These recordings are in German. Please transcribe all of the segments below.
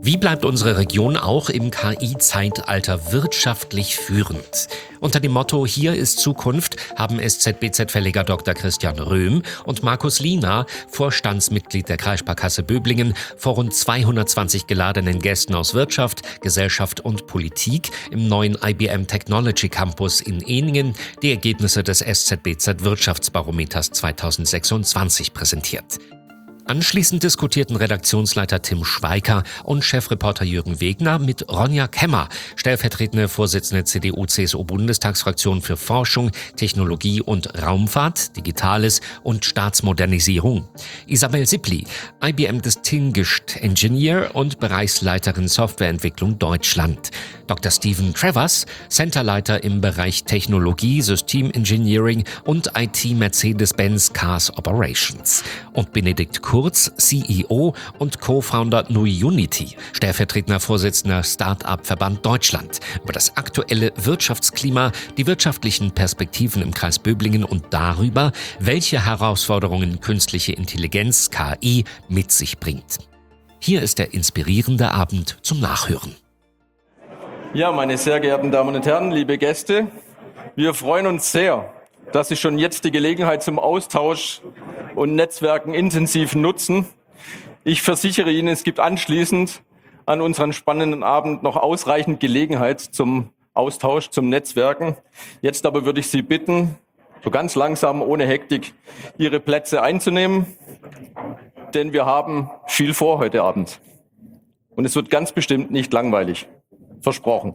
Wie bleibt unsere Region auch im KI-Zeitalter wirtschaftlich führend? Unter dem Motto „Hier ist Zukunft" haben SZBZ-Verleger Dr. Christian Röhm und Markus Liener, Vorstandsmitglied der Kreissparkasse Böblingen, vor rund 220 geladenen Gästen aus Wirtschaft, Gesellschaft und Politik im neuen IBM Technology Campus in Ehningen die Ergebnisse des SZBZ-Wirtschaftsbarometers 2026 präsentiert. Anschließend diskutierten Redaktionsleiter Tim Schweiker und Chefreporter Jürgen Wegner mit Ronja Kemmer, stellvertretende Vorsitzende CDU-CSU-Bundestagsfraktion für Forschung, Technologie und Raumfahrt, Digitales und Staatsmodernisierung, Isabel Sippli, IBM Distinguished Engineer und Bereichsleiterin Softwareentwicklung Deutschland, Dr. Stephen Travers, Centerleiter im Bereich Technologie, System Engineering und IT Mercedes-Benz Cars Operations und Benedikt Kurz, CEO und Co-Founder NewUnity, stellvertretender Vorsitzender Start-up-Verband Deutschland, über das aktuelle Wirtschaftsklima, die wirtschaftlichen Perspektiven im Kreis Böblingen und darüber, welche Herausforderungen künstliche Intelligenz, KI, mit sich bringt. Hier ist der inspirierende Abend zum Nachhören. Ja, meine sehr geehrten Damen und Herren, liebe Gäste, wir freuen uns sehr, dass Sie schon jetzt die Gelegenheit zum Austausch und Netzwerken intensiv nutzen. Ich versichere Ihnen, es gibt anschließend an unseren spannenden Abend noch ausreichend Gelegenheit zum Austausch, zum Netzwerken. Jetzt aber würde ich Sie bitten, so ganz langsam, ohne Hektik, Ihre Plätze einzunehmen, denn wir haben viel vor heute Abend. Und es wird ganz bestimmt nicht langweilig. Versprochen.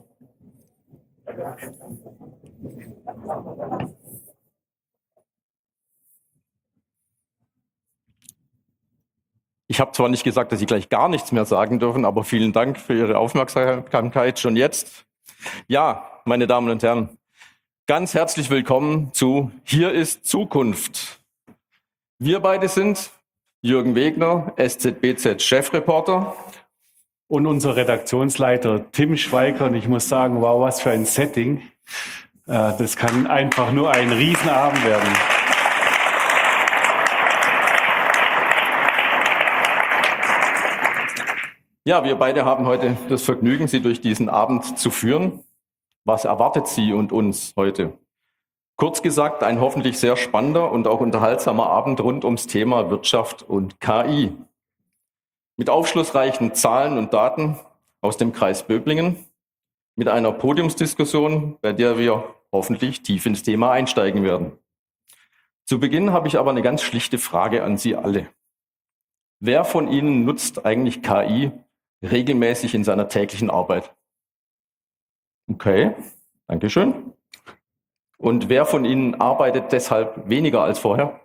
Ich habe zwar nicht gesagt, dass Sie gleich gar nichts mehr sagen dürfen, aber vielen Dank für Ihre Aufmerksamkeit schon jetzt. Ja, meine Damen und Herren, ganz herzlich willkommen zu Hier ist Zukunft. Wir beide sind Jürgen Wegner, SZBZ-Chefreporter. Und unser Redaktionsleiter Tim Schweiker. Und ich muss sagen, wow, was für ein Setting. Das kann einfach nur ein Riesenabend werden. Ja, wir beide haben heute das Vergnügen, Sie durch diesen Abend zu führen. Was erwartet Sie und uns heute? Kurz gesagt, ein hoffentlich sehr spannender und auch unterhaltsamer Abend rund ums Thema Wirtschaft und KI. Mit aufschlussreichen Zahlen und Daten aus dem Kreis Böblingen, mit einer Podiumsdiskussion, bei der wir hoffentlich tief ins Thema einsteigen werden. Zu Beginn habe ich aber eine ganz schlichte Frage an Sie alle. Wer von Ihnen nutzt eigentlich KI regelmäßig in seiner täglichen Arbeit? Okay, Dankeschön. Und wer von Ihnen arbeitet deshalb weniger als vorher?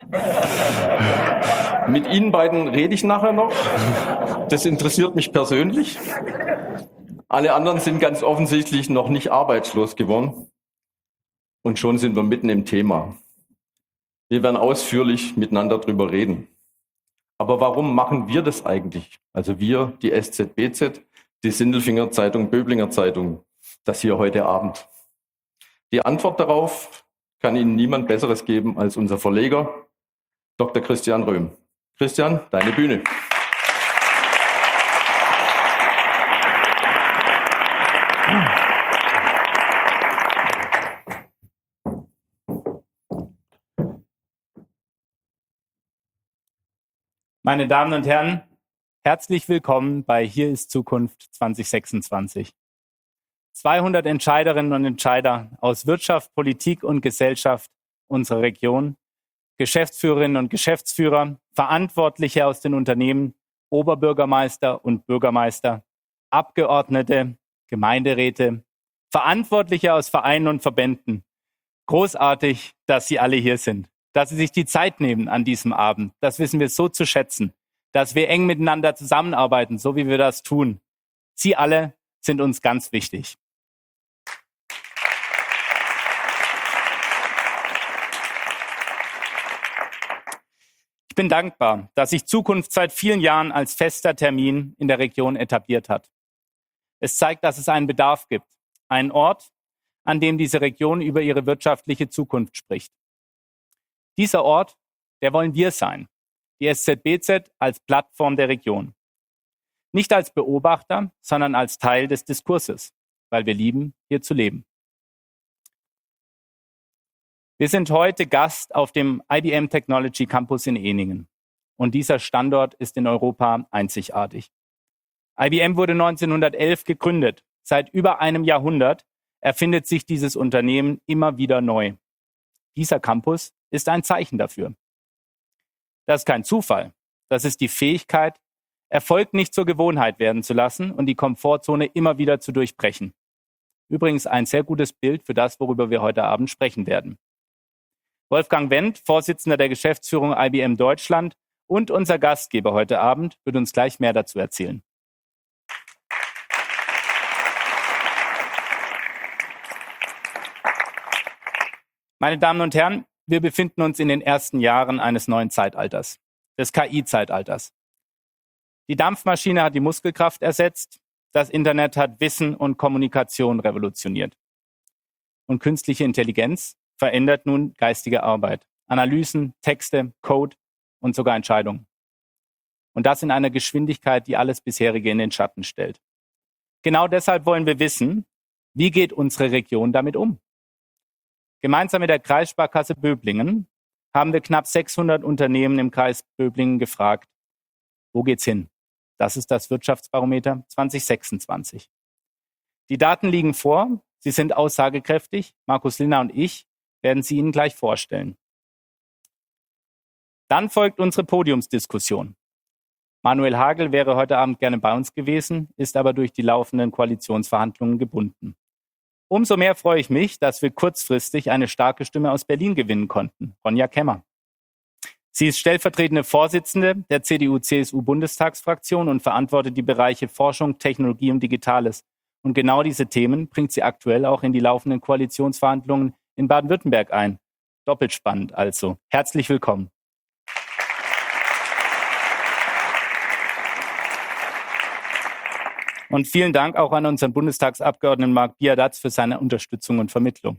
Mit Ihnen beiden rede ich nachher noch. Das interessiert mich persönlich. Alle anderen sind ganz offensichtlich noch nicht arbeitslos geworden. Und schon sind wir mitten im Thema. Wir werden ausführlich miteinander drüber reden. Aber warum machen wir das eigentlich? Also wir, die SZBZ, die Sindelfinger Zeitung, Böblinger Zeitung, das hier heute Abend. Die Antwort darauf kann Ihnen niemand Besseres geben als unser Verleger, Dr. Christian Röhm. Christian, deine Bühne. Meine Damen und Herren, herzlich willkommen bei Hier ist Zukunft 2026. 200 Entscheiderinnen und Entscheider aus Wirtschaft, Politik und Gesellschaft unserer Region, Geschäftsführerinnen und Geschäftsführer, Verantwortliche aus den Unternehmen, Oberbürgermeister und Bürgermeister, Abgeordnete, Gemeinderäte, Verantwortliche aus Vereinen und Verbänden. Großartig, dass Sie alle hier sind, dass Sie sich die Zeit nehmen an diesem Abend. Das wissen wir so zu schätzen, dass wir eng miteinander zusammenarbeiten, so wie wir das tun. Sie alle sind uns ganz wichtig. Ich bin dankbar, dass sich Zukunft seit vielen Jahren als fester Termin in der Region etabliert hat. Es zeigt, dass es einen Bedarf gibt, einen Ort, an dem diese Region über ihre wirtschaftliche Zukunft spricht. Dieser Ort, der wollen wir sein, die SZBZ als Plattform der Region. Nicht als Beobachter, sondern als Teil des Diskurses, weil wir lieben, hier zu leben. Wir sind heute Gast auf dem IBM Technology Campus in Ehningen. Und dieser Standort ist in Europa einzigartig. IBM wurde 1911 gegründet. Seit über einem Jahrhundert erfindet sich dieses Unternehmen immer wieder neu. Dieser Campus ist ein Zeichen dafür. Das ist kein Zufall. Das ist die Fähigkeit, Erfolg nicht zur Gewohnheit werden zu lassen und die Komfortzone immer wieder zu durchbrechen. Übrigens ein sehr gutes Bild für das, worüber wir heute Abend sprechen werden. Wolfgang Wendt, Vorsitzender der Geschäftsführung IBM Deutschland und unser Gastgeber heute Abend, wird uns gleich mehr dazu erzählen. Meine Damen und Herren, wir befinden uns in den ersten Jahren eines neuen Zeitalters, des KI-Zeitalters. Die Dampfmaschine hat die Muskelkraft ersetzt, das Internet hat Wissen und Kommunikation revolutioniert. Und künstliche Intelligenz verändert nun geistige Arbeit, Analysen, Texte, Code und sogar Entscheidungen. Und das in einer Geschwindigkeit, die alles bisherige in den Schatten stellt. Genau deshalb wollen wir wissen, wie geht unsere Region damit um? Gemeinsam mit der Kreissparkasse Böblingen haben wir knapp 600 Unternehmen im Kreis Böblingen gefragt, wo geht's hin? Das ist das Wirtschaftsbarometer 2026. Die Daten liegen vor, sie sind aussagekräftig. Markus Lina und ich werden sie Ihnen gleich vorstellen. Dann folgt unsere Podiumsdiskussion. Manuel Hagel wäre heute Abend gerne bei uns gewesen, ist aber durch die laufenden Koalitionsverhandlungen gebunden. Umso mehr freue ich mich, dass wir kurzfristig eine starke Stimme aus Berlin gewinnen konnten, Ronja Kemmer. Sie ist stellvertretende Vorsitzende der CDU-CSU-Bundestagsfraktion und verantwortet die Bereiche Forschung, Technologie und Digitales. Und genau diese Themen bringt sie aktuell auch in die laufenden Koalitionsverhandlungen in Baden-Württemberg ein. Doppelt spannend also. Herzlich willkommen. Und vielen Dank auch an unseren Bundestagsabgeordneten Marc Biadatz für seine Unterstützung und Vermittlung.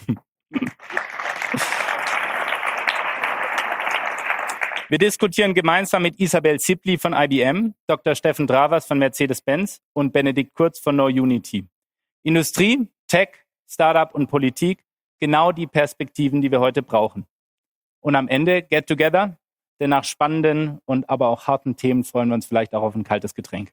Wir diskutieren gemeinsam mit Isabel Zipli von IBM, Dr. Steffen Dravers von Mercedes-Benz und Benedikt Kurz von NoUnity. Industrie, Tech, Startup und Politik, genau die Perspektiven, die wir heute brauchen. Und am Ende get together, denn nach spannenden und aber auch harten Themen freuen wir uns vielleicht auch auf ein kaltes Getränk.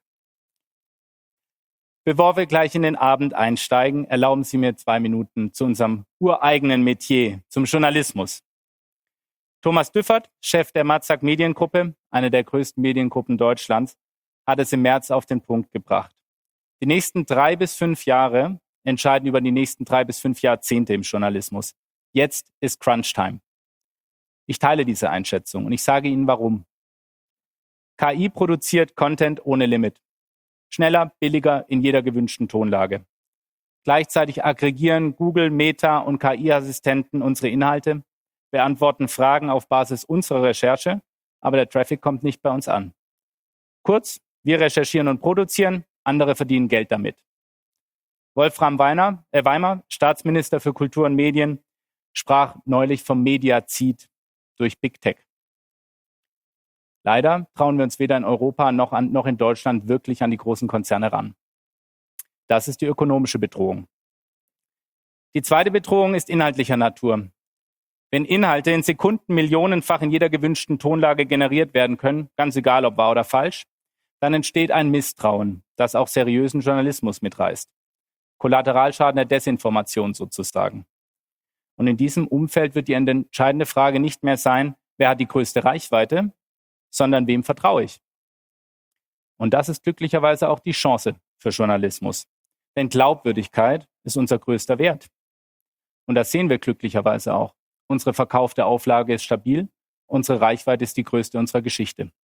Bevor wir gleich in den Abend einsteigen, erlauben Sie mir 2 Minuten zu unserem ureigenen Metier, zum Journalismus. Thomas Düffert, Chef der Matzak Mediengruppe, eine der größten Mediengruppen Deutschlands, hat es im März auf den Punkt gebracht. Die nächsten 3 bis 5 Jahre entscheiden über die nächsten 3 bis 5 Jahrzehnte im Journalismus. Jetzt ist Crunch-Time. Ich teile diese Einschätzung und ich sage Ihnen warum. KI produziert Content ohne Limit. Schneller, billiger, in jeder gewünschten Tonlage. Gleichzeitig aggregieren Google, Meta und KI-Assistenten unsere Inhalte, beantworten Fragen auf Basis unserer Recherche, aber der Traffic kommt nicht bei uns an. Kurz, wir recherchieren und produzieren, andere verdienen Geld damit. Wolfram Weimer, Staatsminister für Kultur und Medien, sprach neulich vom Mediazid durch Big Tech. Leider trauen wir uns weder in Europa noch in Deutschland wirklich an die großen Konzerne ran. Das ist die ökonomische Bedrohung. Die zweite Bedrohung ist inhaltlicher Natur. Wenn Inhalte in Sekunden millionenfach in jeder gewünschten Tonlage generiert werden können, ganz egal ob wahr oder falsch, dann entsteht ein Misstrauen, das auch seriösen Journalismus mitreißt. Kollateralschaden der Desinformation sozusagen. Und in diesem Umfeld wird die entscheidende Frage nicht mehr sein, wer hat die größte Reichweite, sondern wem vertraue ich? Und das ist glücklicherweise auch die Chance für Journalismus. Denn Glaubwürdigkeit ist unser größter Wert. Und das sehen wir glücklicherweise auch. Unsere verkaufte Auflage ist stabil, unsere Reichweite ist die größte unserer Geschichte.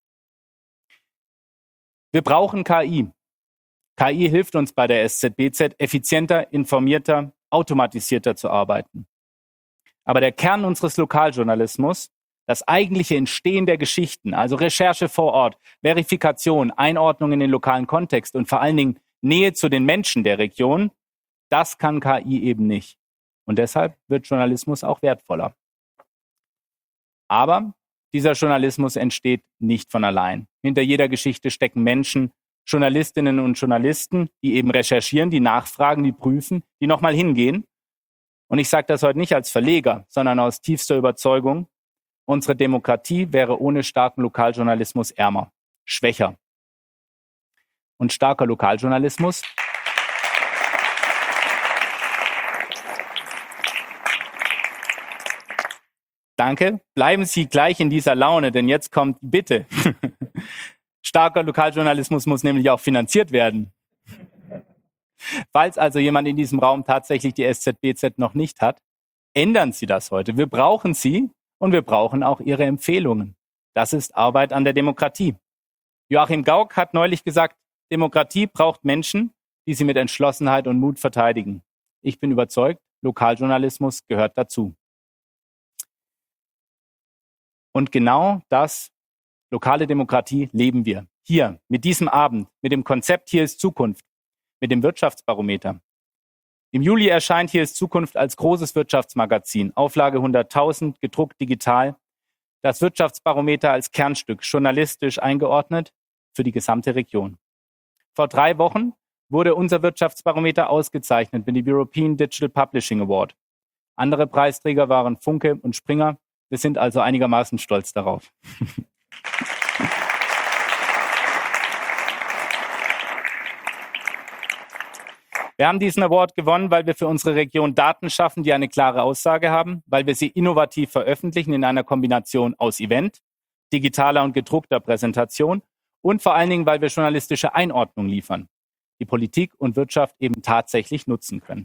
Wir brauchen KI. KI hilft uns bei der SZBZ, effizienter, informierter, automatisierter zu arbeiten. Aber der Kern unseres Lokaljournalismus, das eigentliche Entstehen der Geschichten, also Recherche vor Ort, Verifikation, Einordnung in den lokalen Kontext und vor allen Dingen Nähe zu den Menschen der Region, das kann KI eben nicht. Und deshalb wird Journalismus auch wertvoller. Aber dieser Journalismus entsteht nicht von allein. Hinter jeder Geschichte stecken Menschen, Journalistinnen und Journalisten, die eben recherchieren, die nachfragen, die prüfen, die nochmal hingehen. Und ich sage das heute nicht als Verleger, sondern aus tiefster Überzeugung. Unsere Demokratie wäre ohne starken Lokaljournalismus ärmer, schwächer. Und starker Lokaljournalismus Danke. Bleiben Sie gleich in dieser Laune, denn jetzt kommt Bitte. Starker Lokaljournalismus muss nämlich auch finanziert werden. Falls also jemand in diesem Raum tatsächlich die SZBZ noch nicht hat, ändern Sie das heute. Wir brauchen Sie und wir brauchen auch Ihre Empfehlungen. Das ist Arbeit an der Demokratie. Joachim Gauck hat neulich gesagt, Demokratie braucht Menschen, die sie mit Entschlossenheit und Mut verteidigen. Ich bin überzeugt, Lokaljournalismus gehört dazu. Und genau das, lokale Demokratie, leben wir. Hier, mit diesem Abend, mit dem Konzept Hier ist Zukunft, mit dem Wirtschaftsbarometer. Im Juli erscheint Hier ist Zukunft als großes Wirtschaftsmagazin, Auflage 100.000, gedruckt digital. Das Wirtschaftsbarometer als Kernstück, journalistisch eingeordnet, für die gesamte Region. Vor 3 Wochen wurde unser Wirtschaftsbarometer ausgezeichnet mit dem European Digital Publishing Award. Andere Preisträger waren Funke und Springer. Wir sind also einigermaßen stolz darauf. Wir haben diesen Award gewonnen, weil wir für unsere Region Daten schaffen, die eine klare Aussage haben, weil wir sie innovativ veröffentlichen in einer Kombination aus Event, digitaler und gedruckter Präsentation und vor allen Dingen, weil wir journalistische Einordnung liefern, die Politik und Wirtschaft eben tatsächlich nutzen können.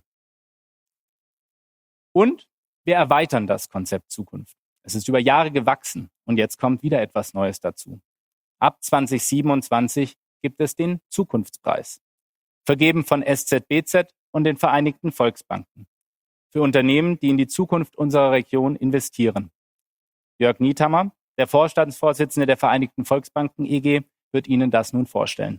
Und wir erweitern das Konzept Zukunft. Es ist über Jahre gewachsen und jetzt kommt wieder etwas Neues dazu. Ab 2027 gibt es den Zukunftspreis, vergeben von SZBZ und den Vereinigten Volksbanken, für Unternehmen, die in die Zukunft unserer Region investieren. Jörg Niethammer, der Vorstandsvorsitzende der Vereinigten Volksbanken EG, wird Ihnen das nun vorstellen.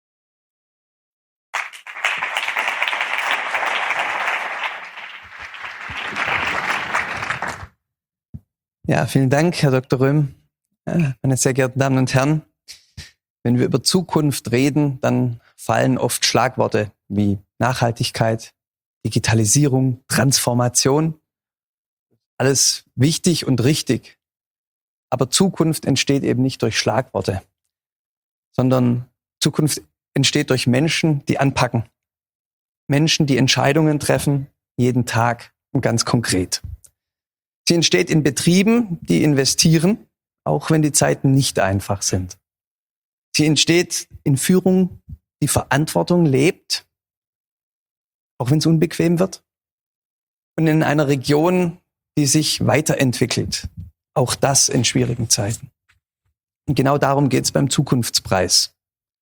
Ja, vielen Dank, Herr Dr. Röhm. Meine sehr geehrten Damen und Herren, wenn wir über Zukunft reden, dann fallen oft Schlagworte wie Nachhaltigkeit, Digitalisierung, Transformation. Alles wichtig und richtig. Aber Zukunft entsteht eben nicht durch Schlagworte, sondern Zukunft entsteht durch Menschen, die anpacken. Menschen, die Entscheidungen treffen, jeden Tag und ganz konkret. Sie entsteht in Betrieben, die investieren, auch wenn die Zeiten nicht einfach sind. Sie entsteht in Führung, die Verantwortung lebt, auch wenn es unbequem wird. Und in einer Region, die sich weiterentwickelt, auch das in schwierigen Zeiten. Und genau darum geht es beim Zukunftspreis.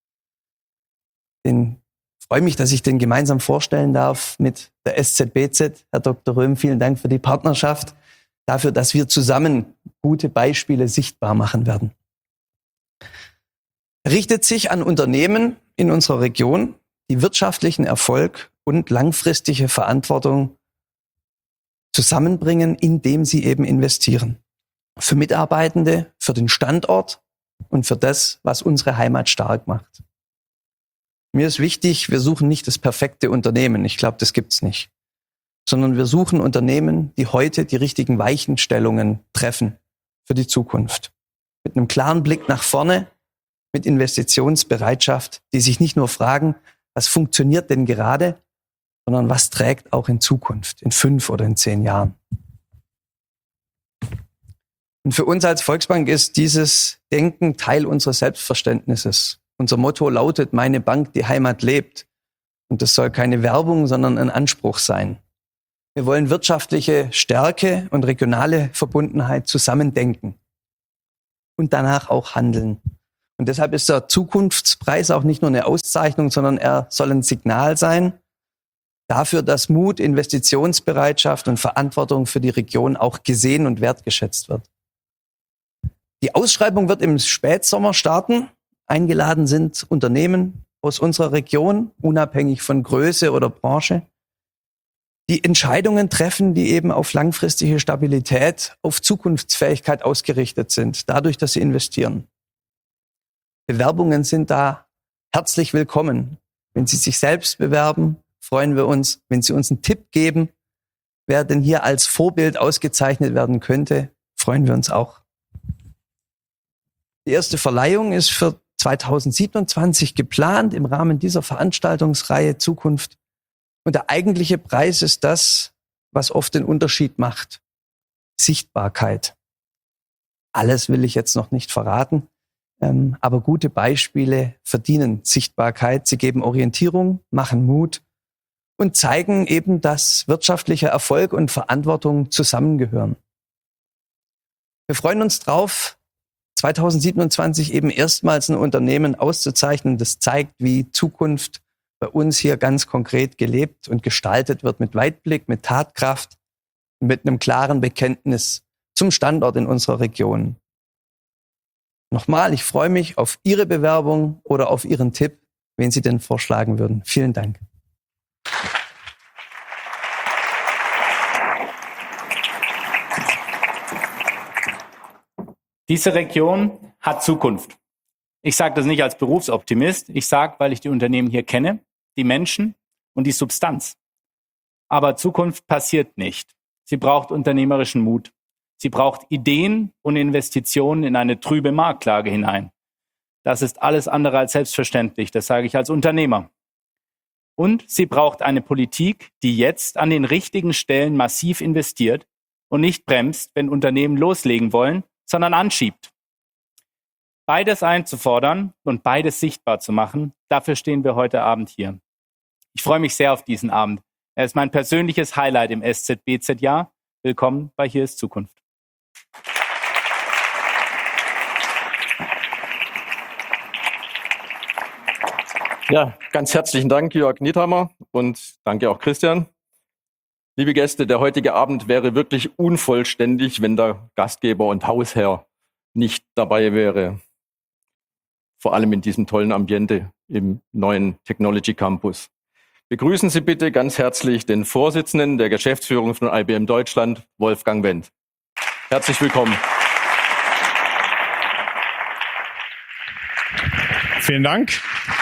Ich freue mich, dass ich den gemeinsam vorstellen darf mit der SZBZ. Herr Dr. Röhm, vielen Dank für die Partnerschaft, dafür, dass wir zusammen gute Beispiele sichtbar machen werden. Er richtet sich an Unternehmen in unserer Region, die wirtschaftlichen Erfolg und langfristige Verantwortung zusammenbringen, indem sie eben investieren. Für Mitarbeitende, für den Standort und für das, was unsere Heimat stark macht. Mir ist wichtig, wir suchen nicht das perfekte Unternehmen. Ich glaube, das gibt's nicht. Sondern wir suchen Unternehmen, die heute die richtigen Weichenstellungen treffen für die Zukunft. Mit einem klaren Blick nach vorne, mit Investitionsbereitschaft, die sich nicht nur fragen, was funktioniert denn gerade, sondern was trägt auch in Zukunft, in 5 oder in 10 Jahren. Und für uns als Volksbank ist dieses Denken Teil unseres Selbstverständnisses. Unser Motto lautet, meine Bank, die Heimat lebt. Und das soll keine Werbung, sondern ein Anspruch sein. Wir wollen wirtschaftliche Stärke und regionale Verbundenheit zusammendenken und danach auch handeln. Und deshalb ist der Zukunftspreis auch nicht nur eine Auszeichnung, sondern er soll ein Signal sein dafür, dass Mut, Investitionsbereitschaft und Verantwortung für die Region auch gesehen und wertgeschätzt wird. Die Ausschreibung wird im Spätsommer starten. Eingeladen sind Unternehmen aus unserer Region, unabhängig von Größe oder Branche, die Entscheidungen treffen, die eben auf langfristige Stabilität, auf Zukunftsfähigkeit ausgerichtet sind, dadurch, dass sie investieren. Bewerbungen sind da herzlich willkommen. Wenn Sie sich selbst bewerben, freuen wir uns. Wenn Sie uns einen Tipp geben, wer denn hier als Vorbild ausgezeichnet werden könnte, freuen wir uns auch. Die erste Verleihung ist für 2027 geplant im Rahmen dieser Veranstaltungsreihe Zukunft. Und der eigentliche Preis ist das, was oft den Unterschied macht. Sichtbarkeit. Alles will ich jetzt noch nicht verraten, aber gute Beispiele verdienen Sichtbarkeit. Sie geben Orientierung, machen Mut und zeigen eben, dass wirtschaftlicher Erfolg und Verantwortung zusammengehören. Wir freuen uns drauf, 2027 eben erstmals ein Unternehmen auszuzeichnen, das zeigt, wie Zukunft bei uns hier ganz konkret gelebt und gestaltet wird mit Weitblick, mit Tatkraft und mit einem klaren Bekenntnis zum Standort in unserer Region. Nochmal, ich freue mich auf Ihre Bewerbung oder auf Ihren Tipp, wen Sie denn vorschlagen würden. Vielen Dank. Diese Region hat Zukunft. Ich sage das nicht als Berufsoptimist, ich sage, weil ich die Unternehmen hier kenne, die Menschen und die Substanz. Aber Zukunft passiert nicht. Sie braucht unternehmerischen Mut. Sie braucht Ideen und Investitionen in eine trübe Marktlage hinein. Das ist alles andere als selbstverständlich, das sage ich als Unternehmer. Und sie braucht eine Politik, die jetzt an den richtigen Stellen massiv investiert und nicht bremst, wenn Unternehmen loslegen wollen, sondern anschiebt. Beides einzufordern und beides sichtbar zu machen, dafür stehen wir heute Abend hier. Ich freue mich sehr auf diesen Abend. Er ist mein persönliches Highlight im SZBZ-Jahr. Willkommen bei Hier ist Zukunft. Ja, ganz herzlichen Dank, Jörg Niethammer, und danke auch Christian. Liebe Gäste, der heutige Abend wäre wirklich unvollständig, wenn der Gastgeber und Hausherr nicht dabei wäre. Vor allem in diesem tollen Ambiente im neuen Technology Campus. Begrüßen Sie bitte ganz herzlich den Vorsitzenden der Geschäftsführung von IBM Deutschland, Wolfgang Wendt. Herzlich willkommen. Vielen Dank.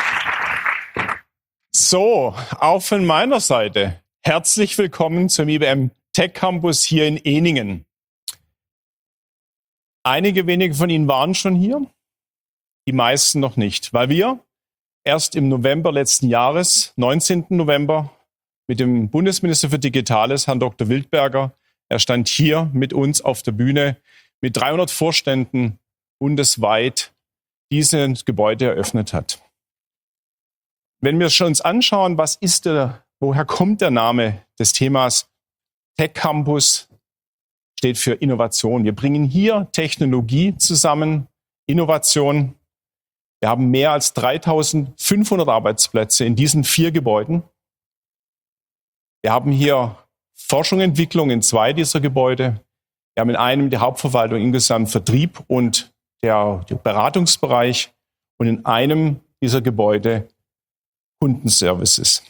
So, auch von meiner Seite herzlich willkommen zum IBM Tech Campus hier in Ehningen. Einige wenige von Ihnen waren schon hier, die meisten noch nicht, weil wir erst im November letzten Jahres, 19. November, mit dem Bundesminister für Digitales, Herrn Dr. Wildberger, er stand hier mit uns auf der Bühne mit 300 Vorständen bundesweit dieses Gebäude eröffnet hat. Wenn wir uns anschauen, woher kommt der Name des Themas Tech Campus, steht für Innovation. Wir bringen hier Technologie zusammen, Innovation. Wir haben mehr als 3.500 Arbeitsplätze in diesen 4 Gebäuden. Wir haben hier Forschung und Entwicklung in 2 dieser Gebäude. Wir haben in einem die Hauptverwaltung, insgesamt Vertrieb und der Beratungsbereich, und in einem dieser Gebäude Kundenservices.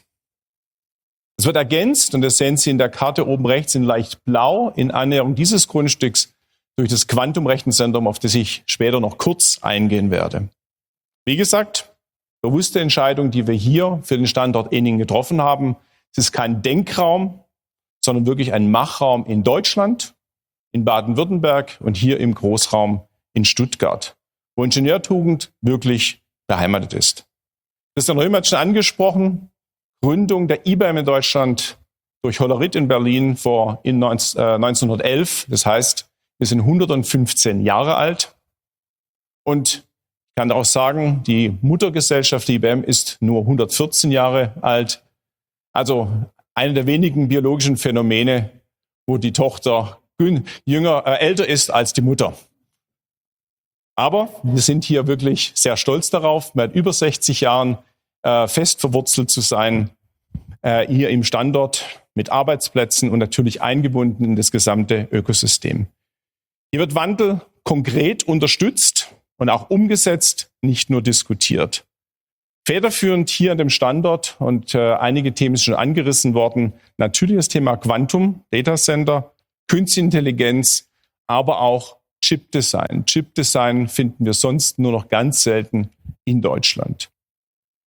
Es wird ergänzt, und das sehen Sie in der Karte oben rechts in leicht blau, in Annäherung dieses Grundstücks durch das Quantum-Rechenzentrum, auf das ich später noch kurz eingehen werde. Wie gesagt, bewusste Entscheidung, die wir hier für den Standort Ehningen getroffen haben. Es ist kein Denkraum, sondern wirklich ein Machraum in Deutschland, in Baden-Württemberg und hier im Großraum in Stuttgart, wo Ingenieurtugend wirklich beheimatet ist. Christian Röhm hat schon angesprochen, Gründung der IBM in Deutschland durch Hollerith in Berlin 1911. Das heißt, wir sind 115 Jahre alt. Und ich kann auch sagen, die Muttergesellschaft der IBM ist nur 114 Jahre alt. Also eine der wenigen biologischen Phänomene, wo die Tochter älter ist als die Mutter. Aber wir sind hier wirklich sehr stolz darauf, mit über 60 Jahren fest verwurzelt zu sein, hier im Standort mit Arbeitsplätzen und natürlich eingebunden in das gesamte Ökosystem. Hier wird Wandel konkret unterstützt und auch umgesetzt, nicht nur diskutiert. Federführend hier an dem Standort, und einige Themen sind schon angerissen worden, natürlich das Thema Quantum, Data Center, Künstliche Intelligenz, aber auch Chip-Design. Chip-Design finden wir sonst nur noch ganz selten in Deutschland.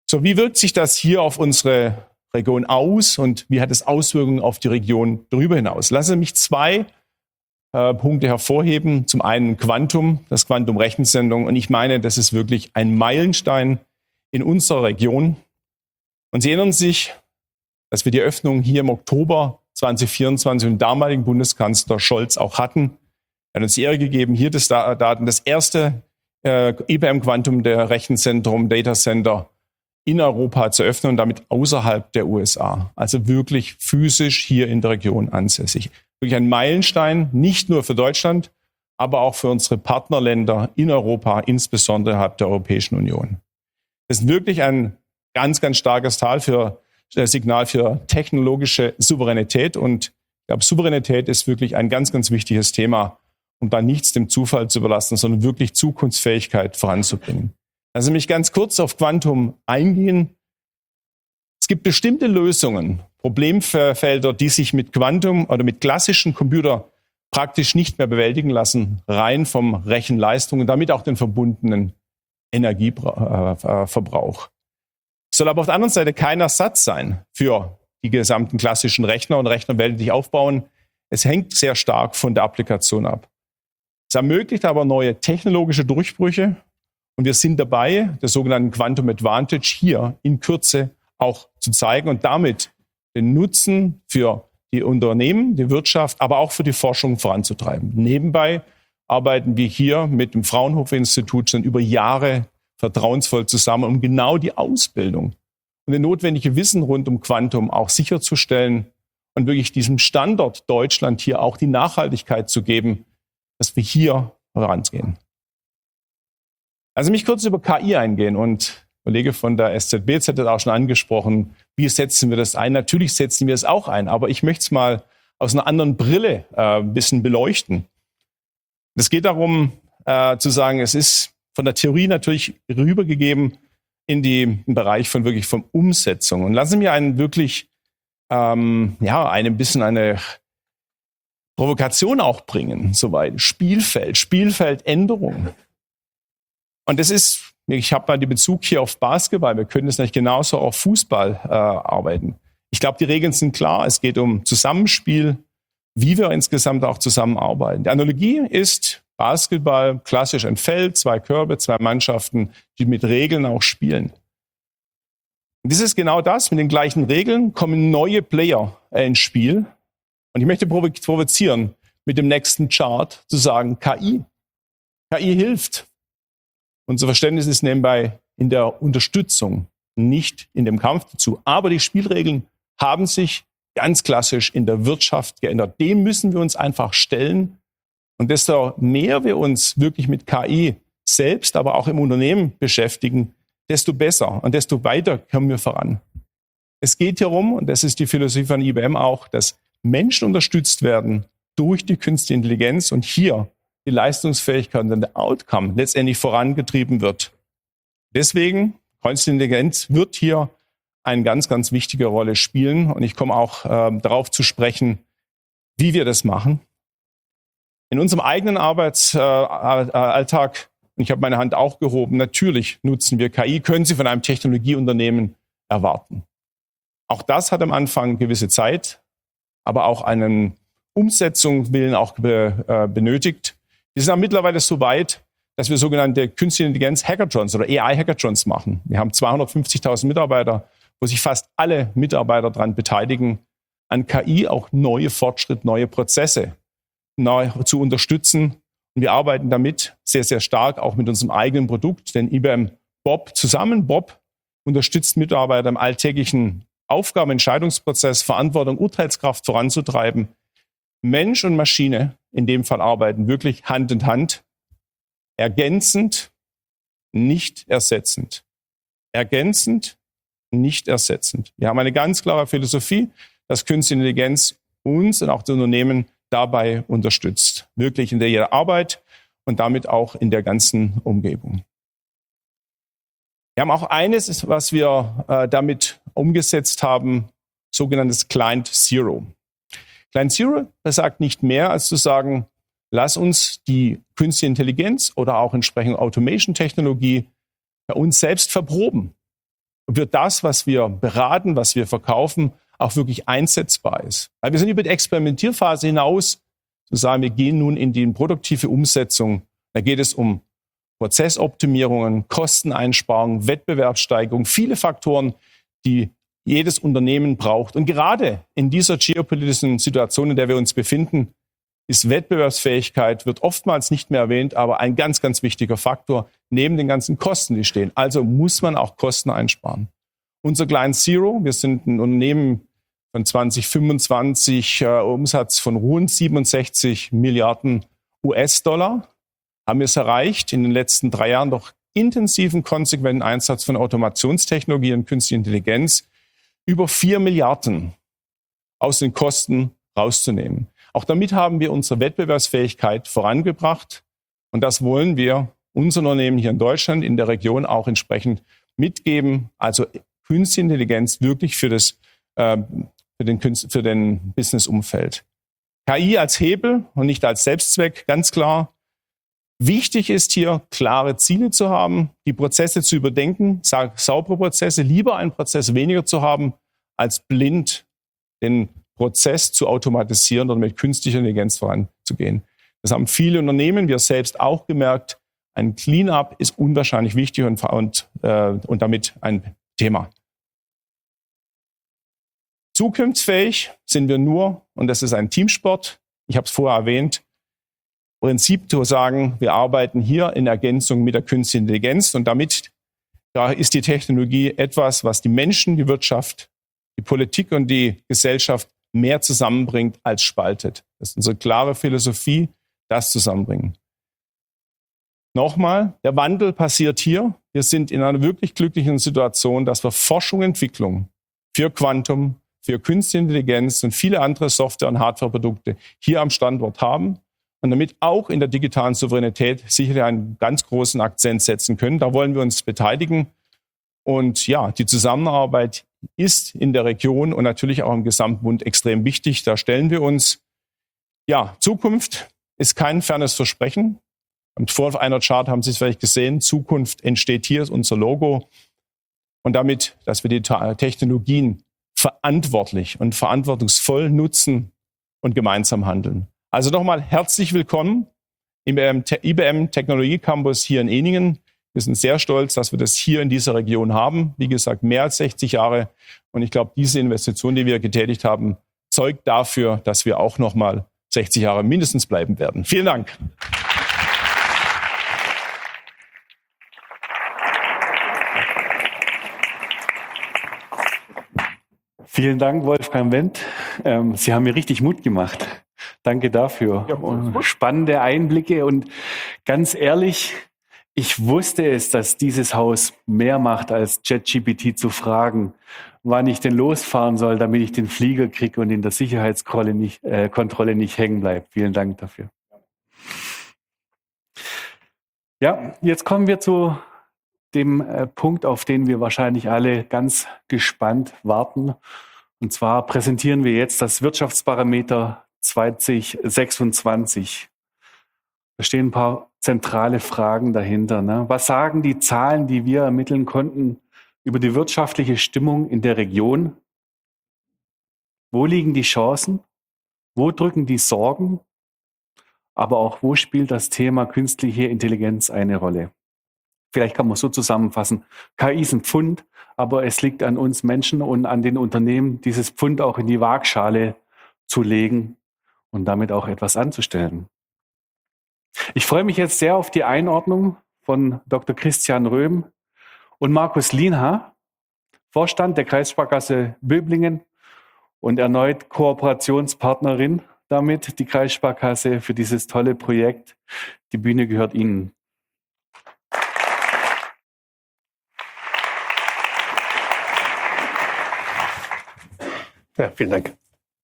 So, wie wirkt sich das hier auf unsere Region aus und wie hat es Auswirkungen auf die Region darüber hinaus? Lassen Sie mich zwei Punkte hervorheben. Zum einen Quantum, das Quantum-Rechensendung. Und ich meine, das ist wirklich ein Meilenstein in unserer Region. Und Sie erinnern sich, dass wir die Öffnung hier im Oktober 2024 mit dem damaligen Bundeskanzler Scholz auch hatten. Er hat uns die Ehre gegeben, hier das erste IBM Quantum, der Rechenzentrum, Data Center in Europa zu öffnen und damit außerhalb der USA. Also wirklich physisch hier in der Region ansässig. Wirklich ein Meilenstein, nicht nur für Deutschland, aber auch für unsere Partnerländer in Europa, insbesondere innerhalb der Europäischen Union. Das ist wirklich ein ganz, ganz starkes Signal für technologische Souveränität. Und ich glaube, Souveränität ist wirklich ein ganz, ganz wichtiges Thema, um da nichts dem Zufall zu überlassen, sondern wirklich Zukunftsfähigkeit voranzubringen. Also mich ganz kurz auf Quantum eingehen. Es gibt bestimmte Lösungen, Problemfelder, die sich mit Quantum oder mit klassischen Computern praktisch nicht mehr bewältigen lassen, rein vom Rechenleistung und damit auch den verbundenen Energieverbrauch. Es soll aber auf der anderen Seite kein Ersatz sein für die gesamten klassischen Rechner und Rechnerwelten, die sich aufbauen. Es hängt sehr stark von der Applikation ab. Es ermöglicht aber neue technologische Durchbrüche und wir sind dabei, den sogenannten Quantum Advantage hier in Kürze auch zu zeigen und damit den Nutzen für die Unternehmen, die Wirtschaft, aber auch für die Forschung voranzutreiben. Nebenbei arbeiten wir hier mit dem Fraunhofer-Institut schon über Jahre vertrauensvoll zusammen, um genau die Ausbildung und das notwendige Wissen rund um Quantum auch sicherzustellen und wirklich diesem Standort Deutschland hier auch die Nachhaltigkeit zu geben, dass wir hier vorangehen. Also mich kurz über KI eingehen und der Kollege von der SZBZ hat auch schon angesprochen, wie setzen wir das ein? Natürlich setzen wir es auch ein, aber ich möchte es mal aus einer anderen Brille ein bisschen beleuchten. Es geht darum, zu sagen, es ist von der Theorie natürlich rübergegeben in den Bereich von Umsetzung. Und lassen Sie mir einen wirklich, ein bisschen eine Provokation auch bringen, soweit. Spielfeldänderung. Und das ist, ich habe mal den Bezug hier auf Basketball, wir können das nicht genauso auf Fußball arbeiten. Ich glaube, die Regeln sind klar, es geht um Zusammenspiel, wie wir insgesamt auch zusammenarbeiten. Die Analogie ist Basketball, klassisch ein Feld, 2 Körbe, 2 Mannschaften, die mit Regeln auch spielen. Und das ist genau das, mit den gleichen Regeln kommen neue Player ins Spiel. Und ich möchte provozieren, mit dem nächsten Chart zu sagen, KI. KI hilft. Unser Verständnis ist nebenbei in der Unterstützung, nicht in dem Kampf dazu. Aber die Spielregeln haben sich ganz klassisch in der Wirtschaft geändert. Dem müssen wir uns einfach stellen. Und desto mehr wir uns wirklich mit KI selbst, aber auch im Unternehmen beschäftigen, desto besser und desto weiter kommen wir voran. Es geht hier um, und das ist die Philosophie von IBM auch, dass Menschen unterstützt werden durch die künstliche Intelligenz und hier die Leistungsfähigkeit und der Outcome letztendlich vorangetrieben wird. Deswegen, künstliche Intelligenz wird hier eine ganz, ganz wichtige Rolle spielen. Und ich komme auch darauf zu sprechen, wie wir das machen. In unserem eigenen Arbeitsalltag, und ich habe meine Hand auch gehoben, natürlich nutzen wir KI, können Sie von einem Technologieunternehmen erwarten. Auch das hat am Anfang gewisse Zeit, aber auch einen Umsetzungswillen auch benötigt. Wir sind mittlerweile so weit, dass wir sogenannte Künstliche Intelligenz Hackathons oder AI Hackathons machen. Wir haben 250.000 Mitarbeiter, wo sich fast alle Mitarbeiter daran beteiligen, an KI auch neue Fortschritte, neue Prozesse neu zu unterstützen. Und wir arbeiten damit sehr, sehr stark auch mit unserem eigenen Produkt, den IBM Bob zusammen. Bob unterstützt Mitarbeiter im alltäglichen Aufgaben-, Entscheidungsprozess, Verantwortung, Urteilskraft voranzutreiben. Mensch und Maschine in dem Fall arbeiten wirklich Hand in Hand, ergänzend, nicht ersetzend. Ergänzend, nicht ersetzend. Wir haben eine ganz klare Philosophie, dass Künstliche Intelligenz uns und auch die Unternehmen dabei unterstützt. Wirklich in der Arbeit und damit auch in der ganzen Umgebung. Wir haben auch eines, was wir damit umgesetzt haben, sogenanntes Client Zero. Client Zero besagt nicht mehr, als zu sagen, lass uns die künstliche Intelligenz oder auch entsprechende Automation-Technologie bei uns selbst verproben. wird das, was wir beraten, was wir verkaufen, auch wirklich einsetzbar ist. Weil wir sind über die Experimentierphase hinaus, zu sagen, wir gehen nun in die produktive Umsetzung. Da geht es um Prozessoptimierungen, Kosteneinsparungen, Wettbewerbssteigerung, viele Faktoren, die jedes Unternehmen braucht. Und gerade in dieser geopolitischen Situation, in der wir uns befinden, ist Wettbewerbsfähigkeit, wird oftmals nicht mehr erwähnt, aber ein ganz, ganz wichtiger Faktor neben den ganzen Kosten, die stehen. Also muss man auch Kosten einsparen. Unser Client Zero, wir sind ein Unternehmen von 2025, Umsatz von rund 67 Milliarden US-Dollar, haben wir es erreicht, in den letzten 3 Jahren durch intensiven, konsequenten Einsatz von Automationstechnologie und künstlicher Intelligenz über 4 Milliarden aus den Kosten rauszunehmen. Auch damit haben wir unsere Wettbewerbsfähigkeit vorangebracht. Und das wollen wir unseren Unternehmen hier in Deutschland, in der Region auch entsprechend mitgeben. Also künstliche Intelligenz wirklich für den Business-Umfeld. KI als Hebel und nicht als Selbstzweck, ganz klar. Wichtig ist hier, klare Ziele zu haben, die Prozesse zu überdenken, saubere Prozesse, lieber einen Prozess weniger zu haben, als blind den Prozess zu automatisieren oder mit künstlicher Intelligenz voranzugehen. Das haben viele Unternehmen, wir selbst auch gemerkt. Ein Clean-up ist unwahrscheinlich wichtig und damit ein Thema. Zukunftsfähig sind wir nur, und das ist ein Teamsport, ich habe es vorher erwähnt, im Prinzip zu sagen, wir arbeiten hier in Ergänzung mit der künstlichen Intelligenz und damit da ist die Technologie etwas, was die Menschen, die Wirtschaft, die Politik und die Gesellschaft mehr zusammenbringt als spaltet. Das ist unsere klare Philosophie, das zusammenbringen. Nochmal, der Wandel passiert hier. Wir sind in einer wirklich glücklichen Situation, dass wir Forschung und Entwicklung für Quantum, für künstliche Intelligenz und viele andere Software- und Hardwareprodukte hier am Standort haben und damit auch in der digitalen Souveränität sicherlich einen ganz großen Akzent setzen können. Da wollen wir uns beteiligen. Und ja, die Zusammenarbeit ist in der Region und natürlich auch im Gesamtbund extrem wichtig. Da stellen wir uns. Ja, Zukunft ist kein fernes Versprechen. Und vor auf einer Chart haben Sie es vielleicht gesehen. Zukunft entsteht hier, ist unser Logo. Und damit, dass wir die Technologien verantwortlich und verantwortungsvoll nutzen und gemeinsam handeln. Also nochmal herzlich willkommen im IBM Technologie Campus hier in Eningen. Wir sind sehr stolz, dass wir das hier in dieser Region haben. Wie gesagt, mehr als 60 Jahre. Und ich glaube, diese Investition, die wir getätigt haben, zeugt dafür, dass wir auch nochmal 60 Jahre mindestens bleiben werden. Vielen Dank. Vielen Dank, Wolfgang Wendt. Sie haben mir richtig Mut gemacht. Danke dafür. Ja, spannende Einblicke und ganz ehrlich, ich wusste es, dass dieses Haus mehr macht, als ChatGPT zu fragen, wann ich denn losfahren soll, damit ich den Flieger kriege und in der Sicherheitskontrolle nicht hängen bleibe. Vielen Dank dafür. Ja, jetzt kommen wir zu dem Punkt, auf den wir wahrscheinlich alle ganz gespannt warten. Und zwar präsentieren wir jetzt das Wirtschaftsbarometer 2026. Da stehen ein paar zentrale Fragen dahinter. Ne? Was sagen die Zahlen, die wir ermitteln konnten, über die wirtschaftliche Stimmung in der Region? Wo liegen die Chancen? Wo drücken die Sorgen? Aber auch, wo spielt das Thema künstliche Intelligenz eine Rolle? Vielleicht kann man so zusammenfassen, KI ist ein Pfund, aber es liegt an uns Menschen und an den Unternehmen, dieses Pfund auch in die Waagschale zu legen und damit auch etwas anzustellen. Ich freue mich jetzt sehr auf die Einordnung von Dr. Christian Röhm und Markus Lienhar, Vorstand der Kreissparkasse Böblingen und erneut Kooperationspartnerin damit, die Kreissparkasse, für dieses tolle Projekt. Die Bühne gehört Ihnen. Ja, vielen Dank.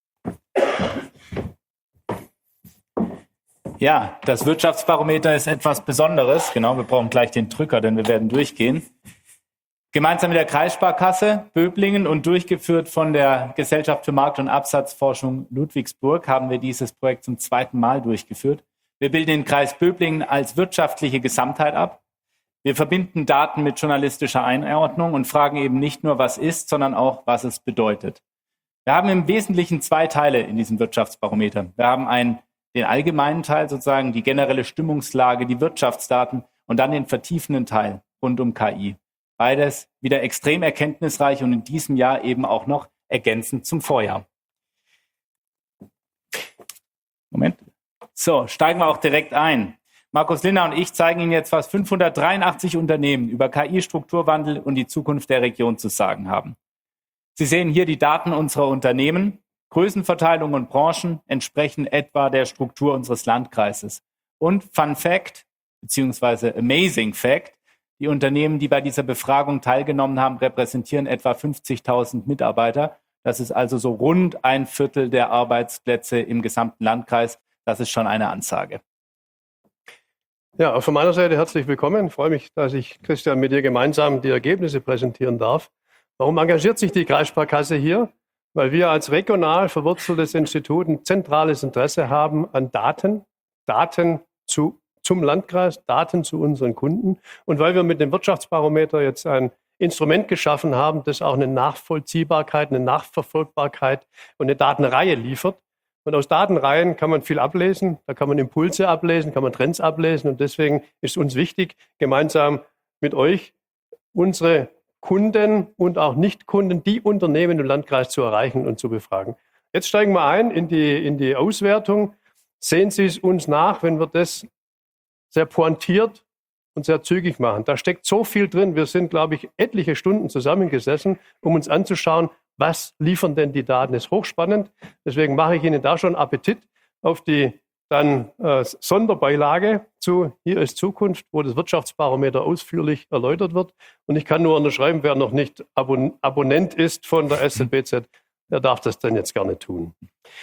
Ja, das Wirtschaftsbarometer ist etwas Besonderes. Genau, wir brauchen gleich den Drücker, denn wir werden durchgehen. Gemeinsam mit der Kreissparkasse Böblingen und durchgeführt von der Gesellschaft für Markt- und Absatzforschung Ludwigsburg haben wir dieses Projekt zum 2. Mal durchgeführt. Wir bilden den Kreis Böblingen als wirtschaftliche Gesamtheit ab. Wir verbinden Daten mit journalistischer Einordnung und fragen eben nicht nur, was ist, sondern auch, was es bedeutet. Wir haben im Wesentlichen zwei Teile in diesem Wirtschaftsbarometer. Wir haben den allgemeinen Teil, sozusagen die generelle Stimmungslage, die Wirtschaftsdaten und dann den vertiefenden Teil rund um KI. Beides wieder extrem erkenntnisreich und in diesem Jahr eben auch noch ergänzend zum Vorjahr. Moment. So, steigen wir auch direkt ein. Markus Lindner und ich zeigen Ihnen jetzt, was 583 Unternehmen über KI-Strukturwandel und die Zukunft der Region zu sagen haben. Sie sehen hier die Daten unserer Unternehmen. Größenverteilung und Branchen entsprechen etwa der Struktur unseres Landkreises. Und Fun Fact, beziehungsweise Amazing Fact, die Unternehmen, die bei dieser Befragung teilgenommen haben, repräsentieren etwa 50.000 Mitarbeiter. Das ist also so rund 1/4 der Arbeitsplätze im gesamten Landkreis. Das ist schon eine Ansage. Ja, auch von meiner Seite herzlich willkommen. Ich freue mich, dass ich, Christian, mit dir gemeinsam die Ergebnisse präsentieren darf. Warum engagiert sich die Kreissparkasse hier? Weil wir als regional verwurzeltes Institut ein zentrales Interesse haben an Daten zum Landkreis, Daten zu unseren Kunden. Und weil wir mit dem Wirtschaftsbarometer jetzt ein Instrument geschaffen haben, das auch eine Nachvollziehbarkeit, eine Nachverfolgbarkeit und eine Datenreihe liefert. Und aus Datenreihen kann man viel ablesen, da kann man Impulse ablesen, kann man Trends ablesen. Und deswegen ist uns wichtig, gemeinsam mit euch unsere Kunden und auch Nichtkunden, die Unternehmen im Landkreis zu erreichen und zu befragen. Jetzt steigen wir ein in die Auswertung. Sehen Sie es uns nach, wenn wir das sehr pointiert und sehr zügig machen. Da steckt so viel drin. Wir sind, glaube ich, etliche Stunden zusammengesessen, um uns anzuschauen, was liefern denn die Daten. Das ist hochspannend. Deswegen mache ich Ihnen da schon Appetit auf die dann Sonderbeilage zu Hier ist Zukunft, wo das Wirtschaftsbarometer ausführlich erläutert wird. Und ich kann nur unterschreiben, wer noch nicht Abonnent ist von der SZBZ, der darf das dann jetzt gerne tun.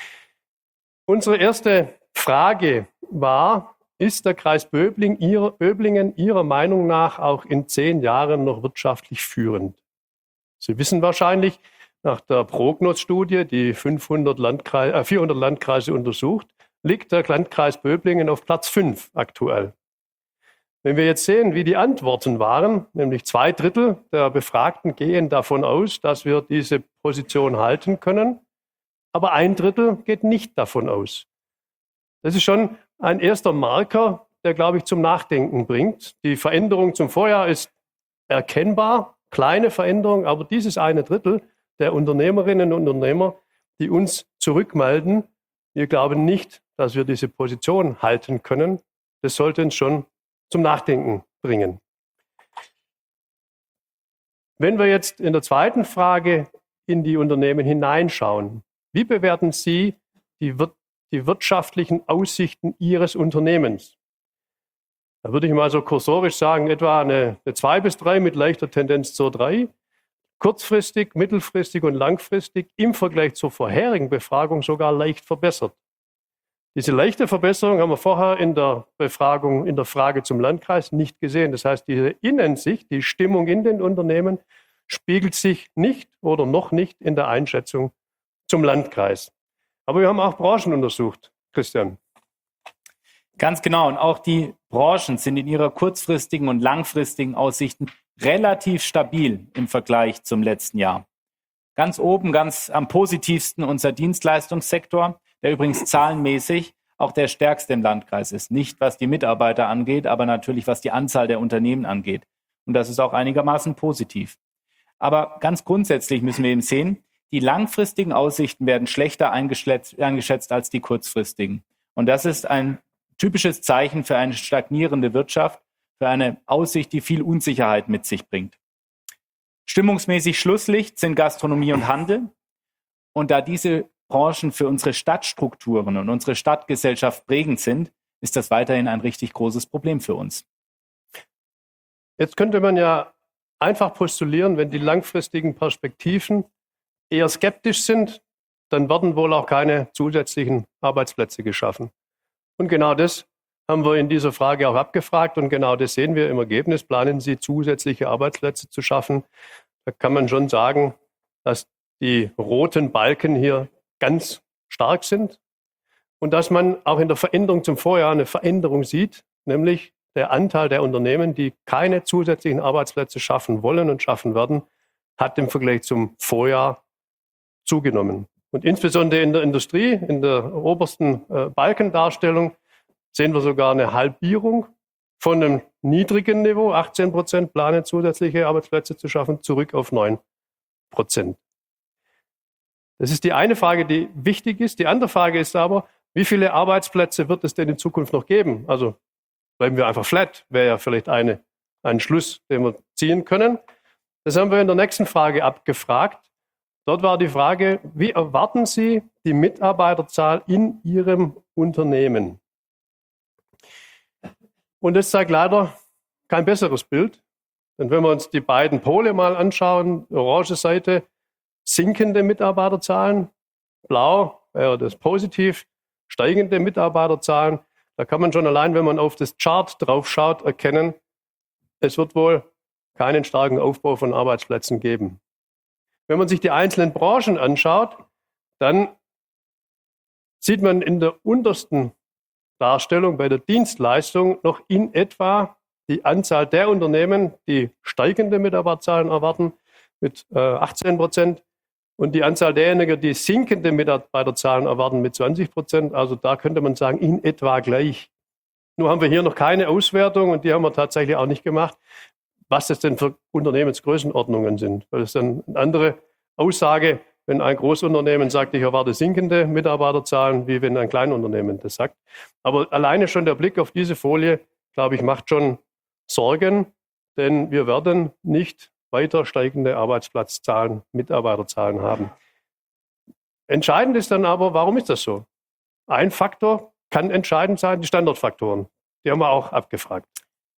Unsere erste Frage war, ist der Kreis Böblingen Ihrer Meinung nach auch in 10 Jahren noch wirtschaftlich führend? Sie wissen wahrscheinlich, nach der Prognos-Studie, die 400 Landkreise untersucht, liegt der Landkreis Böblingen auf Platz 5 aktuell. Wenn wir jetzt sehen, wie die Antworten waren, nämlich 2/3 der Befragten gehen davon aus, dass wir diese Position halten können, aber 1/3 geht nicht davon aus. Das ist schon ein erster Marker, der, glaube ich, zum Nachdenken bringt. Die Veränderung zum Vorjahr ist erkennbar, kleine Veränderung, aber dieses 1/3 der Unternehmerinnen und Unternehmer, die uns zurückmelden, wir glauben nicht, dass wir diese Position halten können. Das sollte uns schon zum Nachdenken bringen. Wenn wir jetzt in der zweiten Frage in die Unternehmen hineinschauen, wie bewerten Sie die wirtschaftlichen Aussichten Ihres Unternehmens? Da würde ich mal so kursorisch sagen, etwa eine 2 bis 3 mit leichter Tendenz zur 3. Kurzfristig, mittelfristig und langfristig im Vergleich zur vorherigen Befragung sogar leicht verbessert. Diese leichte Verbesserung haben wir vorher in der Befragung, in der Frage zum Landkreis nicht gesehen. Das heißt, diese Innensicht, die Stimmung in den Unternehmen spiegelt sich nicht oder noch nicht in der Einschätzung zum Landkreis. Aber wir haben auch Branchen untersucht, Christian. Ganz genau. Und auch die Branchen sind in ihrer kurzfristigen und langfristigen Aussichten relativ stabil im Vergleich zum letzten Jahr. Ganz oben, ganz am positivsten unser Dienstleistungssektor, der übrigens zahlenmäßig auch der stärkste im Landkreis ist. Nicht was die Mitarbeiter angeht, aber natürlich was die Anzahl der Unternehmen angeht. Und das ist auch einigermaßen positiv. Aber ganz grundsätzlich müssen wir eben sehen, die langfristigen Aussichten werden schlechter eingeschätzt als die kurzfristigen. Und das ist ein typisches Zeichen für eine stagnierende Wirtschaft, für eine Aussicht, die viel Unsicherheit mit sich bringt. Stimmungsmäßig Schlusslicht sind Gastronomie und Handel. Und da diese Branchen für unsere Stadtstrukturen und unsere Stadtgesellschaft prägend sind, ist das weiterhin ein richtig großes Problem für uns. Jetzt könnte man ja einfach postulieren, wenn die langfristigen Perspektiven eher skeptisch sind, dann werden wohl auch keine zusätzlichen Arbeitsplätze geschaffen. Und genau das haben wir in dieser Frage auch abgefragt und genau das sehen wir im Ergebnis. Planen Sie, zusätzliche Arbeitsplätze zu schaffen? Da kann man schon sagen, dass die roten Balken hier ganz stark sind und dass man auch in der Veränderung zum Vorjahr eine Veränderung sieht, nämlich der Anteil der Unternehmen, die keine zusätzlichen Arbeitsplätze schaffen wollen und schaffen werden, hat im Vergleich zum Vorjahr zugenommen. Und insbesondere in der Industrie, in der obersten Balkendarstellung, sehen wir sogar eine Halbierung von einem niedrigen Niveau, 18% planen zusätzliche Arbeitsplätze zu schaffen, zurück auf 9%. Das ist die eine Frage, die wichtig ist. Die andere Frage ist aber, wie viele Arbeitsplätze wird es denn in Zukunft noch geben? Also bleiben wir einfach flat, wäre ja vielleicht ein Schluss, den wir ziehen können. Das haben wir in der nächsten Frage abgefragt. Dort war die Frage, wie erwarten Sie die Mitarbeiterzahl in Ihrem Unternehmen? Und das zeigt leider kein besseres Bild. Denn wenn wir uns die beiden Pole mal anschauen, orange Seite, sinkende Mitarbeiterzahlen, blau wäre das positiv, steigende Mitarbeiterzahlen. Da kann man schon allein, wenn man auf das Chart drauf schaut, erkennen, es wird wohl keinen starken Aufbau von Arbeitsplätzen geben. Wenn man sich die einzelnen Branchen anschaut, dann sieht man in der untersten Darstellung bei der Dienstleistung noch in etwa die Anzahl der Unternehmen, die steigende Mitarbeiterzahlen erwarten, mit 18%. Und die Anzahl derjenigen, die sinkende Mitarbeiterzahlen erwarten, mit 20%. Also da könnte man sagen, in etwa gleich. Nur haben wir hier noch keine Auswertung und die haben wir tatsächlich auch nicht gemacht, was das denn für Unternehmensgrößenordnungen sind. Weil das dann eine andere Aussage, wenn ein Großunternehmen sagt, ich erwarte sinkende Mitarbeiterzahlen, wie wenn ein Kleinunternehmen das sagt. Aber alleine schon der Blick auf diese Folie, glaube ich, macht schon Sorgen, denn wir werden nicht weiter steigende Arbeitsplatzzahlen, Mitarbeiterzahlen haben. Entscheidend ist dann aber, warum ist das so? Ein Faktor kann entscheidend sein, die Standortfaktoren. Die haben wir auch abgefragt.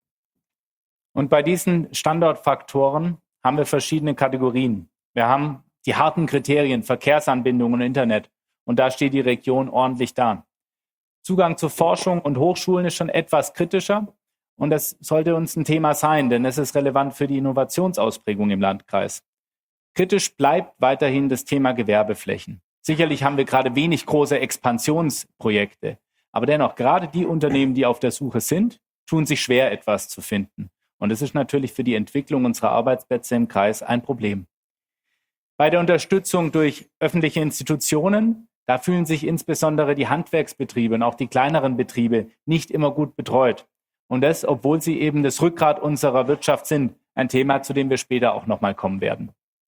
Und bei diesen Standortfaktoren haben wir verschiedene Kategorien. Wir haben die harten Kriterien, Verkehrsanbindung und Internet. Und da steht die Region ordentlich da. Zugang zu Forschung und Hochschulen ist schon etwas kritischer. Und das sollte uns ein Thema sein, denn es ist relevant für die Innovationsausprägung im Landkreis. Kritisch bleibt weiterhin das Thema Gewerbeflächen. Sicherlich haben wir gerade wenig große Expansionsprojekte. Aber dennoch, gerade die Unternehmen, die auf der Suche sind, tun sich schwer, etwas zu finden. Und es ist natürlich für die Entwicklung unserer Arbeitsplätze im Kreis ein Problem. Bei der Unterstützung durch öffentliche Institutionen, da fühlen sich insbesondere die Handwerksbetriebe und auch die kleineren Betriebe nicht immer gut betreut. Und das, obwohl sie eben das Rückgrat unserer Wirtschaft sind. Ein Thema, zu dem wir später auch nochmal kommen werden.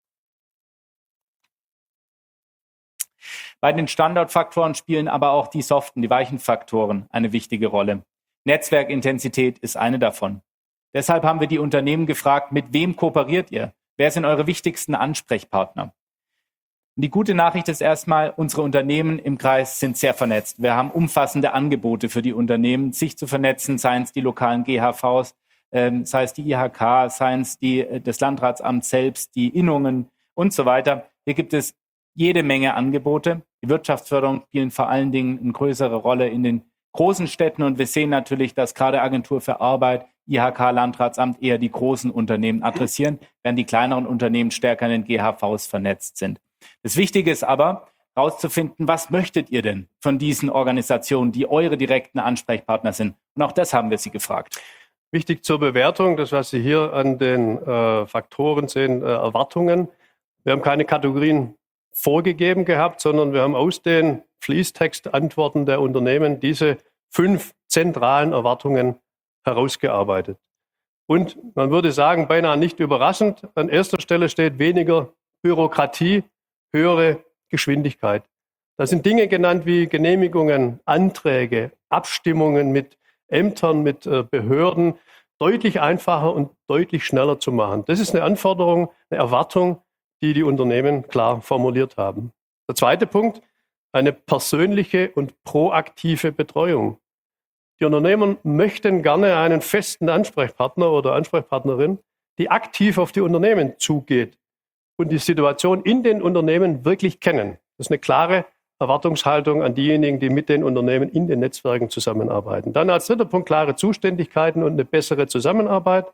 Bei den Standortfaktoren spielen aber auch die soften, die weichen Faktoren eine wichtige Rolle. Netzwerkintensität ist eine davon. Deshalb haben wir die Unternehmen gefragt, mit wem kooperiert ihr? Wer sind eure wichtigsten Ansprechpartner? Und die gute Nachricht ist erstmal, unsere Unternehmen im Kreis sind sehr vernetzt. Wir haben umfassende Angebote für die Unternehmen, sich zu vernetzen, seien es die lokalen GHVs, sei es die IHK, seien es das Landratsamt selbst, die Innungen und so weiter. Hier gibt es jede Menge Angebote. Die Wirtschaftsförderung spielt vor allen Dingen eine größere Rolle in den großen Städten und wir sehen natürlich, dass gerade Agentur für Arbeit, IHK, Landratsamt eher die großen Unternehmen adressieren, während die kleineren Unternehmen stärker in den GHVs vernetzt sind. Das Wichtige ist aber, herauszufinden, was möchtet ihr denn von diesen Organisationen, die eure direkten Ansprechpartner sind? Und auch das haben wir sie gefragt. Wichtig zur Bewertung, das, was Sie hier an den Faktoren sehen, Erwartungen. Wir haben keine Kategorien vorgegeben gehabt, sondern wir haben aus den Fließtextantworten der Unternehmen diese 5 zentralen Erwartungen herausgearbeitet. Und man würde sagen, beinahe nicht überraschend, an erster Stelle steht weniger Bürokratie, höhere Geschwindigkeit. Da sind Dinge genannt wie Genehmigungen, Anträge, Abstimmungen mit Ämtern, mit Behörden, deutlich einfacher und deutlich schneller zu machen. Das ist eine Anforderung, eine Erwartung, die die Unternehmen klar formuliert haben. Der zweite Punkt, eine persönliche und proaktive Betreuung. Die Unternehmen möchten gerne einen festen Ansprechpartner oder Ansprechpartnerin, die aktiv auf die Unternehmen zugeht und die Situation in den Unternehmen wirklich kennen. Das ist eine klare Erwartungshaltung an diejenigen, die mit den Unternehmen in den Netzwerken zusammenarbeiten. Dann als dritter Punkt klare Zuständigkeiten und eine bessere Zusammenarbeit.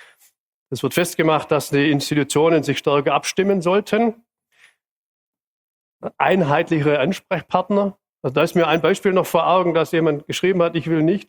Es wird festgemacht, dass die Institutionen sich stärker abstimmen sollten. Einheitlichere Ansprechpartner. Also da ist mir ein Beispiel noch vor Augen, dass jemand geschrieben hat, ich will nicht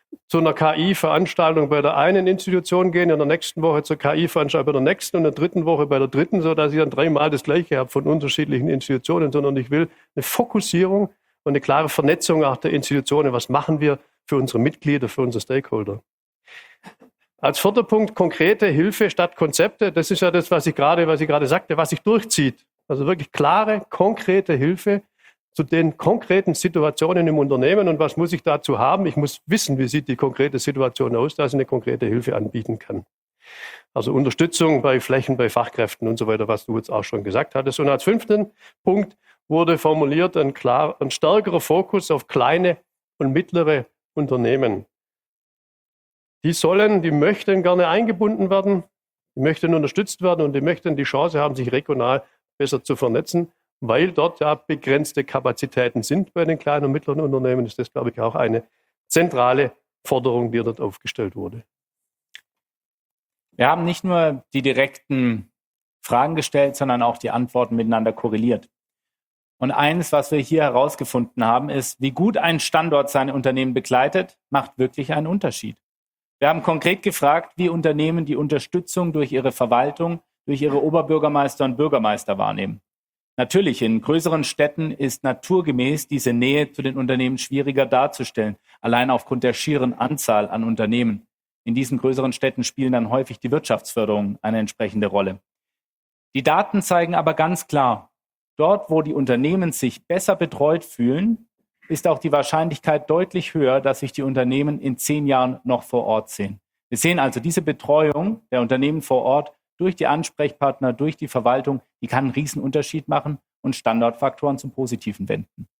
zu einer KI-Veranstaltung bei der einen Institution gehen, in der nächsten Woche zur KI-Veranstaltung bei der nächsten und in der dritten Woche bei der dritten, sodass ich dann 3-mal das Gleiche habe von unterschiedlichen Institutionen, sondern ich will eine Fokussierung und eine klare Vernetzung auch der Institutionen. Was machen wir für unsere Mitglieder, für unsere Stakeholder? Als 4. Punkt konkrete Hilfe statt Konzepte. Das ist ja das, was ich gerade sagte, was sich durchzieht. Also wirklich klare, konkrete Hilfe zu den konkreten Situationen im Unternehmen. Und was muss ich dazu haben? Ich muss wissen, wie sieht die konkrete Situation aus, dass ich eine konkrete Hilfe anbieten kann. Also Unterstützung bei Flächen, bei Fachkräften und so weiter, was du jetzt auch schon gesagt hattest. Und als 5. Punkt wurde formuliert ein stärkerer Fokus auf kleine und mittlere Unternehmen. Die möchten gerne eingebunden werden, die möchten unterstützt werden und die möchten die Chance haben, sich regional besser zu vernetzen, weil dort ja begrenzte Kapazitäten sind bei den kleinen und mittleren Unternehmen. Ist das, glaube ich, auch eine zentrale Forderung, die dort aufgestellt wurde. Wir haben nicht nur die direkten Fragen gestellt, sondern auch die Antworten miteinander korreliert. Und eines, was wir hier herausgefunden haben, ist, wie gut ein Standort sein Unternehmen begleitet, macht wirklich einen Unterschied. Wir haben konkret gefragt, wie Unternehmen die Unterstützung durch ihre Verwaltung, durch ihre Oberbürgermeister und Bürgermeister wahrnehmen. Natürlich, in größeren Städten ist naturgemäß diese Nähe zu den Unternehmen schwieriger darzustellen, allein aufgrund der schieren Anzahl an Unternehmen. In diesen größeren Städten spielen dann häufig die Wirtschaftsförderungen eine entsprechende Rolle. Die Daten zeigen aber ganz klar, dort, wo die Unternehmen sich besser betreut fühlen, ist auch die Wahrscheinlichkeit deutlich höher, dass sich die Unternehmen in 10 Jahren noch vor Ort sehen. Wir sehen also, diese Betreuung der Unternehmen vor Ort durch die Ansprechpartner, durch die Verwaltung, die kann einen Riesenunterschied machen und Standortfaktoren zum Positiven wenden.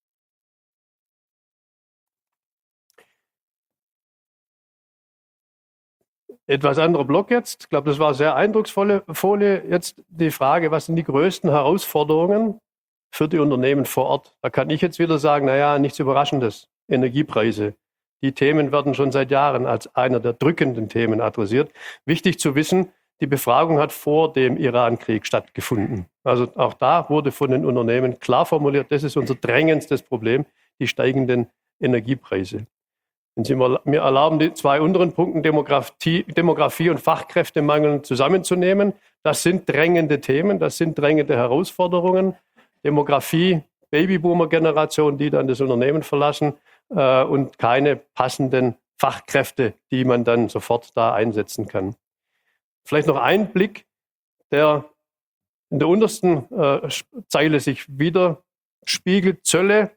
Etwas anderer Block jetzt. Ich glaube, das war eine sehr eindrucksvolle Folie. Jetzt die Frage, was sind die größten Herausforderungen für die Unternehmen vor Ort? Da kann ich jetzt wieder sagen, naja, nichts Überraschendes. Energiepreise. Die Themen werden schon seit Jahren als einer der drückenden Themen adressiert. Wichtig zu wissen, die Befragung hat vor dem Iran-Krieg stattgefunden. Also auch da wurde von den Unternehmen klar formuliert, das ist unser drängendstes Problem, die steigenden Energiepreise. Wenn Sie mir erlauben, die 2 unteren Punkte, Demografie und Fachkräftemangel zusammenzunehmen, das sind drängende Themen, das sind drängende Herausforderungen. Demografie, Babyboomer-Generation, die dann das Unternehmen verlassen und keine passenden Fachkräfte, die man dann sofort da einsetzen kann. Vielleicht noch ein Blick, der in der untersten Zeile sich widerspiegelt. Zölle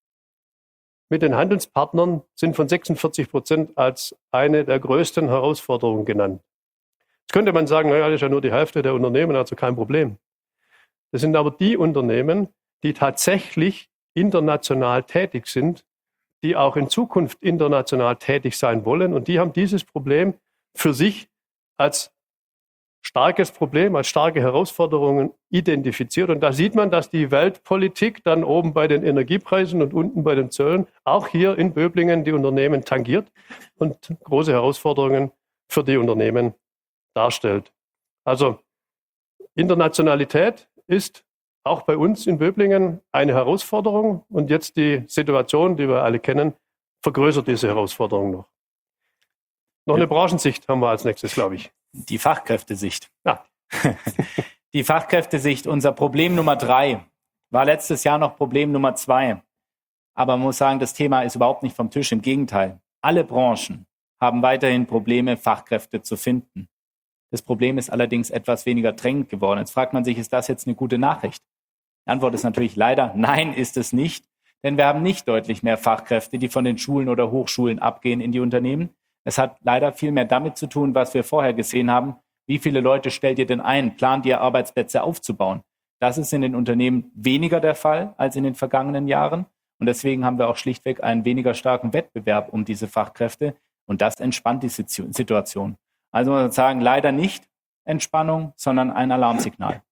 mit den Handelspartnern sind von 46% als eine der größten Herausforderungen genannt. Jetzt könnte man sagen, naja, das ist ja nur die Hälfte der Unternehmen, also kein Problem. Das sind aber die Unternehmen, die tatsächlich international tätig sind, die auch in Zukunft international tätig sein wollen. Und die haben dieses Problem für sich als starkes Problem, als starke Herausforderungen identifiziert. Und da sieht man, dass die Weltpolitik dann oben bei den Energiepreisen und unten bei den Zöllen auch hier in Böblingen die Unternehmen tangiert und große Herausforderungen für die Unternehmen darstellt. Also Internationalität ist auch bei uns in Böblingen eine Herausforderung. Und jetzt die Situation, die wir alle kennen, vergrößert diese Herausforderung noch. Noch eine Branchensicht haben wir als nächstes, glaube ich. Die Fachkräftesicht. Ja. Die Fachkräftesicht, unser Problem Nummer 3, war letztes Jahr noch Problem Nummer 2. Aber man muss sagen, das Thema ist überhaupt nicht vom Tisch. Im Gegenteil, alle Branchen haben weiterhin Probleme, Fachkräfte zu finden. Das Problem ist allerdings etwas weniger drängend geworden. Jetzt fragt man sich, ist das jetzt eine gute Nachricht? Die Antwort ist natürlich leider, nein, ist es nicht. Denn wir haben nicht deutlich mehr Fachkräfte, die von den Schulen oder Hochschulen abgehen in die Unternehmen. Es hat leider viel mehr damit zu tun, was wir vorher gesehen haben. Wie viele Leute stellt ihr denn ein? Plant ihr Arbeitsplätze aufzubauen? Das ist in den Unternehmen weniger der Fall als in den vergangenen Jahren. Und deswegen haben wir auch schlichtweg einen weniger starken Wettbewerb um diese Fachkräfte. Und das entspannt die Situation. Also man muss sagen, leider nicht Entspannung, sondern ein Alarmsignal.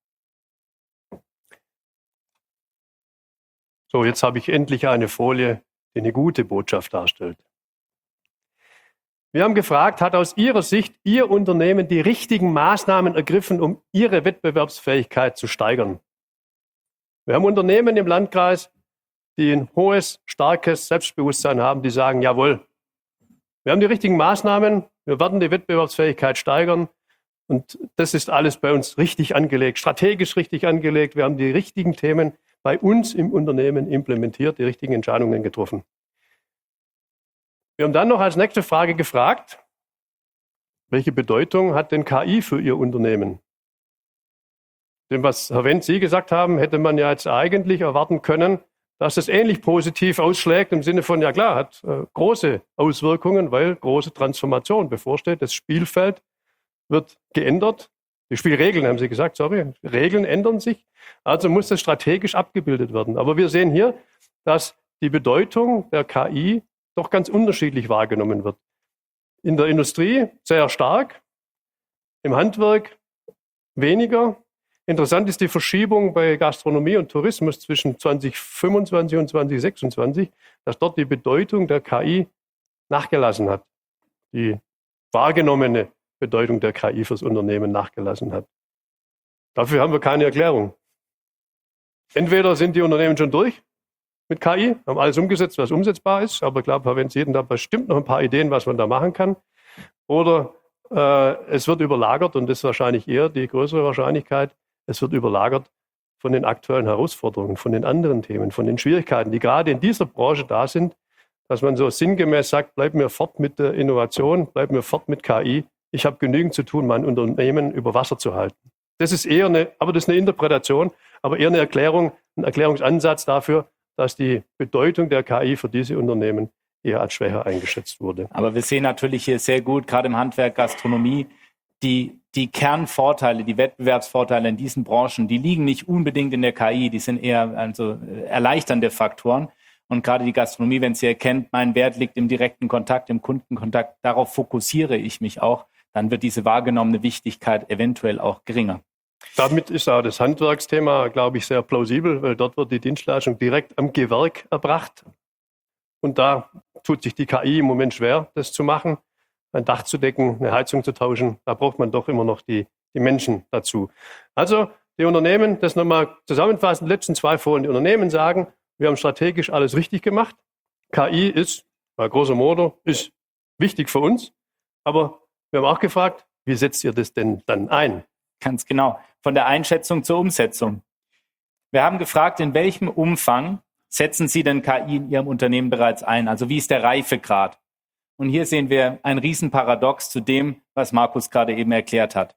So, jetzt habe ich endlich eine Folie, die eine gute Botschaft darstellt. Wir haben gefragt, hat aus Ihrer Sicht Ihr Unternehmen die richtigen Maßnahmen ergriffen, um Ihre Wettbewerbsfähigkeit zu steigern? Wir haben Unternehmen im Landkreis, die ein hohes, starkes Selbstbewusstsein haben, die sagen, jawohl, Wir haben die richtigen Maßnahmen, wir werden die Wettbewerbsfähigkeit steigern und das ist alles bei uns richtig angelegt, strategisch richtig angelegt. Wir haben die richtigen Themen bei uns im Unternehmen implementiert, die richtigen Entscheidungen getroffen. Wir haben dann noch als nächste Frage gefragt, welche Bedeutung hat denn KI für Ihr Unternehmen? Dem, was Herr Wendt, Sie gesagt haben, hätte man ja jetzt eigentlich erwarten können, dass es ähnlich positiv ausschlägt im Sinne von, ja klar, hat große Auswirkungen, weil große Transformation bevorsteht. Das Spielfeld wird geändert. Die Spielregeln, haben Sie gesagt, sorry, Regeln ändern sich. Also muss das strategisch abgebildet werden. Aber wir sehen hier, dass die Bedeutung der KI doch ganz unterschiedlich wahrgenommen wird. In der Industrie sehr stark, im Handwerk weniger. Interessant ist die Verschiebung bei Gastronomie und Tourismus zwischen 2025 und 2026, dass dort die Bedeutung der KI nachgelassen hat. Die wahrgenommene Bedeutung der KI fürs Unternehmen nachgelassen hat. Dafür haben wir keine Erklärung. Entweder sind die Unternehmen schon durch mit KI, haben alles umgesetzt, was umsetzbar ist, aber ich glaube, Herr Wendt, Sie hätten da bestimmt noch ein paar Ideen, was man da machen kann. Oder es wird überlagert, und das ist wahrscheinlich eher die größere Wahrscheinlichkeit, es wird überlagert von den aktuellen Herausforderungen, von den anderen Themen, von den Schwierigkeiten, die gerade in dieser Branche da sind, dass man so sinngemäß sagt, bleib mir fort mit der Innovation, bleib mir fort mit KI. Ich habe genügend zu tun, mein Unternehmen über Wasser zu halten. Das ist eher aber das ist eine Interpretation, aber eher eine Erklärung, ein Erklärungsansatz dafür, dass die Bedeutung der KI für diese Unternehmen eher als schwächer eingeschätzt wurde. Aber wir sehen natürlich hier sehr gut, gerade im Handwerk, Gastronomie, die Kernvorteile, die Wettbewerbsvorteile in diesen Branchen, die liegen nicht unbedingt in der KI, die sind eher erleichternde Faktoren. Und gerade die Gastronomie, wenn sie erkennt, mein Wert liegt im direkten Kontakt, im Kundenkontakt, darauf fokussiere ich mich auch, dann wird diese wahrgenommene Wichtigkeit eventuell auch geringer. Damit ist auch das Handwerksthema, glaube ich, sehr plausibel, weil dort wird die Dienstleistung direkt am Gewerk erbracht. Und da tut sich die KI im Moment schwer, das zu machen. Ein Dach zu decken, eine Heizung zu tauschen, da braucht man doch immer noch die Menschen dazu. Also die Unternehmen, das nochmal zusammenfassend, die letzten 2 Folien, die Unternehmen sagen, wir haben strategisch alles richtig gemacht. KI ist, bei großer Modo, ist wichtig für uns. Aber wir haben auch gefragt, wie setzt ihr das denn dann ein? Ganz genau. Von der Einschätzung zur Umsetzung. Wir haben gefragt, in welchem Umfang setzen Sie denn KI in Ihrem Unternehmen bereits ein? Also wie ist der Reifegrad? Und hier sehen wir ein Riesenparadox zu dem, was Markus gerade eben erklärt hat.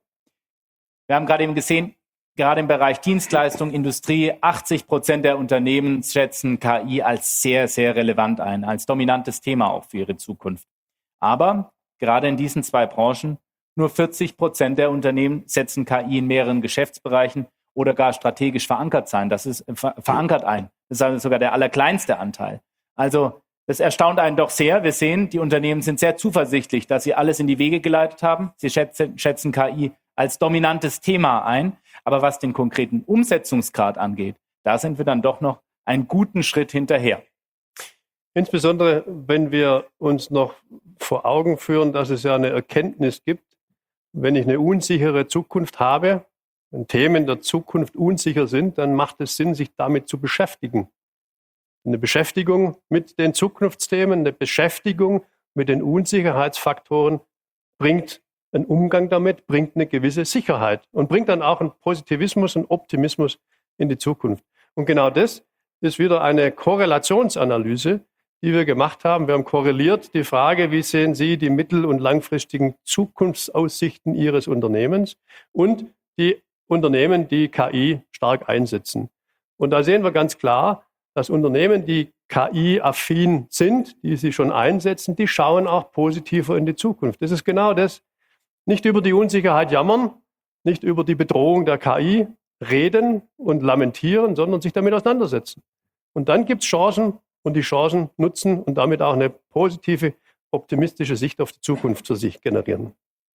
Wir haben gerade eben gesehen, gerade im Bereich Dienstleistung, Industrie, 80% der Unternehmen schätzen KI als sehr, sehr relevant ein, als dominantes Thema auch für ihre Zukunft. Aber gerade in diesen 2 Branchen, nur 40% der Unternehmen setzen KI in mehreren Geschäftsbereichen oder gar strategisch verankert sein. Das ist verankert ein. Das ist also sogar der allerkleinste Anteil. Also das erstaunt einen doch sehr. Wir sehen, die Unternehmen sind sehr zuversichtlich, dass sie alles in die Wege geleitet haben. Sie schätzen KI als dominantes Thema ein. Aber was den konkreten Umsetzungsgrad angeht, da sind wir dann doch noch einen guten Schritt hinterher. Insbesondere, wenn wir uns noch vor Augen führen, dass es ja eine Erkenntnis gibt, wenn ich eine unsichere Zukunft habe, wenn Themen der Zukunft unsicher sind, dann macht es Sinn, sich damit zu beschäftigen. Eine Beschäftigung mit den Zukunftsthemen, eine Beschäftigung mit den Unsicherheitsfaktoren bringt einen Umgang damit, bringt eine gewisse Sicherheit und bringt dann auch einen Positivismus, einen Optimismus in die Zukunft. Und genau das ist wieder eine Korrelationsanalyse, die wir gemacht haben. Wir haben korreliert die Frage, wie sehen Sie die mittel- und langfristigen Zukunftsaussichten Ihres Unternehmens und die Unternehmen, die KI stark einsetzen. Und da sehen wir ganz klar, dass Unternehmen, die KI-affin sind, die sie schon einsetzen, die schauen auch positiver in die Zukunft. Das ist genau das. Nicht über die Unsicherheit jammern, nicht über die Bedrohung der KI reden und lamentieren, sondern sich damit auseinandersetzen. Und dann gibt es Chancen und die Chancen nutzen und damit auch eine positive, optimistische Sicht auf die Zukunft für sich generieren.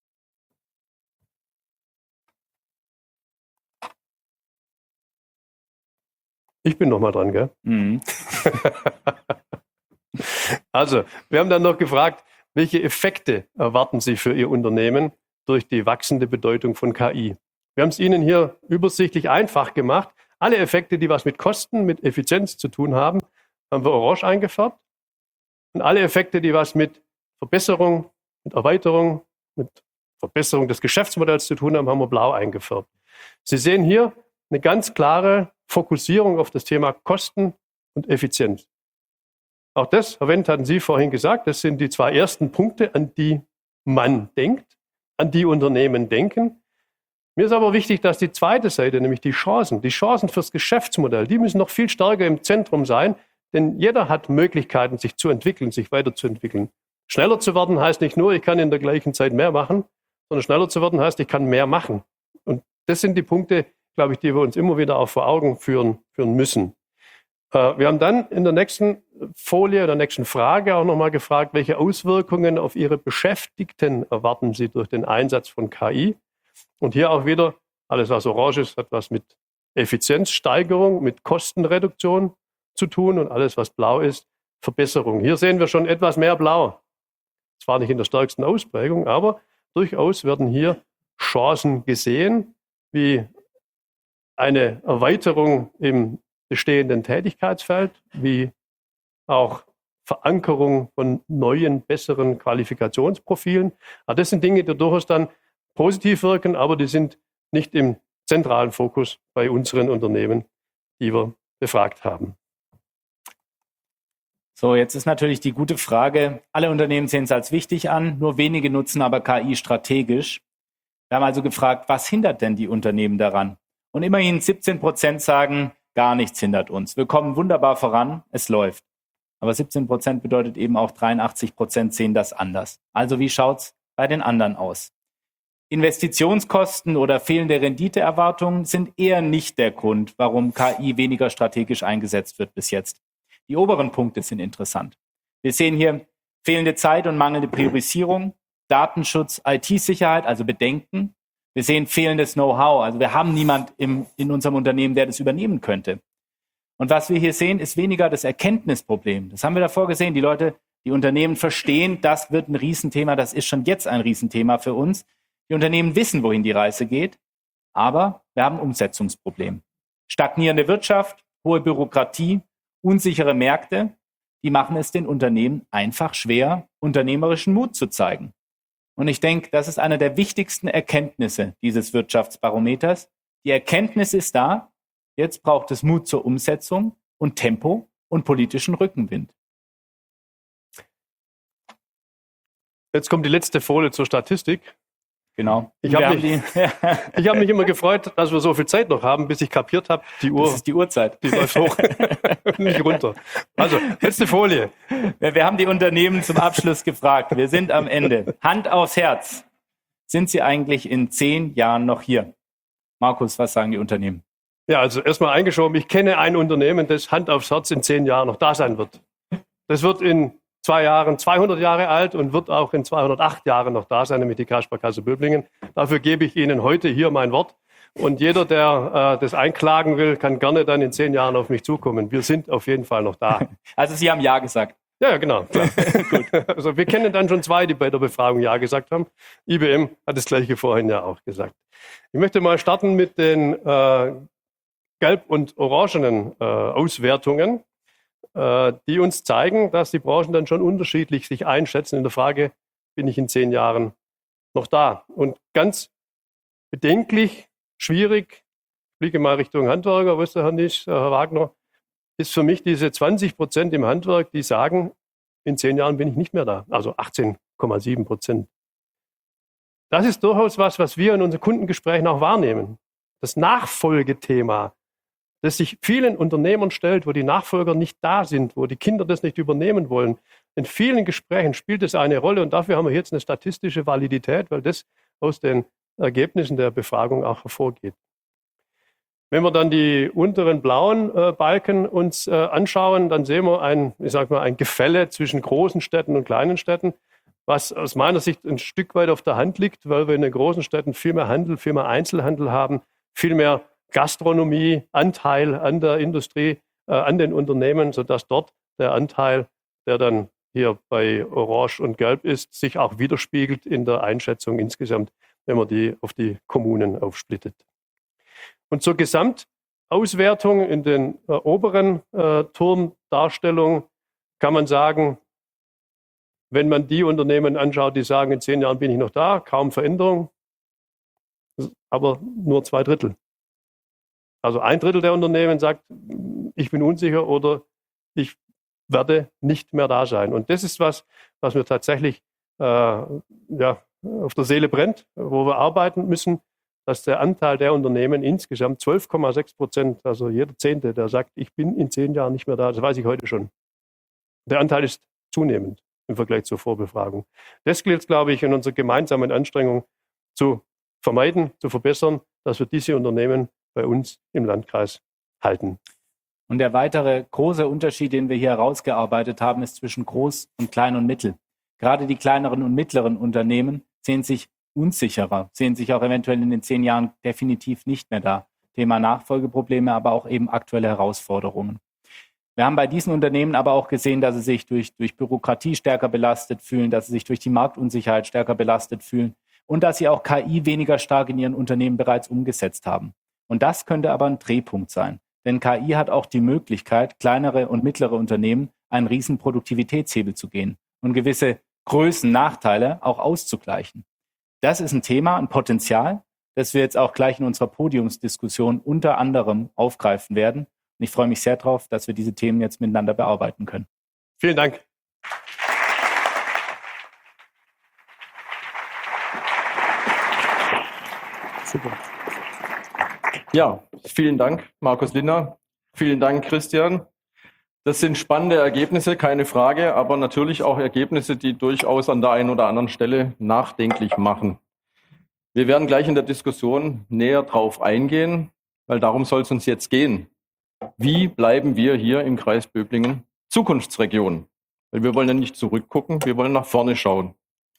Ich bin noch mal dran, gell? Mhm. Also, wir haben dann noch gefragt, welche Effekte erwarten Sie für Ihr Unternehmen durch die wachsende Bedeutung von KI? Wir haben es Ihnen hier übersichtlich einfach gemacht. Alle Effekte, die was mit Kosten, mit Effizienz zu tun haben, haben wir orange eingefärbt. Und alle Effekte, die was mit Verbesserung, mit Erweiterung, mit Verbesserung des Geschäftsmodells zu tun haben, haben wir blau eingefärbt. Sie sehen hier eine ganz klare Fokussierung auf das Thema Kosten und Effizienz. Auch das, Herr Wendt, hatten Sie vorhin gesagt, das sind die 2 ersten Punkte, an die man denkt, an die Unternehmen denken. Mir ist aber wichtig, dass die zweite Seite, nämlich die Chancen fürs Geschäftsmodell, die müssen noch viel stärker im Zentrum sein, denn jeder hat Möglichkeiten, sich zu entwickeln, sich weiterzuentwickeln. Schneller zu werden heißt nicht nur, ich kann in der gleichen Zeit mehr machen, sondern schneller zu werden heißt, ich kann mehr machen. Und das sind die Punkte, glaube ich, die wir uns immer wieder auch vor Augen führen müssen. Wir haben dann in der nächsten Folie oder nächsten Frage auch nochmal gefragt, welche Auswirkungen auf Ihre Beschäftigten erwarten Sie durch den Einsatz von KI? Und hier auch wieder, alles was orange ist, hat was mit Effizienzsteigerung, mit Kostenreduktion zu tun und alles was blau ist, Verbesserung. Hier sehen wir schon etwas mehr blau. Zwar nicht in der stärksten Ausprägung, aber durchaus werden hier Chancen gesehen, wie eine Erweiterung im bestehenden Tätigkeitsfeld, wie auch Verankerung von neuen, besseren Qualifikationsprofilen. Aber das sind Dinge, die durchaus dann positiv wirken, aber die sind nicht im zentralen Fokus bei unseren Unternehmen, die wir befragt haben. So, jetzt ist natürlich die gute Frage, alle Unternehmen sehen es als wichtig an, nur wenige nutzen aber KI strategisch. Wir haben also gefragt, was hindert denn die Unternehmen daran? Und immerhin 17% sagen, gar nichts hindert uns. Wir kommen wunderbar voran, es läuft. Aber 17% bedeutet eben auch 83% sehen das anders. Also wie schaut's bei den anderen aus? Investitionskosten oder fehlende Renditeerwartungen sind eher nicht der Grund, warum KI weniger strategisch eingesetzt wird bis jetzt. Die oberen Punkte sind interessant. Wir sehen hier fehlende Zeit und mangelnde Priorisierung, Datenschutz, IT-Sicherheit, also Bedenken. Wir sehen fehlendes Know-how. Also wir haben niemand in unserem Unternehmen, der das übernehmen könnte. Und was wir hier sehen, ist weniger das Erkenntnisproblem. Das haben wir davor gesehen. Die Unternehmen verstehen, das wird ein Riesenthema. Das ist schon jetzt ein Riesenthema für uns. Die Unternehmen wissen, wohin die Reise geht. Aber wir haben ein Umsetzungsproblem. Stagnierende Wirtschaft, hohe Bürokratie, unsichere Märkte, die machen es den Unternehmen einfach schwer, unternehmerischen Mut zu zeigen. Und ich denke, das ist eine der wichtigsten Erkenntnisse dieses Wirtschaftsbarometers. Die Erkenntnis ist da, jetzt braucht es Mut zur Umsetzung und Tempo und politischen Rückenwind. Jetzt kommt die letzte Folie zur Statistik. Genau. Ich habe mich immer gefreut, dass wir so viel Zeit noch haben, bis ich kapiert habe, die Uhr. Das ist die Uhrzeit. Die läuft hoch, nicht runter. Also, letzte Folie. Wir haben die Unternehmen zum Abschluss gefragt. Wir sind am Ende. Hand aufs Herz. Sind sie eigentlich in 10 Jahren noch hier? Markus, was sagen die Unternehmen? Ja, also erstmal eingeschoben. Ich kenne ein Unternehmen, das Hand aufs Herz in 10 Jahren noch da sein wird. Das wird in 2 Jahren 200 Jahre alt und wird auch in 208 Jahren noch da sein, nämlich die Kreissparkasse Böblingen. Dafür gebe ich Ihnen heute hier mein Wort. Und jeder, der das einklagen will, kann gerne dann in 10 Jahren auf mich zukommen. Wir sind auf jeden Fall noch da. Also Sie haben Ja gesagt. Ja, genau. Klar. Gut. Also wir kennen dann schon 2, die bei der Befragung Ja gesagt haben. IBM hat das Gleiche vorhin ja auch gesagt. Ich möchte mal starten mit den gelb- und orangenen Auswertungen, die uns zeigen, dass die Branchen dann schon unterschiedlich sich einschätzen in der Frage, bin ich in 10 Jahren noch da? Und ganz bedenklich, schwierig, ich blicke mal Richtung Handwerker, was der Herr Nisch, Herr Wagner, ist für mich diese 20% im Handwerk, die sagen, in 10 Jahren bin ich nicht mehr da. Also 18,7%. Das ist durchaus was wir in unseren Kundengesprächen auch wahrnehmen. Das Nachfolgethema, das sich vielen Unternehmern stellt, wo die Nachfolger nicht da sind, wo die Kinder das nicht übernehmen wollen. In vielen Gesprächen spielt es eine Rolle und dafür haben wir jetzt eine statistische Validität, weil das aus den Ergebnissen der Befragung auch hervorgeht. Wenn wir dann die unteren blauen Balken uns anschauen, dann sehen wir ein Gefälle zwischen großen Städten und kleinen Städten, was aus meiner Sicht ein Stück weit auf der Hand liegt, weil wir in den großen Städten viel mehr Handel, viel mehr Einzelhandel haben, viel mehr Gastronomie, Anteil an der Industrie, an den Unternehmen, sodass dort der Anteil, der dann hier bei Orange und Gelb ist, sich auch widerspiegelt in der Einschätzung insgesamt, wenn man die auf die Kommunen aufsplittet. Und zur Gesamtauswertung in den oberen Turmdarstellungen kann man sagen, wenn man die Unternehmen anschaut, die sagen, in 10 Jahren bin ich noch da, kaum Veränderung, aber nur 2/3. Also 1/3 der Unternehmen sagt, ich bin unsicher oder ich werde nicht mehr da sein. Und das ist was mir tatsächlich auf der Seele brennt, wo wir arbeiten müssen, dass der Anteil der Unternehmen insgesamt 12,6%, also jeder Zehnte, der sagt, ich bin in 10 Jahren nicht mehr da, das weiß ich heute schon. Der Anteil ist zunehmend im Vergleich zur Vorbefragung. Das gilt, glaube ich, in unserer gemeinsamen Anstrengung zu vermeiden, zu verbessern, dass wir diese Unternehmen bei uns im Landkreis halten. Und der weitere große Unterschied, den wir hier herausgearbeitet haben, ist zwischen Groß und Klein und Mittel. Gerade die kleineren und mittleren Unternehmen sehen sich unsicherer, sehen sich auch eventuell in den 10 Jahren definitiv nicht mehr da. Thema Nachfolgeprobleme, aber auch eben aktuelle Herausforderungen. Wir haben bei diesen Unternehmen aber auch gesehen, dass sie sich durch Bürokratie stärker belastet fühlen, dass sie sich durch die Marktunsicherheit stärker belastet fühlen und dass sie auch KI weniger stark in ihren Unternehmen bereits umgesetzt haben. Und das könnte aber ein Drehpunkt sein. Denn KI hat auch die Möglichkeit, kleinere und mittlere Unternehmen einen riesen Produktivitätshebel zu gehen und gewisse Größennachteile auch auszugleichen. Das ist ein Thema, ein Potenzial, das wir jetzt auch gleich in unserer Podiumsdiskussion unter anderem aufgreifen werden. Und ich freue mich sehr darauf, dass wir diese Themen jetzt miteinander bearbeiten können. Vielen Dank. Super. Ja, vielen Dank, Markus Lindner. Vielen Dank, Christian. Das sind spannende Ergebnisse, keine Frage, aber natürlich auch Ergebnisse, die durchaus an der einen oder anderen Stelle nachdenklich machen. Wir werden gleich in der Diskussion näher drauf eingehen, weil darum soll es uns jetzt gehen. Wie bleiben wir hier im Kreis Böblingen Zukunftsregion? Weil wir wollen ja nicht zurückgucken, wir wollen nach vorne schauen.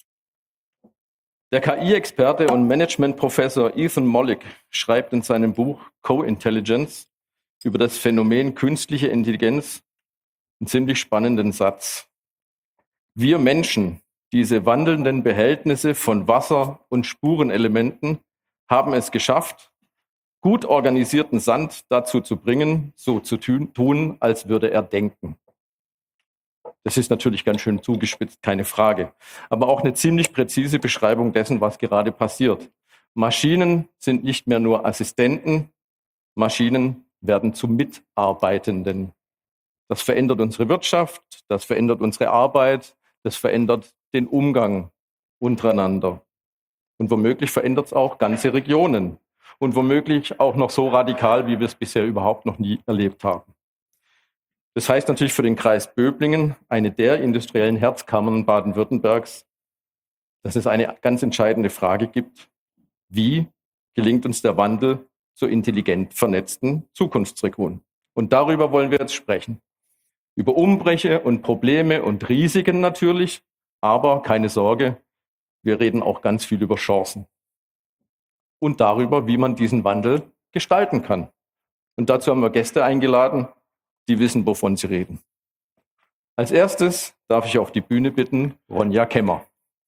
Der KI-Experte und Management-Professor Ethan Mollick schreibt in seinem Buch Co-Intelligence über das Phänomen künstliche Intelligenz einen ziemlich spannenden Satz. Wir Menschen, diese wandelnden Behältnisse von Wasser und Spurenelementen, haben es geschafft, gut organisierten Sand dazu zu bringen, so zu tun, als würde er denken. Das ist natürlich ganz schön zugespitzt, keine Frage. Aber auch eine ziemlich präzise Beschreibung dessen, was gerade passiert. Maschinen sind nicht mehr nur Assistenten, Maschinen werden zu Mitarbeitenden. Das verändert unsere Wirtschaft, das verändert unsere Arbeit, das verändert den Umgang untereinander. Und womöglich verändert es auch ganze Regionen. Und womöglich auch noch so radikal, wie wir es bisher überhaupt noch nie erlebt haben. Das heißt natürlich für den Kreis Böblingen, eine der industriellen Herzkammern Baden-Württembergs, dass es eine ganz entscheidende Frage gibt: Wie gelingt uns der Wandel zur intelligent vernetzten Zukunftsregion? Und darüber wollen wir jetzt sprechen. Über Umbrüche und Probleme und Risiken natürlich, aber keine Sorge, wir reden auch ganz viel über Chancen. Und darüber, wie man diesen Wandel gestalten kann. Und dazu haben wir Gäste eingeladen, die wissen, wovon sie reden. Als erstes darf ich auf die Bühne bitten Ronja Kemmer.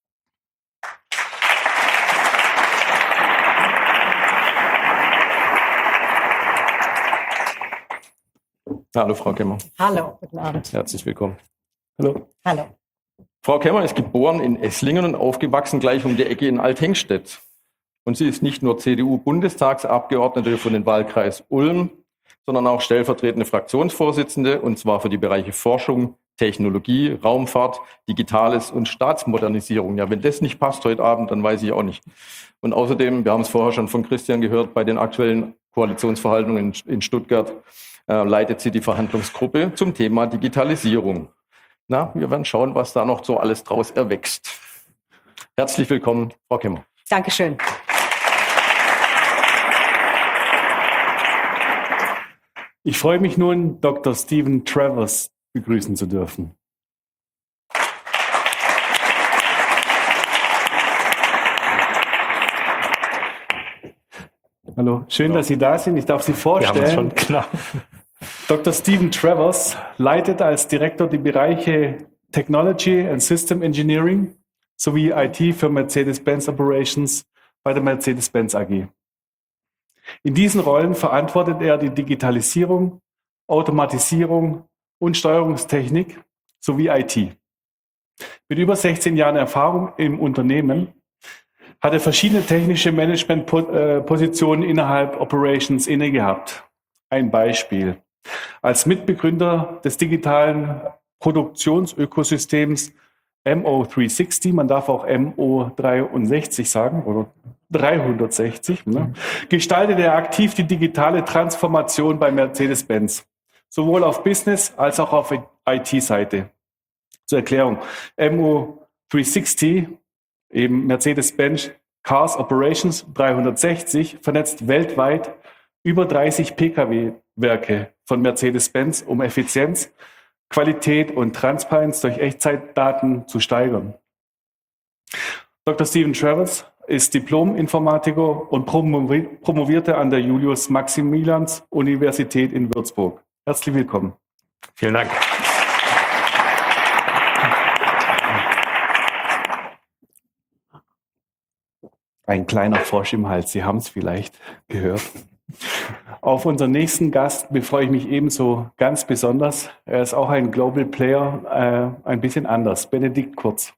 Hallo, Frau Kemmer. Hallo, guten Abend. Herzlich willkommen. Hallo. Hallo. Frau Kemmer ist geboren in Esslingen und aufgewachsen gleich um die Ecke in Althengstedt. Und sie ist nicht nur CDU-Bundestagsabgeordnete für den Wahlkreis Ulm, sondern auch stellvertretende Fraktionsvorsitzende, und zwar für die Bereiche Forschung, Technologie, Raumfahrt, Digitales und Staatsmodernisierung. Ja, wenn das nicht passt heute Abend, dann weiß ich auch nicht. Und außerdem, wir haben es vorher schon von Christian gehört, bei den aktuellen Koalitionsverhandlungen in Stuttgart leitet sie die Verhandlungsgruppe zum Thema Digitalisierung. Na, wir werden schauen, was da noch so alles draus erwächst. Herzlich willkommen, Frau Kemmer. Dankeschön. Ich freue mich nun, Dr. Stephen Travers begrüßen zu dürfen. Hallo, schön, dass Sie da sind. Ich darf Sie vorstellen. Wir haben es schon klar. Dr. Stephen Travers leitet als Direktor die Bereiche Technology and System Engineering sowie IT für Mercedes-Benz Operations bei der Mercedes-Benz AG. In diesen Rollen verantwortet er die Digitalisierung, Automatisierung und Steuerungstechnik sowie IT. Mit über 16 Jahren Erfahrung im Unternehmen hat er verschiedene technische Managementpositionen innerhalb Operations inne gehabt. Ein Beispiel. Als Mitbegründer des digitalen Produktionsökosystems MO360, man darf auch MO63 sagen oder 360, ne? Gestaltete er aktiv die digitale Transformation bei Mercedes-Benz, sowohl auf Business- als auch auf IT-Seite. Zur Erklärung, MO360, eben Mercedes-Benz Cars Operations 360, vernetzt weltweit über 30 Pkw-Werke von Mercedes-Benz, um Effizienz, Qualität und Transparenz durch Echtzeitdaten zu steigern. Dr. Steven Travers ist Diplom-Informatiker und promovierte an der Julius-Maximilians-Universität in Würzburg. Herzlich willkommen. Vielen Dank. Ein kleiner Frosch im Hals, Sie haben es vielleicht gehört. Auf unseren nächsten Gast befreue ich mich ebenso ganz besonders. Er ist auch ein Global Player, ein bisschen anders. Benedikt Kurz.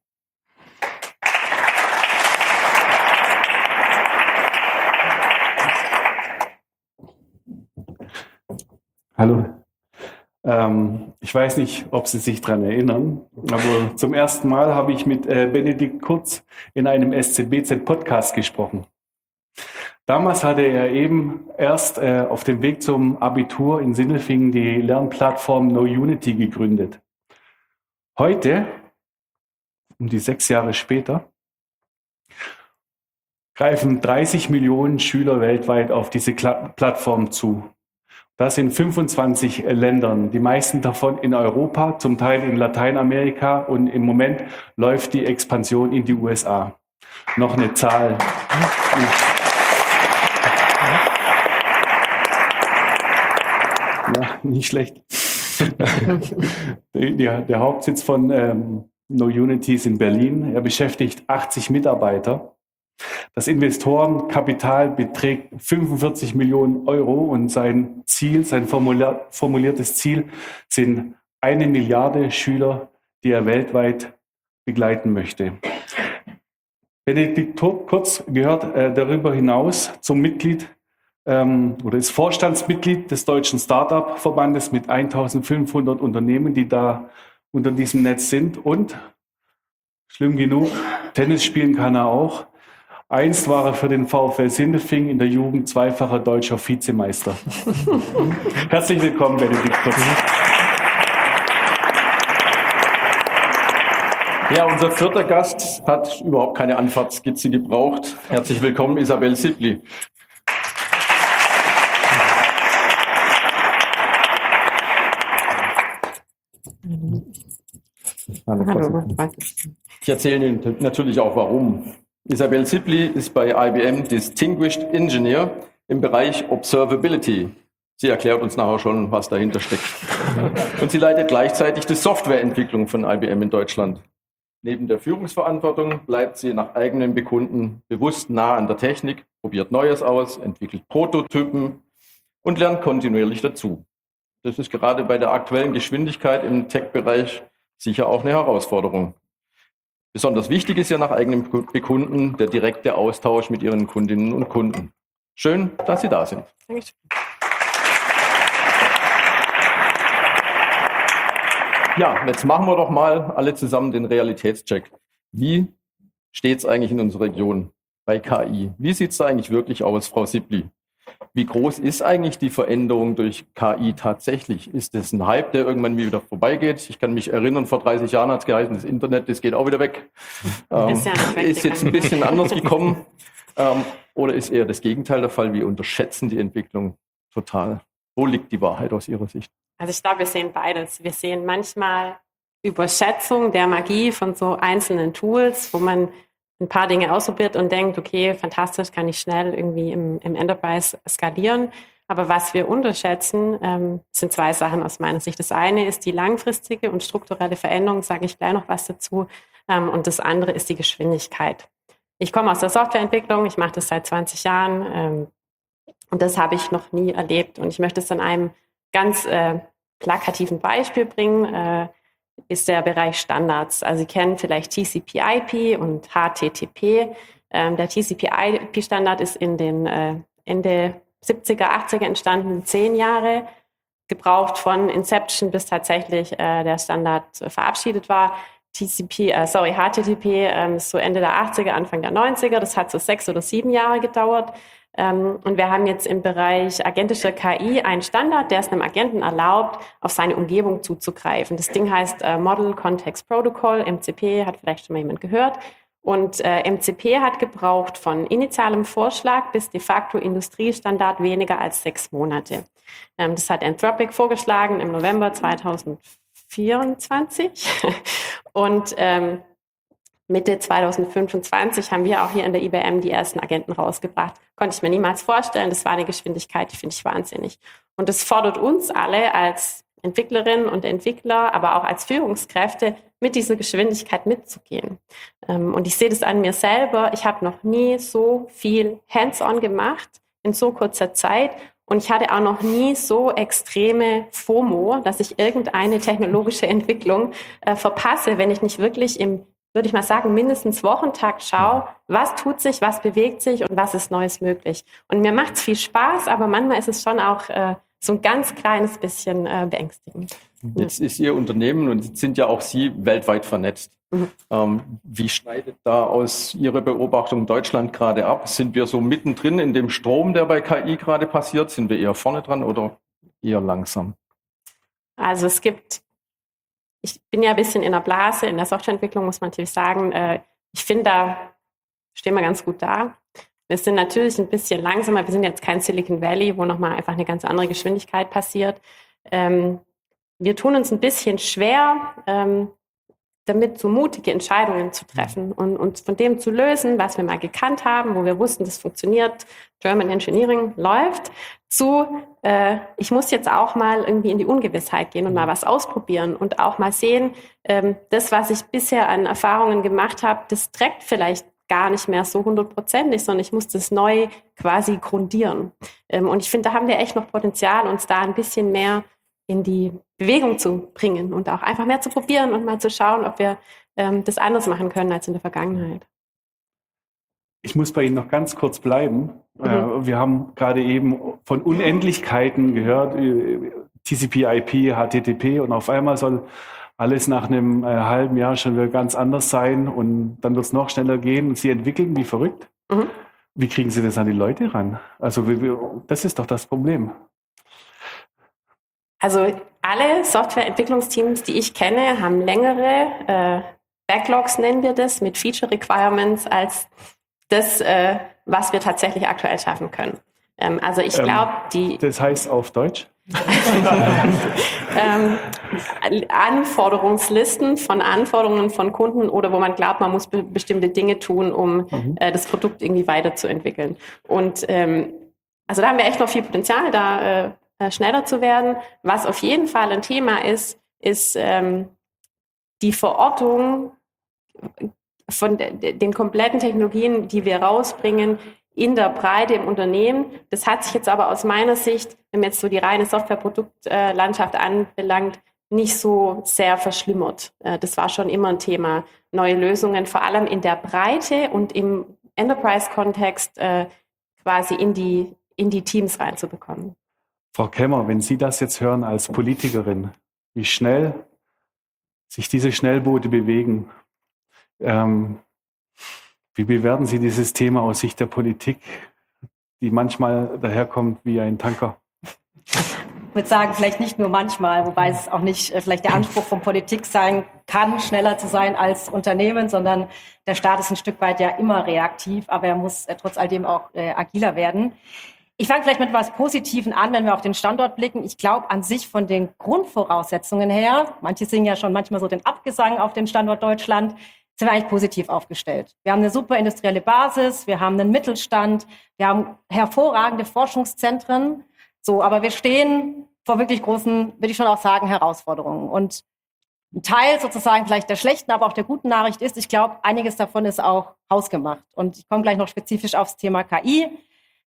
Hallo. Ich weiß nicht, ob Sie sich daran erinnern, aber zum ersten Mal habe ich mit Benedikt Kurz in einem SZBZ-Podcast gesprochen. Damals hatte er eben erst auf dem Weg zum Abitur in Sindelfingen die Lernplattform KnowUnity gegründet. Heute, um die 6 Jahre später, greifen 30 Millionen Schüler weltweit auf diese Plattform zu. Das in 25 Ländern, die meisten davon in Europa, zum Teil in Lateinamerika, und im Moment läuft die Expansion in die USA. Noch eine Zahl. Ja, nicht schlecht. Der Hauptsitz von KnowUnity ist in Berlin. Er beschäftigt 80 Mitarbeiter. Das Investorenkapital beträgt 45 Millionen Euro und sein Ziel, sein formuliertes Ziel sind 1 Milliarde Schüler, die er weltweit begleiten möchte. Benedikt Kurz gehört darüber hinaus zum Mitglied oder ist Vorstandsmitglied des Deutschen Start-up-Verbandes mit 1500 Unternehmen, die da unter diesem Netz sind. Und, schlimm genug, Tennis spielen kann er auch. Einst war er für den VfL Sindelfingen in der Jugend zweifacher deutscher Vizemeister. Herzlich willkommen, Benedikt Kurz. Ja, unser vierter Gast hat überhaupt keine Anfahrtskizze gebraucht. Herzlich willkommen, Isabel Sippli. Hallo. Ich erzähle Ihnen natürlich auch, warum. Isabel Sippli ist bei IBM Distinguished Engineer im Bereich Observability. Sie erklärt uns nachher schon, was dahinter steckt. Und sie leitet gleichzeitig die Softwareentwicklung von IBM in Deutschland. Neben der Führungsverantwortung bleibt sie nach eigenem Bekunden bewusst nah an der Technik, probiert Neues aus, entwickelt Prototypen und lernt kontinuierlich dazu. Das ist gerade bei der aktuellen Geschwindigkeit im Tech-Bereich sicher auch eine Herausforderung. Besonders wichtig ist ja nach eigenem Bekunden der direkte Austausch mit Ihren Kundinnen und Kunden. Schön, dass Sie da sind. Ja, jetzt machen wir doch mal alle zusammen den Realitätscheck. Wie steht es eigentlich in unserer Region bei KI? Wie sieht es da eigentlich wirklich aus, Frau Sippli? Wie groß ist eigentlich die Veränderung durch KI tatsächlich? Ist es ein Hype, der irgendwann wieder vorbeigeht? Ich kann mich erinnern, vor 30 Jahren hat es geheißen, das Internet, das geht auch wieder weg. Ist jetzt ein bisschen anders gekommen. Oder ist eher das Gegenteil der Fall? Wir unterschätzen die Entwicklung total. Wo liegt die Wahrheit aus Ihrer Sicht? Also ich glaube, wir sehen beides. Wir sehen manchmal Überschätzung der Magie von so einzelnen Tools, wo man ein paar Dinge ausprobiert und denkt, okay, fantastisch, kann ich schnell irgendwie im Enterprise skalieren. Aber was wir unterschätzen, sind 2 Sachen aus meiner Sicht. Das eine ist die langfristige und strukturelle Veränderung, sage ich gleich noch was dazu. Und das andere ist die Geschwindigkeit. Ich komme aus der Softwareentwicklung, ich mache das seit 20 Jahren und das habe ich noch nie erlebt. Und ich möchte es an einem ganz plakativen Beispiel bringen. ist der Bereich Standards. Also Sie kennen vielleicht TCP/IP und HTTP. Der TCP/IP-Standard ist in den Ende 70er, 80er entstanden, 10 Jahre gebraucht von Inception bis tatsächlich der Standard verabschiedet war. HTTP ist so Ende der 80er, Anfang der 90er. Das hat so 6 oder 7 Jahre gedauert. Und wir haben jetzt im Bereich agentischer KI einen Standard, der es einem Agenten erlaubt, auf seine Umgebung zuzugreifen. Das Ding heißt Model Context Protocol, MCP, hat vielleicht schon mal jemand gehört. Und MCP hat gebraucht von initialem Vorschlag bis de facto Industriestandard weniger als 6 Monate. Das hat Anthropic vorgeschlagen im November 2024. Und Mitte 2025 haben wir auch hier in der IBM die ersten Agenten rausgebracht. Konnte ich mir niemals vorstellen. Das war eine Geschwindigkeit, die finde ich wahnsinnig. Und das fordert uns alle als Entwicklerinnen und Entwickler, aber auch als Führungskräfte, mit dieser Geschwindigkeit mitzugehen. Und ich sehe das an mir selber. Ich habe noch nie so viel Hands-on gemacht in so kurzer Zeit. Und ich hatte auch noch nie so extreme FOMO, dass ich irgendeine technologische Entwicklung verpasse, wenn ich nicht wirklich im, würde ich mal sagen, mindestens Wochentakt schaue, was tut sich, was bewegt sich und was ist Neues möglich. Und mir macht es viel Spaß, aber manchmal ist es schon auch so ein ganz kleines bisschen beängstigend. Jetzt ist Ihr Unternehmen und jetzt sind ja auch Sie weltweit vernetzt. Wie schneidet da aus Ihrer Beobachtung Deutschland gerade ab? Sind wir so mittendrin in dem Strom, der bei KI gerade passiert? Sind wir eher vorne dran oder eher langsam? Also ich bin ja ein bisschen in der Blase, in der Softwareentwicklung muss man natürlich sagen. Ich finde, da stehen wir ganz gut da. Wir sind natürlich ein bisschen langsamer. Wir sind jetzt kein Silicon Valley, wo nochmal einfach eine ganz andere Geschwindigkeit passiert. Wir tun uns ein bisschen schwer, damit so mutige Entscheidungen zu treffen und uns von dem zu lösen, was wir mal gekannt haben, wo wir wussten, das funktioniert, German Engineering läuft, zu, ich muss jetzt auch mal irgendwie in die Ungewissheit gehen und mal was ausprobieren und auch mal sehen, das, was ich bisher an Erfahrungen gemacht habe, das trägt vielleicht gar nicht mehr so 100%, sondern ich muss das neu quasi grundieren. Und ich finde, da haben wir echt noch Potenzial, uns da ein bisschen mehr in die Bewegung zu bringen und auch einfach mehr zu probieren und mal zu schauen, ob wir das anders machen können als in der Vergangenheit. Ich muss bei Ihnen noch ganz kurz bleiben. Wir haben gerade eben von Unendlichkeiten gehört, TCP/IP, HTTP, und auf einmal soll alles nach einem halben Jahr schon wieder ganz anders sein und dann wird es noch schneller gehen und Sie entwickeln wie verrückt. Wie kriegen Sie das an die Leute ran? Also das ist doch das Problem. Also alle Softwareentwicklungsteams, die ich kenne, haben längere Backlogs, nennen wir das, mit Feature Requirements als das, was wir tatsächlich aktuell schaffen können. Also ich glaube, Das heißt auf Deutsch? Anforderungslisten von Anforderungen von Kunden oder wo man glaubt, man muss bestimmte Dinge tun, um das Produkt irgendwie weiterzuentwickeln. Und also da haben wir echt noch viel Potenzial, da schneller zu werden. Was auf jeden Fall ein Thema ist die Verortung von den kompletten Technologien, die wir rausbringen, in der Breite im Unternehmen. Das hat sich jetzt aber aus meiner Sicht, wenn man jetzt so die reine Softwareproduktlandschaft anbelangt, nicht so sehr verschlimmert. Das war schon immer ein Thema. Neue Lösungen, vor allem in der Breite und im Enterprise-Kontext quasi in die Teams reinzubekommen. Frau Kemmer, wenn Sie das jetzt hören als Politikerin, wie schnell sich diese Schnellboote bewegen, wie bewerten Sie dieses Thema aus Sicht der Politik, die manchmal daherkommt wie ein Tanker? Ich würde sagen, vielleicht nicht nur manchmal, wobei es auch nicht vielleicht der Anspruch von Politik sein kann, schneller zu sein als Unternehmen, sondern der Staat ist ein Stück weit ja immer reaktiv, aber er muss trotz alledem auch agiler werden. Ich fange vielleicht mit etwas Positiven an, wenn wir auf den Standort blicken. Ich glaube an sich von den Grundvoraussetzungen her, manche singen ja schon manchmal so den Abgesang auf den Standort Deutschland, sind wir eigentlich positiv aufgestellt. Wir haben eine super industrielle Basis, wir haben einen Mittelstand, wir haben hervorragende Forschungszentren, so, aber wir stehen vor wirklich großen, würde ich schon auch sagen, Herausforderungen. Und ein Teil sozusagen vielleicht der schlechten, aber auch der guten Nachricht ist, ich glaube, einiges davon ist auch hausgemacht. Und ich komme gleich noch spezifisch aufs Thema KI.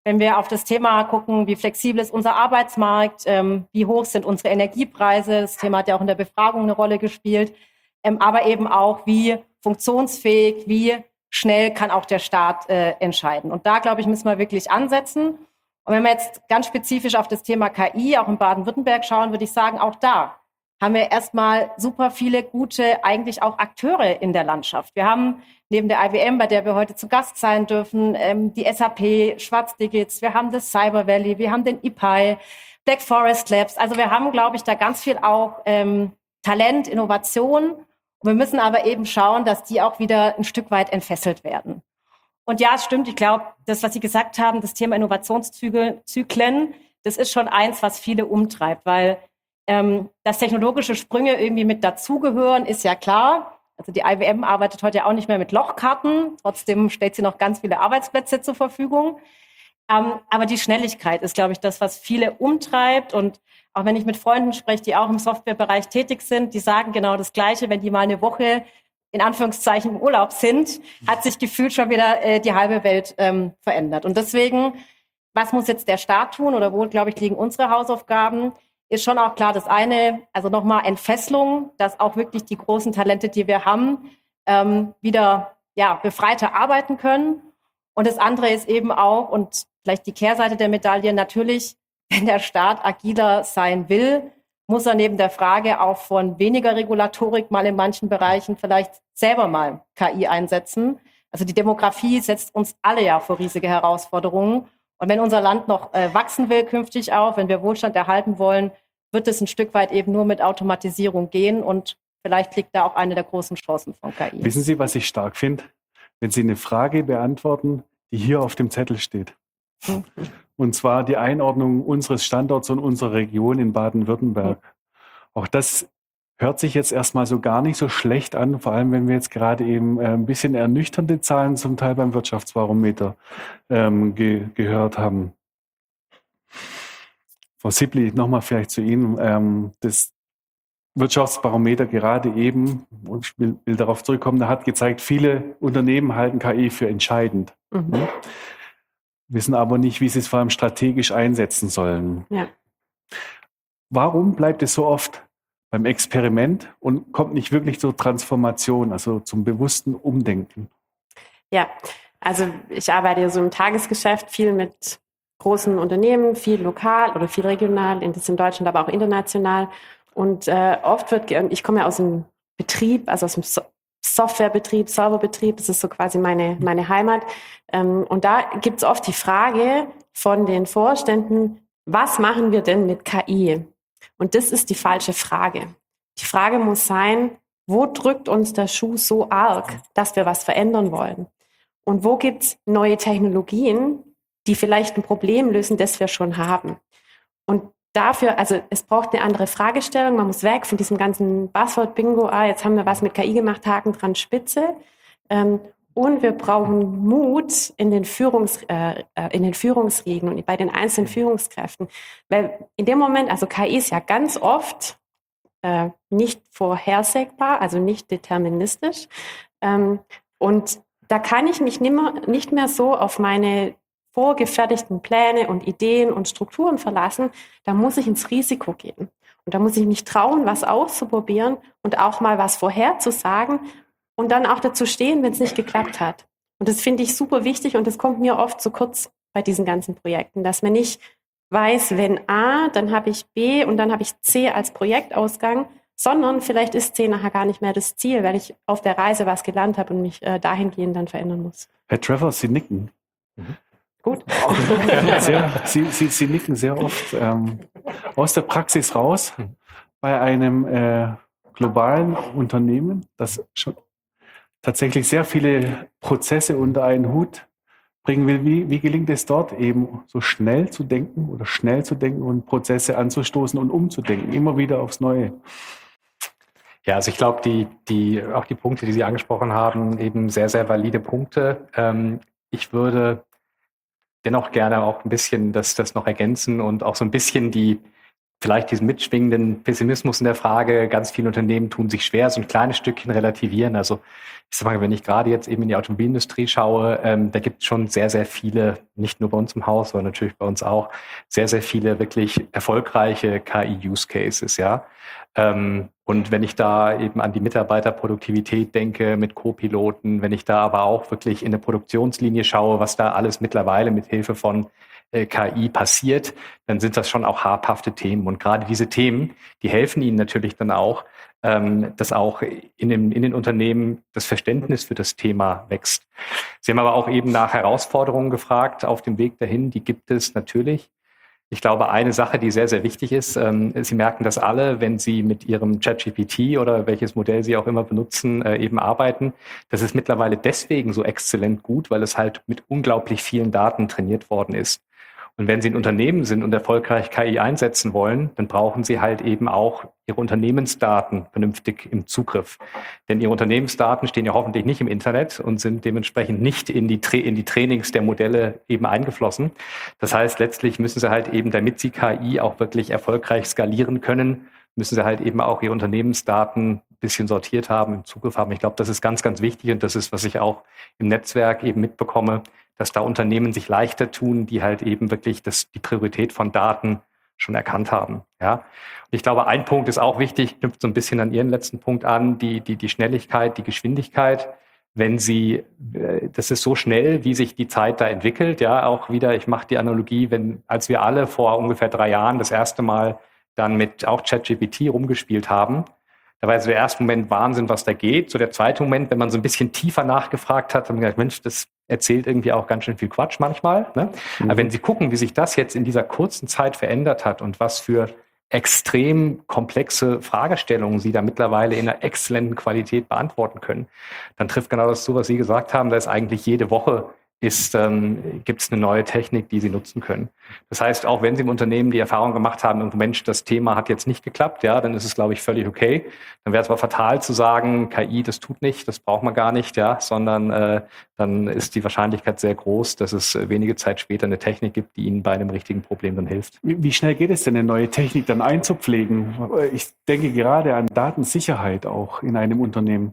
Wenn wir auf das Thema gucken, wie flexibel ist unser Arbeitsmarkt, wie hoch sind unsere Energiepreise, das Thema hat ja auch in der Befragung eine Rolle gespielt, aber eben auch, wie funktionsfähig, wie schnell kann auch der Staat entscheiden. Und da, glaube ich, müssen wir wirklich ansetzen. Und wenn wir jetzt ganz spezifisch auf das Thema KI auch in Baden-Württemberg schauen, würde ich sagen, auch da haben wir erstmal super viele gute, eigentlich auch Akteure in der Landschaft. Wir haben neben der IBM, bei der wir heute zu Gast sein dürfen, die SAP, Schwarzdigits, wir haben das Cyber Valley, wir haben den IPAI, Black Forest Labs. Also wir haben, glaube ich, da ganz viel auch Talent, Innovation. Und wir müssen aber eben schauen, dass die auch wieder ein Stück weit entfesselt werden. Und ja, es stimmt, ich glaube, das, was Sie gesagt haben, das Thema Innovationszyklen, das ist schon eins, was viele umtreibt, weil dass technologische Sprünge irgendwie mit dazugehören, ist ja klar. Also die IBM arbeitet heute ja auch nicht mehr mit Lochkarten. Trotzdem stellt sie noch ganz viele Arbeitsplätze zur Verfügung. Aber die Schnelligkeit ist, glaube ich, das, was viele umtreibt. Und auch wenn ich mit Freunden spreche, die auch im Softwarebereich tätig sind, die sagen genau das Gleiche. Wenn die mal eine Woche in Anführungszeichen im Urlaub sind, hat sich gefühlt schon wieder die halbe Welt verändert. Und deswegen, was muss jetzt der Staat tun oder wo, glaube ich, liegen unsere Hausaufgaben? Ist schon auch klar, das eine, also nochmal Entfesselung, dass auch wirklich die großen Talente, die wir haben, wieder befreiter arbeiten können. Und das andere ist eben auch, und vielleicht die Kehrseite der Medaille, natürlich, wenn der Staat agiler sein will, muss er neben der Frage auch von weniger Regulatorik mal in manchen Bereichen vielleicht selber mal KI einsetzen. Also die Demografie setzt uns alle ja vor riesige Herausforderungen. Und wenn unser Land noch wachsen will, künftig auch, wenn wir Wohlstand erhalten wollen, wird es ein Stück weit eben nur mit Automatisierung gehen. Und vielleicht liegt da auch eine der großen Chancen von KI. Wissen Sie, was ich stark finde? Wenn Sie eine Frage beantworten, die hier auf dem Zettel steht. Und zwar die Einordnung unseres Standorts und unserer Region in Baden-Württemberg. Auch das hört sich jetzt erstmal so gar nicht so schlecht an, vor allem wenn wir jetzt gerade eben ein bisschen ernüchternde Zahlen zum Teil beim Wirtschaftsbarometer gehört haben. Frau Sippli, nochmal vielleicht zu Ihnen. Das Wirtschaftsbarometer gerade eben, und ich will darauf zurückkommen, da hat gezeigt, viele Unternehmen halten KI für entscheidend. Wissen aber nicht, wie sie es vor allem strategisch einsetzen sollen. Ja. Warum bleibt es so oft beim Experiment und kommt nicht wirklich zur Transformation, also zum bewussten Umdenken? Ja, also ich arbeite ja so im Tagesgeschäft viel mit großen Unternehmen, viel lokal oder viel regional, das in Deutschland, aber auch international. Und oft ich komme ja aus dem Betrieb, also aus dem Softwarebetrieb, Serverbetrieb, das ist so quasi meine Heimat. Und da gibt es oft die Frage von den Vorständen, was machen wir denn mit KI? Und das ist die falsche Frage. Die Frage muss sein, wo drückt uns der Schuh so arg, dass wir was verändern wollen? Und wo gibt es neue Technologien, die vielleicht ein Problem lösen, das wir schon haben? Und dafür, also es braucht eine andere Fragestellung, man muss weg von diesem ganzen Buzzword-Bingo, jetzt haben wir was mit KI gemacht, Haken dran, Spitze. Und wir brauchen Mut in den Führungsriegen und bei den einzelnen Führungskräften. Weil in dem Moment, also KI ist ja ganz oft nicht vorhersehbar, also nicht deterministisch. Und da kann ich mich nicht mehr so auf meine vorgefertigten Pläne und Ideen und Strukturen verlassen. Da muss ich ins Risiko gehen. Und da muss ich mich trauen, was auszuprobieren und auch mal was vorherzusagen und dann auch dazu stehen, wenn es nicht geklappt hat. Und das finde ich super wichtig und das kommt mir oft zu kurz bei diesen ganzen Projekten, dass man nicht weiß, wenn A, dann habe ich B und dann habe ich C als Projektausgang, sondern vielleicht ist C nachher gar nicht mehr das Ziel, weil ich auf der Reise was gelernt habe und mich dahingehend dann verändern muss. Herr Trevor, Sie nicken. Gut. Sie nicken sehr oft aus der Praxis raus bei einem globalen Unternehmen, das schon tatsächlich sehr viele Prozesse unter einen Hut bringen will. Wie gelingt es dort eben so schnell zu denken und Prozesse anzustoßen und umzudenken, immer wieder aufs Neue? Ja, also ich glaube, auch die Punkte, die Sie angesprochen haben, eben sehr, sehr valide Punkte. Ich würde dennoch gerne auch ein bisschen das noch ergänzen und auch so ein bisschen die vielleicht diesen mitschwingenden Pessimismus in der Frage, ganz viele Unternehmen tun sich schwer, so ein kleines Stückchen relativieren. Also ich sag mal, wenn ich gerade jetzt eben in die Automobilindustrie schaue, da gibt es schon sehr, sehr viele, nicht nur bei uns im Haus, sondern natürlich bei uns auch, sehr, sehr viele wirklich erfolgreiche KI-Use-Cases, ja. Und wenn ich da eben an die Mitarbeiterproduktivität denke mit Co-Piloten, wenn ich da aber auch wirklich in der Produktionslinie schaue, was da alles mittlerweile mit Hilfe von KI passiert, dann sind das schon auch habhafte Themen. Und gerade diese Themen, die helfen Ihnen natürlich dann auch, dass auch in den Unternehmen das Verständnis für das Thema wächst. Sie haben aber auch eben nach Herausforderungen gefragt auf dem Weg dahin. Die gibt es natürlich. Ich glaube, eine Sache, die sehr, sehr wichtig ist, Sie merken das alle, wenn Sie mit Ihrem ChatGPT oder welches Modell Sie auch immer benutzen, eben arbeiten. Das ist mittlerweile deswegen so exzellent gut, weil es halt mit unglaublich vielen Daten trainiert worden ist. Und wenn Sie ein Unternehmen sind und erfolgreich KI einsetzen wollen, dann brauchen Sie halt eben auch Ihre Unternehmensdaten vernünftig im Zugriff. Denn Ihre Unternehmensdaten stehen ja hoffentlich nicht im Internet und sind dementsprechend nicht in die Trainings der Modelle eben eingeflossen. Das heißt, letztlich müssen Sie halt eben, damit Sie KI auch wirklich erfolgreich skalieren können, müssen Sie halt eben auch Ihre Unternehmensdaten ein bisschen sortiert haben, im Zugriff haben. Ich glaube, das ist ganz, ganz wichtig und das ist, was ich auch im Netzwerk eben mitbekomme, dass da Unternehmen sich leichter tun, die halt eben wirklich die Priorität von Daten schon erkannt haben. Ja. Und ich glaube, ein Punkt ist auch wichtig, knüpft so ein bisschen an Ihren letzten Punkt an, die Schnelligkeit, die Geschwindigkeit. Wenn Sie, das ist so schnell, wie sich die Zeit da entwickelt. Ja, auch wieder, ich mache die Analogie, als wir alle vor ungefähr 3 Jahren das erste Mal dann mit auch ChatGPT rumgespielt haben, da war so der erste Moment Wahnsinn, was da geht. So der zweite Moment, wenn man so ein bisschen tiefer nachgefragt hat, haben wir gedacht, Mensch, das erzählt irgendwie auch ganz schön viel Quatsch manchmal. Ne? Aber wenn Sie gucken, wie sich das jetzt in dieser kurzen Zeit verändert hat und was für extrem komplexe Fragestellungen Sie da mittlerweile in einer exzellenten Qualität beantworten können, dann trifft genau das zu, was Sie gesagt haben. Da ist eigentlich jede Woche gibt es eine neue Technik, die Sie nutzen können. Das heißt, auch wenn Sie im Unternehmen die Erfahrung gemacht haben, Mensch, das Thema hat jetzt nicht geklappt, ja, dann ist es, glaube ich, völlig okay. Dann wäre es aber fatal zu sagen, KI, das tut nicht, das braucht man gar nicht, ja, sondern dann ist die Wahrscheinlichkeit sehr groß, dass es wenige Zeit später eine Technik gibt, die Ihnen bei einem richtigen Problem dann hilft. Wie schnell geht es denn, eine neue Technik dann einzupflegen? Ich denke gerade an Datensicherheit auch in einem Unternehmen.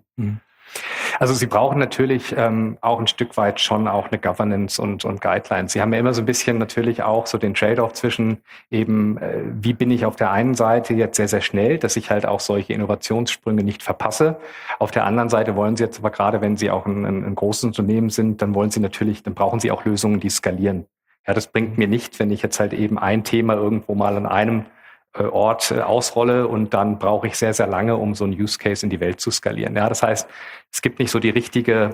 Also Sie brauchen natürlich auch ein Stück weit schon auch eine Governance und Guidelines. Sie haben ja immer so ein bisschen natürlich auch so den Trade-off zwischen eben, wie bin ich auf der einen Seite jetzt sehr, sehr schnell, dass ich halt auch solche Innovationssprünge nicht verpasse. Auf der anderen Seite wollen Sie jetzt aber gerade, wenn Sie auch ein großes Unternehmen sind, dann brauchen Sie auch Lösungen, die skalieren. Ja, das bringt mir nicht, wenn ich jetzt halt eben ein Thema irgendwo mal an einem Ort ausrolle und dann brauche ich sehr, sehr lange, um so einen Use Case in die Welt zu skalieren. Ja, das heißt, es gibt nicht so die richtige,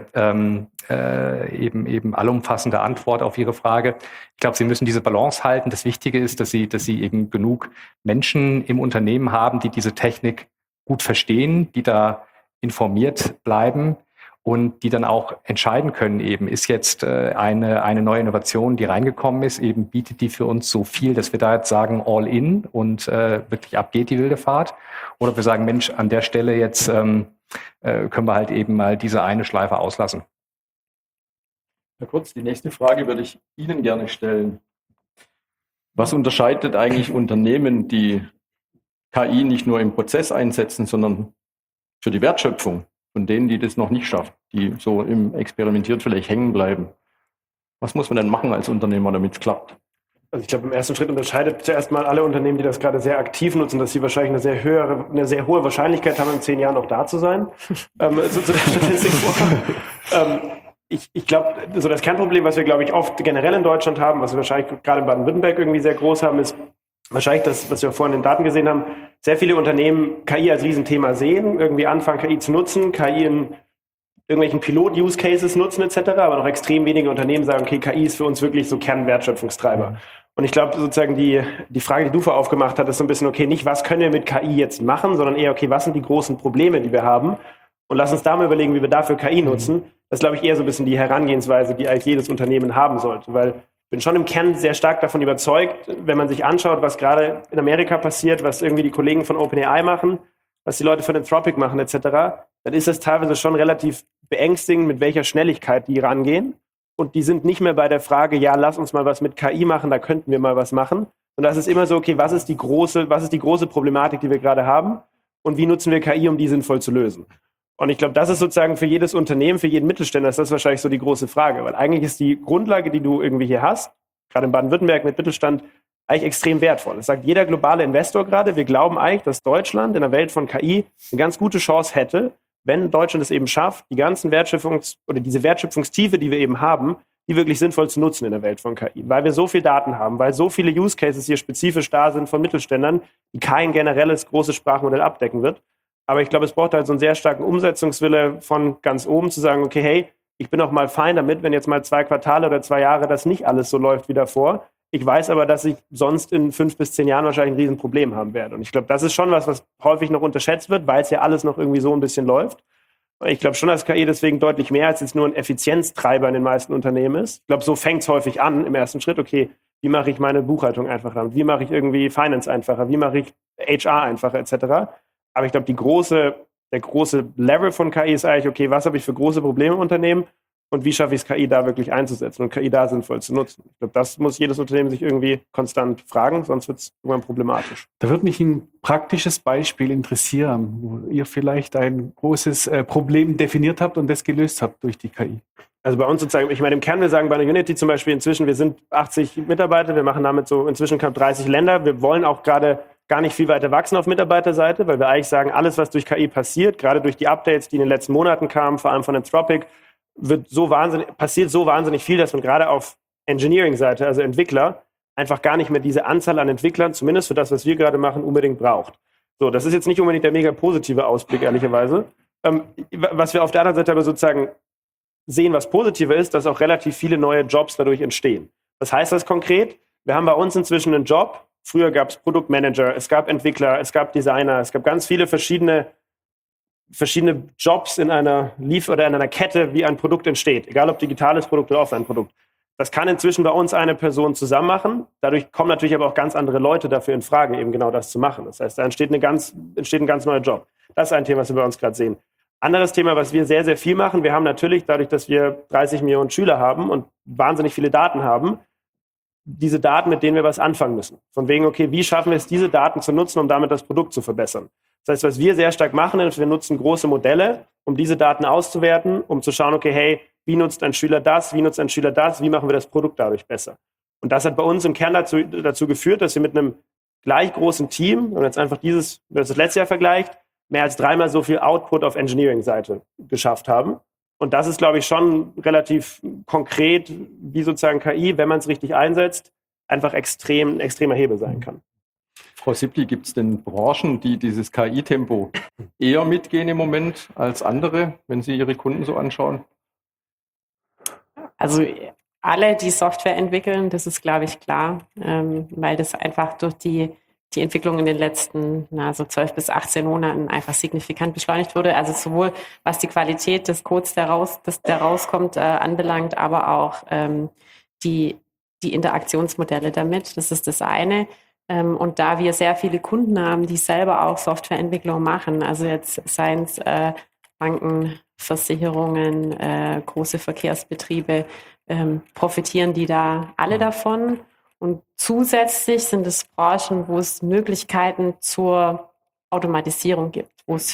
eben allumfassende Antwort auf Ihre Frage. Ich glaube, Sie müssen diese Balance halten. Das Wichtige ist, dass Sie eben genug Menschen im Unternehmen haben, die diese Technik gut verstehen, die da informiert bleiben und die dann auch entscheiden können, eben ist jetzt eine neue Innovation, die reingekommen ist, eben bietet die für uns so viel, dass wir da jetzt sagen all in und wirklich ab geht die wilde Fahrt. Oder wir sagen, Mensch, an der Stelle jetzt können wir halt eben mal diese eine Schleife auslassen. Herr Kurz, die nächste Frage würde ich Ihnen gerne stellen. Was unterscheidet eigentlich Unternehmen, die KI nicht nur im Prozess einsetzen, sondern für die Wertschöpfung, von denen, die das noch nicht schaffen, die so im Experimentiert vielleicht hängen bleiben? Was muss man denn machen als Unternehmer, damit es klappt? Also ich glaube, im ersten Schritt unterscheidet zuerst mal alle Unternehmen, die das gerade sehr aktiv nutzen, dass sie wahrscheinlich eine sehr hohe Wahrscheinlichkeit haben, in 10 Jahren auch da zu sein. So zu der Statistik vor. Ich glaube, so das Kernproblem, was wir, glaube ich, oft generell in Deutschland haben, was wir wahrscheinlich gerade in Baden-Württemberg irgendwie sehr groß haben, ist wahrscheinlich das, was wir vorhin in den Daten gesehen haben, sehr viele Unternehmen KI als Riesenthema sehen, irgendwie anfangen, KI zu nutzen, KI in irgendwelchen Pilot-Use-Cases nutzen etc., aber noch extrem wenige Unternehmen sagen, okay, KI ist für uns wirklich so Kernwertschöpfungstreiber. Und ich glaube, sozusagen die Frage, die du vorher aufgemacht hast, ist so ein bisschen, okay, nicht, was können wir mit KI jetzt machen, sondern eher, okay, was sind die großen Probleme, die wir haben? Und lass uns da mal überlegen, wie wir dafür KI nutzen. Das ist, glaube ich, eher so ein bisschen die Herangehensweise, die eigentlich jedes Unternehmen haben sollte, weil ich bin schon im Kern sehr stark davon überzeugt, wenn man sich anschaut, was gerade in Amerika passiert, was irgendwie die Kollegen von OpenAI machen, was die Leute von Anthropic machen etc., dann ist es teilweise schon relativ beängstigend, mit welcher Schnelligkeit die rangehen. und die sind nicht mehr bei der Frage, ja, lass uns mal was mit KI machen, da könnten wir mal was machen. Und das ist immer so, okay, was ist die große Problematik, die wir gerade haben und wie nutzen wir KI, um die sinnvoll zu lösen? Und ich glaube, das ist sozusagen für jedes Unternehmen, für jeden Mittelständler, ist das wahrscheinlich so die große Frage, weil eigentlich ist die Grundlage, die du irgendwie hier hast, gerade in Baden-Württemberg mit Mittelstand, eigentlich extrem wertvoll. Das sagt jeder globale Investor gerade, wir glauben eigentlich, dass Deutschland in der Welt von KI eine ganz gute Chance hätte, wenn Deutschland es eben schafft, die ganzen diese Wertschöpfungstiefe, die wir eben haben, die wirklich sinnvoll zu nutzen in der Welt von KI. Weil wir so viel Daten haben, weil so viele Use Cases hier spezifisch da sind von Mittelständlern, die kein generelles großes Sprachmodell abdecken wird. Aber ich glaube, es braucht halt so einen sehr starken Umsetzungswille von ganz oben zu sagen, okay, hey, ich bin auch mal fein damit, wenn jetzt mal 2 Quartale oder 2 Jahre das nicht alles so läuft wie davor. Ich weiß aber, dass ich sonst in 5 bis 10 Jahren wahrscheinlich ein Riesenproblem haben werde. Und ich glaube, das ist schon was häufig noch unterschätzt wird, weil es ja alles noch irgendwie so ein bisschen läuft. Ich glaube schon, dass KI deswegen deutlich mehr als jetzt nur ein Effizienztreiber in den meisten Unternehmen ist. Ich glaube, so fängt es häufig an im ersten Schritt. Okay, wie mache ich meine Buchhaltung einfacher damit? Wie mache ich irgendwie Finance einfacher? Wie mache ich HR einfacher etc.? Aber ich glaube, der große Level von KI ist eigentlich, okay, was habe ich für große Probleme im Unternehmen und wie schaffe ich es, KI da wirklich einzusetzen und KI da sinnvoll zu nutzen? Ich glaube, das muss jedes Unternehmen sich irgendwie konstant fragen, sonst wird es irgendwann problematisch. Da würde mich ein praktisches Beispiel interessieren, wo ihr vielleicht ein großes Problem definiert habt und das gelöst habt durch die KI. Also bei uns sozusagen, ich meine, im Kern, wir sagen bei der Unity zum Beispiel inzwischen, wir sind 80 Mitarbeiter, wir machen damit so inzwischen knapp 30 Länder. Wir wollen auch gerade gar nicht viel weiter wachsen auf Mitarbeiterseite, weil wir eigentlich sagen, alles, was durch KI passiert, gerade durch die Updates, die in den letzten Monaten kamen, vor allem von Anthropic, passiert so wahnsinnig viel, dass man gerade auf Engineering-Seite, also Entwickler, einfach gar nicht mehr diese Anzahl an Entwicklern, zumindest für das, was wir gerade machen, unbedingt braucht. So, das ist jetzt nicht unbedingt der mega positive Ausblick, ehrlicherweise. Was wir auf der anderen Seite aber sozusagen sehen, was positiver ist, dass auch relativ viele neue Jobs dadurch entstehen. Was heißt das konkret? Wir haben bei uns inzwischen einen Job. Früher gab es Produktmanager, es gab Entwickler, es gab Designer, es gab ganz viele verschiedene Jobs in einer oder in einer Kette, wie ein Produkt entsteht. Egal ob digitales Produkt oder Offline-Produkt. Das kann inzwischen bei uns eine Person zusammen machen. Dadurch kommen natürlich aber auch ganz andere Leute dafür in Frage, eben genau das zu machen. Das heißt, da entsteht ein ganz neuer Job. Das ist ein Thema, was wir bei uns gerade sehen. Anderes Thema, was wir sehr, sehr viel machen, wir haben natürlich, dadurch, dass wir 30 Millionen Schüler haben und wahnsinnig viele Daten haben, diese Daten, mit denen wir was anfangen müssen. Von wegen, okay, wie schaffen wir es, diese Daten zu nutzen, um damit das Produkt zu verbessern? Das heißt, was wir sehr stark machen, ist, wir nutzen große Modelle, um diese Daten auszuwerten, um zu schauen, okay, hey, wie nutzt ein Schüler das, wie nutzt ein Schüler das, wie machen wir das Produkt dadurch besser? Und das hat bei uns im Kern dazu geführt, dass wir mit einem gleich großen Team, wenn man jetzt einfach das letzte Jahr vergleicht, mehr als 3-mal so viel Output auf Engineering-Seite geschafft haben. Und das ist, glaube ich, schon relativ konkret, wie sozusagen KI, wenn man es richtig einsetzt, einfach ein extremer Hebel sein kann. Frau Sippli, gibt es denn Branchen, die dieses KI-Tempo eher mitgehen im Moment als andere, wenn Sie Ihre Kunden so anschauen? Also alle, die Software entwickeln, das ist, glaube ich, klar, weil das einfach durch die Entwicklung in den letzten so 12 bis 18 Monaten einfach signifikant beschleunigt wurde. Also sowohl was die Qualität des Codes, der rauskommt, anbelangt, aber auch die Interaktionsmodelle damit. Das ist das eine. Und da wir sehr viele Kunden haben, die selber auch Softwareentwicklung machen, also jetzt seien es Banken, Versicherungen, große Verkehrsbetriebe, profitieren die da alle davon. Und zusätzlich sind es Branchen, wo es Möglichkeiten zur Automatisierung gibt, wo es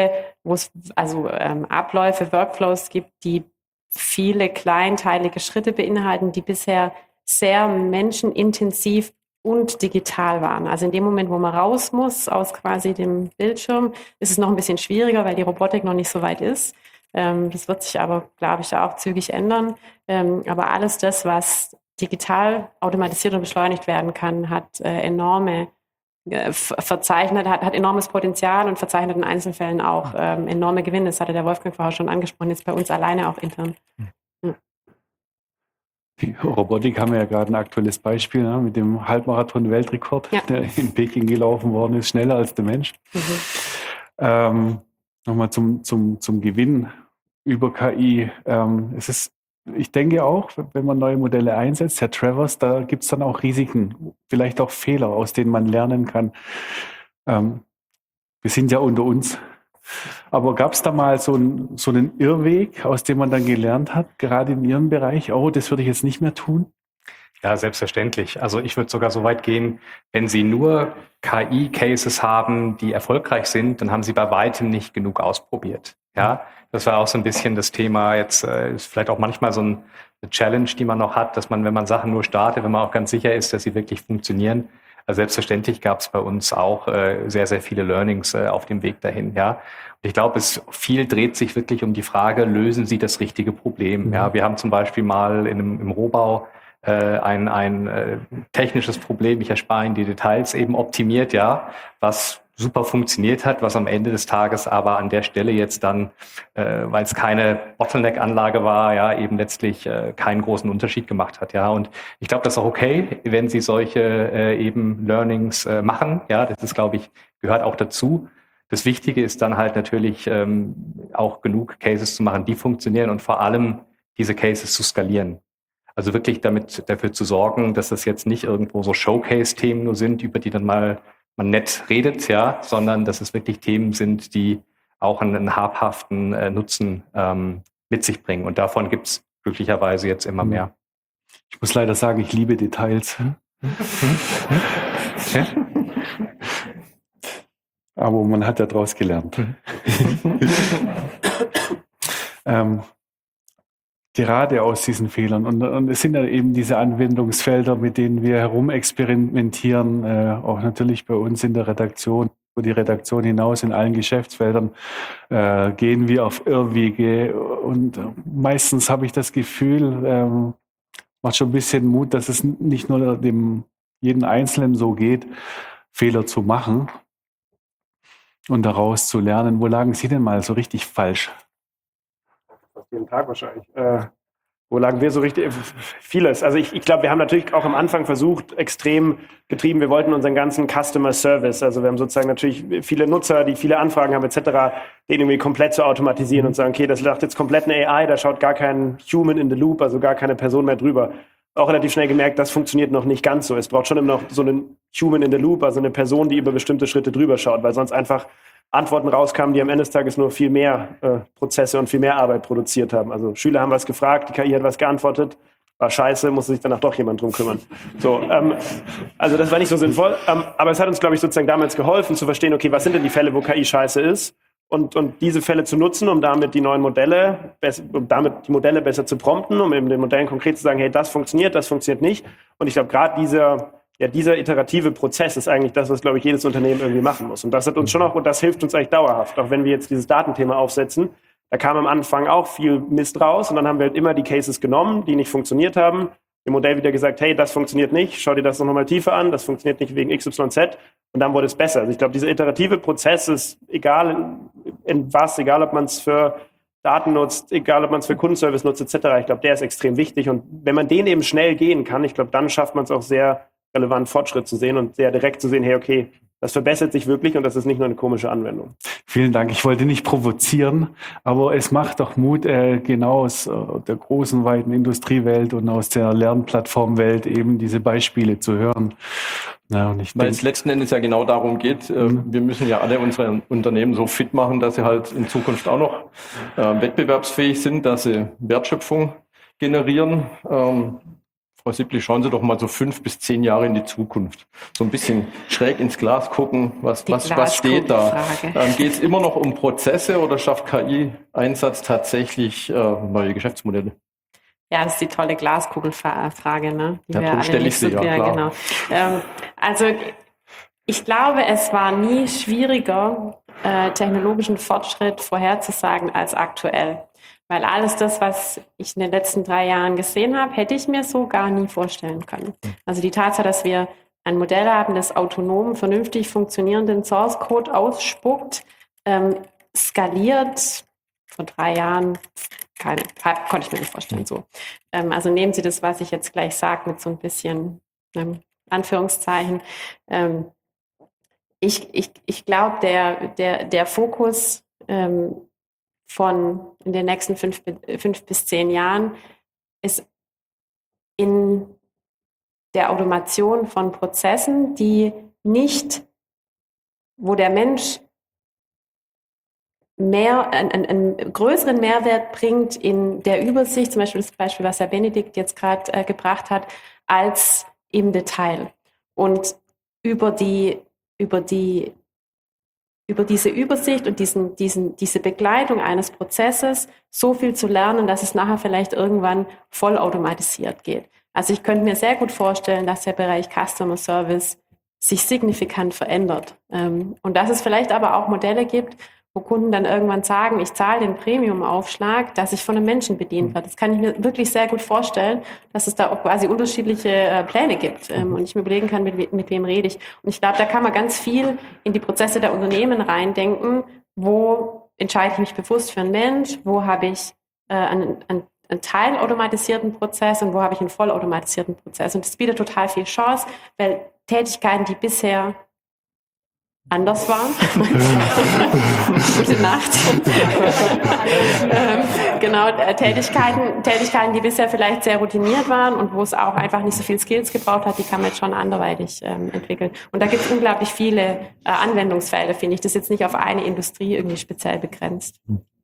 Abläufe, Workflows gibt, die viele kleinteilige Schritte beinhalten, die bisher sehr menschenintensiv und digital waren. Also in dem Moment, wo man raus muss aus quasi dem Bildschirm, ist es noch ein bisschen schwieriger, weil die Robotik noch nicht so weit ist. Das wird sich aber, glaube ich, auch zügig ändern. Aber alles das, was digital automatisiert und beschleunigt werden kann, hat enormes Potenzial und verzeichnet in Einzelfällen auch enorme Gewinne. Das hatte der Wolfgang vorher schon angesprochen, jetzt bei uns alleine auch intern. Ja. Die Robotik haben wir ja gerade ein aktuelles Beispiel, ne, mit dem Halbmarathon-Weltrekord, der in Peking gelaufen worden ist, schneller als der Mensch. Nochmal zum Gewinn über KI. Ich denke auch, wenn man neue Modelle einsetzt, Herr Travers, da gibt es dann auch Risiken, vielleicht auch Fehler, aus denen man lernen kann. Wir sind ja unter uns. Aber gab es da mal so einen Irrweg, aus dem man dann gelernt hat, gerade in Ihrem Bereich? Oh, das würde ich jetzt nicht mehr tun? Ja, selbstverständlich. Also ich würde sogar so weit gehen, wenn Sie nur KI-Cases haben, die erfolgreich sind, dann haben Sie bei weitem nicht genug ausprobiert. Ja, das war auch so ein bisschen das Thema jetzt, ist vielleicht auch manchmal so eine Challenge, die man noch hat, dass man, wenn man Sachen nur startet, wenn man auch ganz sicher ist, dass sie wirklich funktionieren. Also selbstverständlich gab es bei uns auch sehr, sehr viele Learnings auf dem Weg dahin. Ja, und ich glaube, viel dreht sich wirklich um die Frage, lösen Sie das richtige Problem? Ja, wir haben zum Beispiel mal im Rohbau ein technisches Problem, ich erspare Ihnen die Details, eben optimiert, ja, was super funktioniert hat, was am Ende des Tages aber an der Stelle jetzt dann, weil es keine Bottleneck-Anlage war, ja, eben letztlich keinen großen Unterschied gemacht hat, ja. Und ich glaube, das ist auch okay, wenn Sie solche eben Learnings machen, ja. Das ist, glaube ich, gehört auch dazu. Das Wichtige ist dann halt natürlich auch genug Cases zu machen, die funktionieren und vor allem diese Cases zu skalieren. Also wirklich dafür zu sorgen, dass das jetzt nicht irgendwo so Showcase-Themen nur sind, über die dann mal man nett redet, ja, sondern dass es wirklich Themen sind, die auch einen habhaften Nutzen mit sich bringen. Und davon gibt es glücklicherweise jetzt immer mehr. Ich muss leider sagen, ich liebe Details. Aber man hat ja daraus gelernt. Gerade aus diesen Fehlern. Und es sind ja eben diese Anwendungsfelder, mit denen wir herumexperimentieren, auch natürlich bei uns in der Redaktion, über die Redaktion hinaus in allen Geschäftsfeldern, gehen wir auf Irrwege. Und meistens habe ich das Gefühl, macht schon ein bisschen Mut, dass es nicht nur jeden Einzelnen so geht, Fehler zu machen und daraus zu lernen. Wo lagen Sie denn mal so richtig falsch? Jeden Tag wahrscheinlich. Wo lagen wir so richtig? Vieles. Also ich glaube, wir haben natürlich auch am Anfang versucht, extrem getrieben. Wir wollten unseren ganzen Customer Service, also wir haben sozusagen natürlich viele Nutzer, die viele Anfragen haben etc., den irgendwie komplett zu automatisieren und sagen, okay, das macht jetzt komplett eine AI, da schaut gar kein Human in the Loop, also gar keine Person mehr drüber. Auch relativ schnell gemerkt, das funktioniert noch nicht ganz so. Es braucht schon immer noch so einen Human in the Loop, also eine Person, die über bestimmte Schritte drüber schaut, weil sonst einfach Antworten rauskamen, die am Ende des Tages nur viel mehr Prozesse und viel mehr Arbeit produziert haben. Also Schüler haben was gefragt, die KI hat was geantwortet, war scheiße, musste sich danach doch jemand drum kümmern. So, also das war nicht so sinnvoll, aber es hat uns, glaube ich, sozusagen damals geholfen zu verstehen, okay, was sind denn die Fälle, wo KI scheiße ist und diese Fälle zu nutzen, um damit die neuen Modelle, die Modelle besser zu prompten, um eben den Modellen konkret zu sagen, hey, das funktioniert nicht. Und ich glaube, gerade dieser iterative Prozess ist eigentlich das, was, glaube ich, jedes Unternehmen irgendwie machen muss. Und das hat uns schon auch, und das hilft uns eigentlich dauerhaft, auch wenn wir jetzt dieses Datenthema aufsetzen. Da kam am Anfang auch viel Mist raus und dann haben wir halt immer die Cases genommen, die nicht funktioniert haben, dem Modell wieder gesagt, hey, das funktioniert nicht, schau dir das noch mal tiefer an, das funktioniert nicht wegen XYZ und dann wurde es besser. Also ich glaube, dieser iterative Prozess ist egal in was, egal ob man es für Daten nutzt, egal ob man es für Kundenservice nutzt etc. Ich glaube, der ist extrem wichtig und wenn man den eben schnell gehen kann, ich glaube, dann schafft man es auch sehr relevant Fortschritt zu sehen und sehr direkt zu sehen, hey, okay, das verbessert sich wirklich und das ist nicht nur eine komische Anwendung. Vielen Dank. Ich wollte nicht provozieren, aber es macht doch Mut, genau aus der großen, weiten Industriewelt und aus der Lernplattformwelt eben diese Beispiele zu hören. Ja, und weil es letzten Endes ja genau darum geht, wir müssen ja alle unsere Unternehmen so fit machen, dass sie halt in Zukunft auch noch wettbewerbsfähig sind, dass sie Wertschöpfung generieren. Frau Sippli, schauen Sie doch mal so 5 bis 10 Jahre in die Zukunft. So ein bisschen schräg ins Glas gucken, was steht da? Geht es immer noch um Prozesse oder schafft KI-Einsatz tatsächlich neue Geschäftsmodelle? Ja, das ist die tolle Glaskugelfrage, ne? Darum stelle ich sie, ja, klar. Genau. Also ich glaube, es war nie schwieriger, technologischen Fortschritt vorherzusagen als aktuell. Weil alles das, was ich in den letzten 3 Jahren gesehen habe, hätte ich mir so gar nie vorstellen können. Also die Tatsache, dass wir ein Modell haben, das autonom, vernünftig funktionierenden Source Code ausspuckt, skaliert, vor 3 Jahren, konnte ich mir nicht vorstellen so. Also nehmen Sie das, was ich jetzt gleich sage, mit so ein bisschen Anführungszeichen. Ich glaube, der Fokus von in den nächsten 5 bis 10 Jahren ist in der Automation von Prozessen, die nicht, wo der Mensch einen größeren Mehrwert bringt in der Übersicht, zum Beispiel das Beispiel, was Herr Benedikt jetzt gerade gebracht hat, als im Detail. Und über diese Übersicht und diese Begleitung eines Prozesses so viel zu lernen, dass es nachher vielleicht irgendwann vollautomatisiert geht. Also ich könnte mir sehr gut vorstellen, dass der Bereich Customer Service sich signifikant verändert. Und dass es vielleicht aber auch Modelle gibt, wo Kunden dann irgendwann sagen, ich zahle den Premium-Aufschlag, dass ich von einem Menschen bedient werde. Das kann ich mir wirklich sehr gut vorstellen, dass es da auch quasi unterschiedliche Pläne gibt und ich mir überlegen kann, mit wem rede ich. Und ich glaube, da kann man ganz viel in die Prozesse der Unternehmen reindenken, wo entscheide ich mich bewusst für einen Mensch, wo habe ich einen teilautomatisierten Prozess und wo habe ich einen vollautomatisierten Prozess. Und das bietet total viel Chance, weil Tätigkeiten, die bisher anders waren. Gute Nacht. Genau, Tätigkeiten, die bisher vielleicht sehr routiniert waren und wo es auch einfach nicht so viel Skills gebraucht hat, die kann man jetzt schon anderweitig entwickeln. Und da gibt es unglaublich viele Anwendungsfelder, finde ich. Das ist jetzt nicht auf eine Industrie irgendwie speziell begrenzt.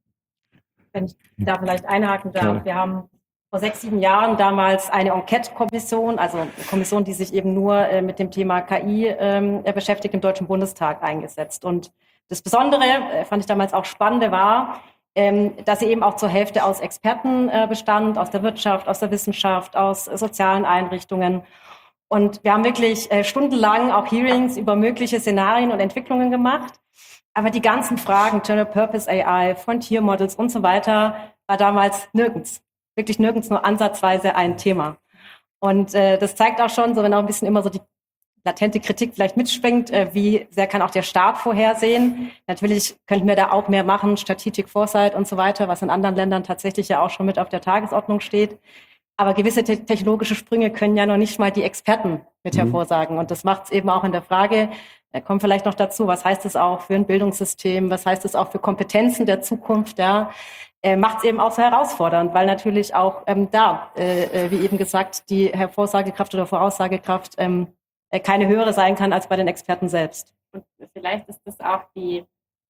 Wenn ich da vielleicht einhaken darf, wir haben vor 6, 7 Jahren damals eine Enquete-Kommission, also eine Kommission, die sich eben nur mit dem Thema KI beschäftigt, im Deutschen Bundestag eingesetzt. Und das Besondere, fand ich damals auch spannende, war, dass sie eben auch zur Hälfte aus Experten bestand, aus der Wirtschaft, aus der Wissenschaft, aus sozialen Einrichtungen. Und wir haben wirklich stundenlang auch Hearings über mögliche Szenarien und Entwicklungen gemacht. Aber die ganzen Fragen, General Purpose AI, Frontier Models und so weiter, war damals wirklich nirgends nur ansatzweise ein Thema. Und das zeigt auch schon, so wenn auch ein bisschen immer so die latente Kritik vielleicht mitschwingt, wie sehr kann auch der Staat vorhersehen. Natürlich könnten wir da auch mehr machen, Strategic Foresight und so weiter, was in anderen Ländern tatsächlich ja auch schon mit auf der Tagesordnung steht. Aber gewisse technologische Sprünge können ja noch nicht mal die Experten mit hervorsagen. Und das macht es eben auch in der Frage, kommt vielleicht noch dazu, was heißt es auch für ein Bildungssystem, was heißt es auch für Kompetenzen der Zukunft, ja, macht es eben auch so herausfordernd, weil natürlich auch wie eben gesagt, die Vorsagekraft oder Voraussagekraft keine höhere sein kann als bei den Experten selbst. Und vielleicht ist das auch die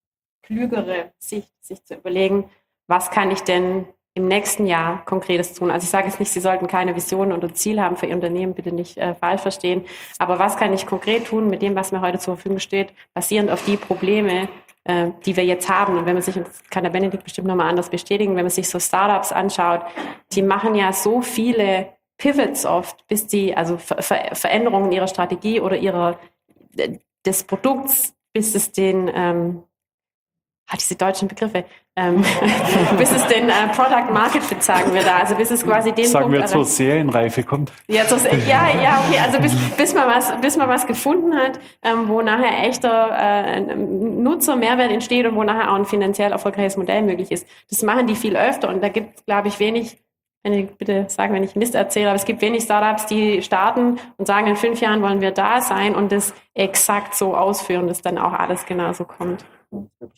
klügere Sicht, sich zu überlegen, was kann ich denn im nächsten Jahr Konkretes tun. Also ich sage jetzt nicht, Sie sollten keine Vision oder Ziel haben für Ihr Unternehmen, bitte nicht falsch verstehen, aber was kann ich konkret tun mit dem, was mir heute zur Verfügung steht, basierend auf die Probleme, die wir jetzt haben. Und wenn man sich, und das kann der Benedikt bestimmt nochmal anders bestätigen, wenn man sich so Startups anschaut, die machen ja so viele Pivots oft, bis die, also Veränderungen ihrer Strategie oder des Produkts, bis es den, diese deutschen Begriffe, bis es den Product Market Fit, sagen wir da, also bis es quasi den sagen Punkt, wir zur Serienreife kommt. Ja, okay, also bis man was gefunden hat, wo nachher echter Nutzermehrwert entsteht und wo nachher auch ein finanziell erfolgreiches Modell möglich ist. Das machen die viel öfter und da gibt es, glaube ich, wenig, bitte sagen, wenn ich Mist erzähle, aber es gibt wenig Startups, die starten und sagen, in 5 Jahren wollen wir da sein und das exakt so ausführen, dass dann auch alles genauso kommt. Das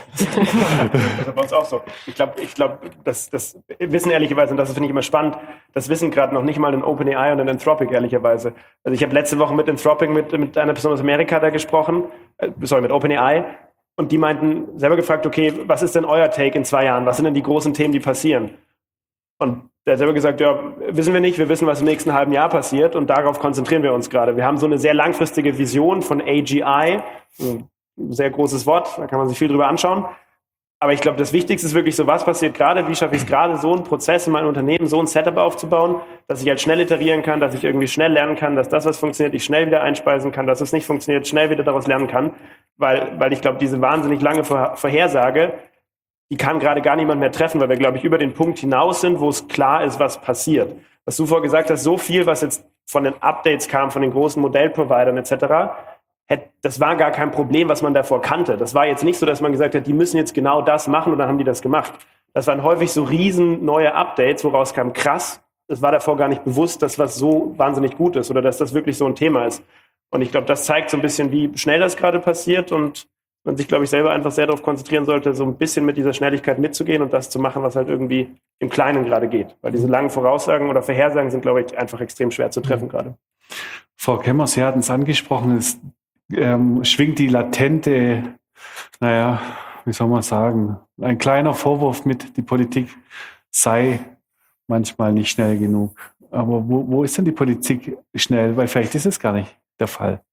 ist bei uns auch so. Ich glaube, das Wissen ehrlicherweise, und das finde ich immer spannend, das Wissen gerade noch nicht mal in OpenAI und in Anthropic ehrlicherweise. Also ich habe letzte Woche mit Anthropic mit einer Person aus Amerika da gesprochen, mit OpenAI, und die meinten, selber gefragt, okay, was ist denn euer Take in 2 Jahren? Was sind denn die großen Themen, die passieren? Und der hat selber gesagt, ja, wissen wir nicht, wir wissen, was im nächsten halben Jahr passiert und darauf konzentrieren wir uns gerade. Wir haben so eine sehr langfristige Vision von AGI, ein sehr großes Wort, da kann man sich viel drüber anschauen. Aber ich glaube, das Wichtigste ist wirklich so, was passiert gerade, wie schaffe ich es gerade, so einen Prozess in meinem Unternehmen, so ein Setup aufzubauen, dass ich halt schnell iterieren kann, dass ich irgendwie schnell lernen kann, dass das, was funktioniert, ich schnell wieder einspeisen kann, dass es nicht funktioniert, schnell wieder daraus lernen kann. Weil ich glaube, diese wahnsinnig lange Vorhersage, die kann gerade gar niemand mehr treffen, weil wir, glaube ich, über den Punkt hinaus sind, wo es klar ist, was passiert. Was du vorher gesagt hast, so viel, was jetzt von den Updates kam, von den großen Modellprovidern etc., das war gar kein Problem, was man davor kannte. Das war jetzt nicht so, dass man gesagt hat, die müssen jetzt genau das machen und dann haben die das gemacht. Das waren häufig so riesen neue Updates, woraus kam krass. Es war davor gar nicht bewusst, dass was so wahnsinnig gut ist oder dass das wirklich so ein Thema ist. Und ich glaube, das zeigt so ein bisschen, wie schnell das gerade passiert und man sich, glaube ich, selber einfach sehr darauf konzentrieren sollte, so ein bisschen mit dieser Schnelligkeit mitzugehen und das zu machen, was halt irgendwie im Kleinen gerade geht. Weil diese langen Voraussagen oder Vorhersagen sind, glaube ich, einfach extrem schwer zu treffen gerade. Frau Kemmer, Sie hatten es angesprochen, es schwingt die latente, wie soll man sagen, ein kleiner Vorwurf mit, die Politik sei manchmal nicht schnell genug. Aber wo ist denn die Politik schnell? Weil vielleicht ist es gar nicht der Fall.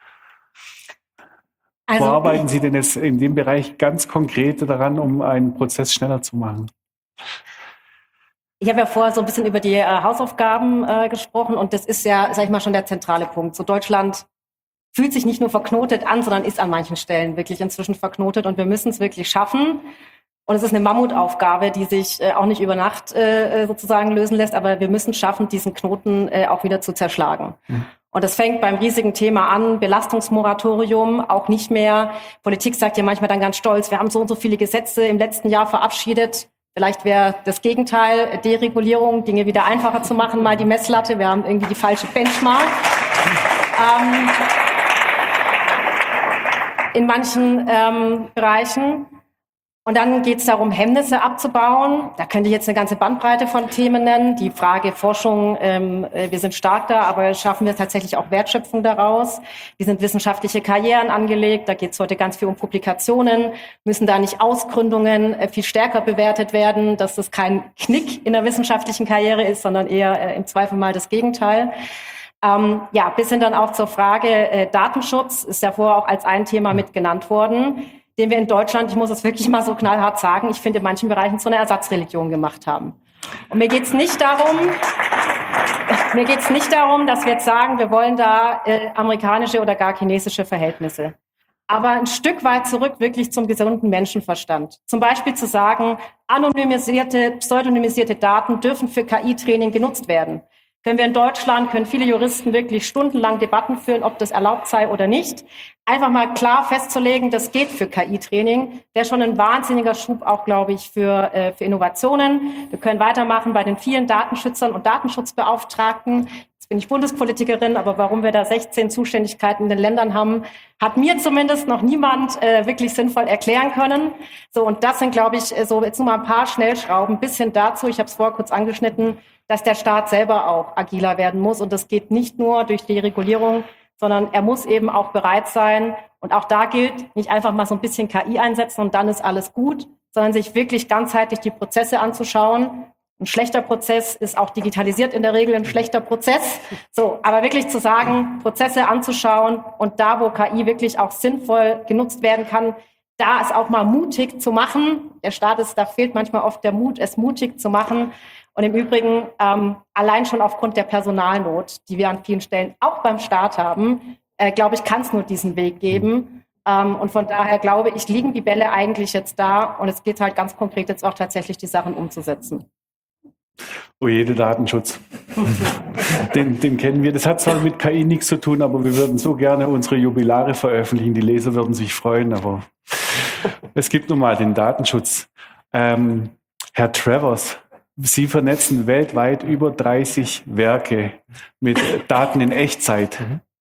Also, wo arbeiten Sie denn jetzt in dem Bereich ganz konkret daran, um einen Prozess schneller zu machen? Ich habe ja vorher so ein bisschen über die Hausaufgaben gesprochen und das ist ja, sag ich mal, schon der zentrale Punkt. So Deutschland fühlt sich nicht nur verknotet an, sondern ist an manchen Stellen wirklich inzwischen verknotet und wir müssen es wirklich schaffen. Und es ist eine Mammutaufgabe, die sich auch nicht über Nacht sozusagen lösen lässt, aber wir müssen schaffen, diesen Knoten auch wieder zu zerschlagen. Und das fängt beim riesigen Thema an, Belastungsmoratorium, auch nicht mehr. Politik sagt ja manchmal dann ganz stolz, wir haben so und so viele Gesetze im letzten Jahr verabschiedet. Vielleicht wäre das Gegenteil, Deregulierung, Dinge wieder einfacher zu machen, mal die Messlatte. Wir haben irgendwie die falsche Benchmark. In manchen Bereichen. Und dann geht es darum, Hemmnisse abzubauen. Da könnte ich jetzt eine ganze Bandbreite von Themen nennen. Die Frage Forschung, wir sind stark da, aber schaffen wir tatsächlich auch Wertschöpfung daraus? Wie sind wissenschaftliche Karrieren angelegt? Da geht es heute ganz viel um Publikationen. Müssen da nicht Ausgründungen viel stärker bewertet werden, dass das kein Knick in der wissenschaftlichen Karriere ist, sondern eher im Zweifel mal das Gegenteil. Ja, bis hin dann auch zur Frage Datenschutz ist ja vorher auch als ein Thema mit genannt worden, den wir in Deutschland, ich muss es wirklich mal so knallhart sagen, ich finde in manchen Bereichen so eine Ersatzreligion gemacht haben. Und mir geht's nicht darum, dass wir jetzt sagen, wir wollen da amerikanische oder gar chinesische Verhältnisse. Aber ein Stück weit zurück wirklich zum gesunden Menschenverstand. Zum Beispiel zu sagen, anonymisierte, pseudonymisierte Daten dürfen für KI-Training genutzt werden. Können wir in Deutschland, können viele Juristen wirklich stundenlang Debatten führen, ob das erlaubt sei oder nicht. Einfach mal klar festzulegen, das geht für KI-Training, wäre schon ein wahnsinniger Schub auch, glaube ich, für Innovationen. Wir können weitermachen bei den vielen Datenschützern und Datenschutzbeauftragten. Jetzt bin ich Bundespolitikerin, aber warum wir da 16 Zuständigkeiten in den Ländern haben, hat mir zumindest noch niemand wirklich sinnvoll erklären können. So, und das sind, glaube ich, so jetzt nur mal ein paar Schnellschrauben bis hin dazu, ich habe es vorher kurz angeschnitten, dass der Staat selber auch agiler werden muss. Und das geht nicht nur durch die Regulierung, sondern er muss eben auch bereit sein. Und auch da gilt, nicht einfach mal so ein bisschen KI einsetzen und dann ist alles gut, sondern sich wirklich ganzheitlich die Prozesse anzuschauen. Ein schlechter Prozess ist auch digitalisiert in der Regel ein schlechter Prozess. So, aber wirklich zu sagen, Prozesse anzuschauen und da, wo KI wirklich auch sinnvoll genutzt werden kann, da es auch mal mutig zu machen. Der Staat da fehlt manchmal oft der Mut, es mutig zu machen. Und im Übrigen, allein schon aufgrund der Personalnot, die wir an vielen Stellen auch beim Staat haben, glaube ich, kann es nur diesen Weg geben. Und von daher glaube ich, liegen die Bälle eigentlich jetzt da. Und es geht halt ganz konkret jetzt auch tatsächlich, die Sachen umzusetzen. Oh je, der Datenschutz. den kennen wir. Das hat zwar mit KI nichts zu tun, aber wir würden so gerne unsere Jubilare veröffentlichen. Die Leser würden sich freuen, aber es gibt nun mal den Datenschutz. Herr Travers, Sie vernetzen weltweit über 30 Werke mit Daten in Echtzeit.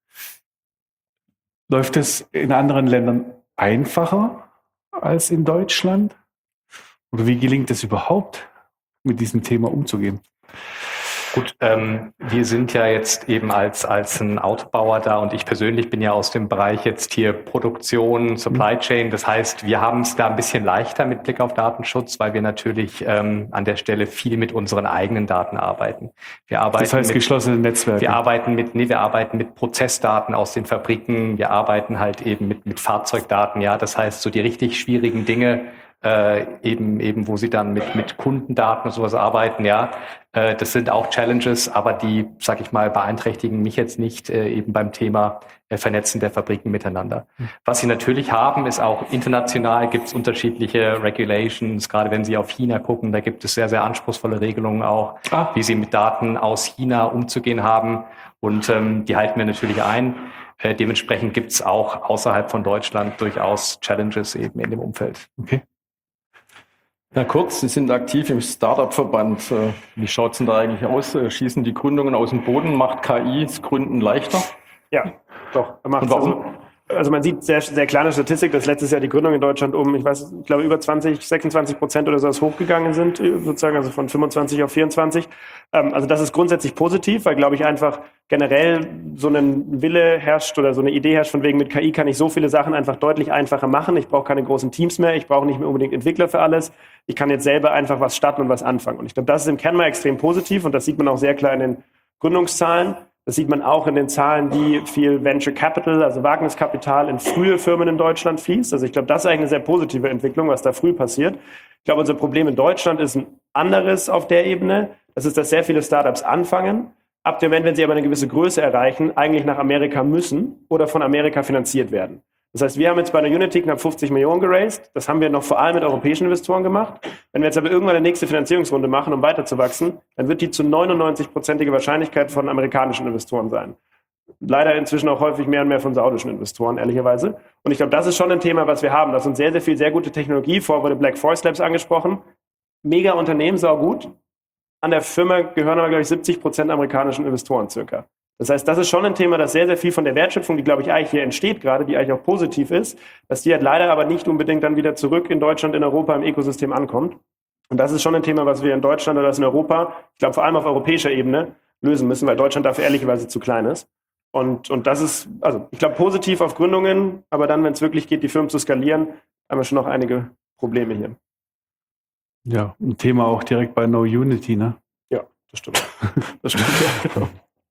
Läuft es in anderen Ländern einfacher als in Deutschland? Oder wie gelingt es überhaupt, mit diesem Thema umzugehen? Gut, wir sind ja jetzt eben als ein Autobauer da und ich persönlich bin ja aus dem Bereich jetzt hier Produktion, Supply Chain. Das heißt, wir haben es da ein bisschen leichter mit Blick auf Datenschutz, weil wir natürlich an der Stelle viel mit unseren eigenen Daten arbeiten. Das heißt geschlossene Netzwerke? Wir arbeiten mit Prozessdaten aus den Fabriken. Wir arbeiten halt eben mit Fahrzeugdaten. Ja, das heißt, so die richtig schwierigen Dinge, eben wo sie dann mit Kundendaten und sowas arbeiten, ja, das sind auch Challenges, aber die, sag ich mal, beeinträchtigen mich jetzt nicht eben beim Thema Vernetzen der Fabriken miteinander. Was sie natürlich haben, ist auch international gibt es unterschiedliche Regulations, gerade wenn Sie auf China gucken, da gibt es sehr, sehr anspruchsvolle Regelungen auch, wie sie mit Daten aus China umzugehen haben und die halten wir natürlich ein. Dementsprechend gibt es auch außerhalb von Deutschland durchaus Challenges eben in dem Umfeld. Okay. Herr Kurz, Sie sind aktiv im Startup-Verband. Wie schaut es denn da eigentlich aus? Schießen die Gründungen aus dem Boden? Macht KI das Gründen leichter? Ja, doch. Und warum? also man sieht sehr, sehr kleine Statistik, dass letztes Jahr die Gründung in Deutschland ich glaube über 26% oder so hochgegangen sind, sozusagen, also von 25 auf 24. Also das ist grundsätzlich positiv, weil, glaube ich, einfach generell so ein Wille herrscht oder so eine Idee herrscht, von wegen mit KI kann ich so viele Sachen einfach deutlich einfacher machen. Ich brauche keine großen Teams mehr, ich brauche nicht mehr unbedingt Entwickler für alles. Ich kann jetzt selber einfach was starten und was anfangen. Und ich glaube, das ist im Kern mal extrem positiv und das sieht man auch sehr klar in den Gründungszahlen. Das sieht man auch in den Zahlen, wie viel Venture Capital, also Wagniskapital in frühe Firmen in Deutschland fließt. Also ich glaube, das ist eigentlich eine sehr positive Entwicklung, was da früh passiert. Ich glaube, unser Problem in Deutschland ist ein anderes auf der Ebene. Das ist, dass sehr viele Startups anfangen, ab dem Moment, wenn sie aber eine gewisse Größe erreichen, eigentlich nach Amerika müssen oder von Amerika finanziert werden. Das heißt, wir haben jetzt bei der Unity knapp 50 Millionen geraced. Das haben wir noch vor allem mit europäischen Investoren gemacht. Wenn wir jetzt aber irgendwann eine nächste Finanzierungsrunde machen, um weiterzuwachsen, dann wird die zu 99%iger Wahrscheinlichkeit von amerikanischen Investoren sein. Leider inzwischen auch häufig mehr und mehr von saudischen Investoren, ehrlicherweise. Und ich glaube, das ist schon ein Thema, was wir haben. Das ist uns sehr, sehr viel, sehr gute Technologie. Vorher wurde Black Forest Labs angesprochen. Mega Unternehmen, saugut. An der Firma gehören aber, glaube ich, 70% amerikanischen Investoren circa. Das heißt, das ist schon ein Thema, das sehr, sehr viel von der Wertschöpfung, die, glaube ich, eigentlich hier entsteht gerade, die eigentlich auch positiv ist, dass die halt leider aber nicht unbedingt dann wieder zurück in Deutschland, in Europa im Ökosystem ankommt. Und das ist schon ein Thema, was wir in Deutschland oder in Europa, ich glaube vor allem auf europäischer Ebene, lösen müssen, weil Deutschland dafür ehrlicherweise zu klein ist. Und das ist, also ich glaube, positiv auf Gründungen, aber dann, wenn es wirklich geht, die Firmen zu skalieren, haben wir schon noch einige Probleme hier. Ja, ein Thema auch direkt bei No Unity, ne? Ja, das stimmt. Das stimmt, ja, genau.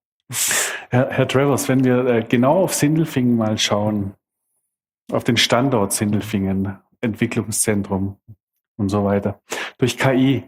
Herr Travers, wenn wir genau auf Sindelfingen mal schauen, auf den Standort Sindelfingen, Entwicklungszentrum und so weiter, durch KI,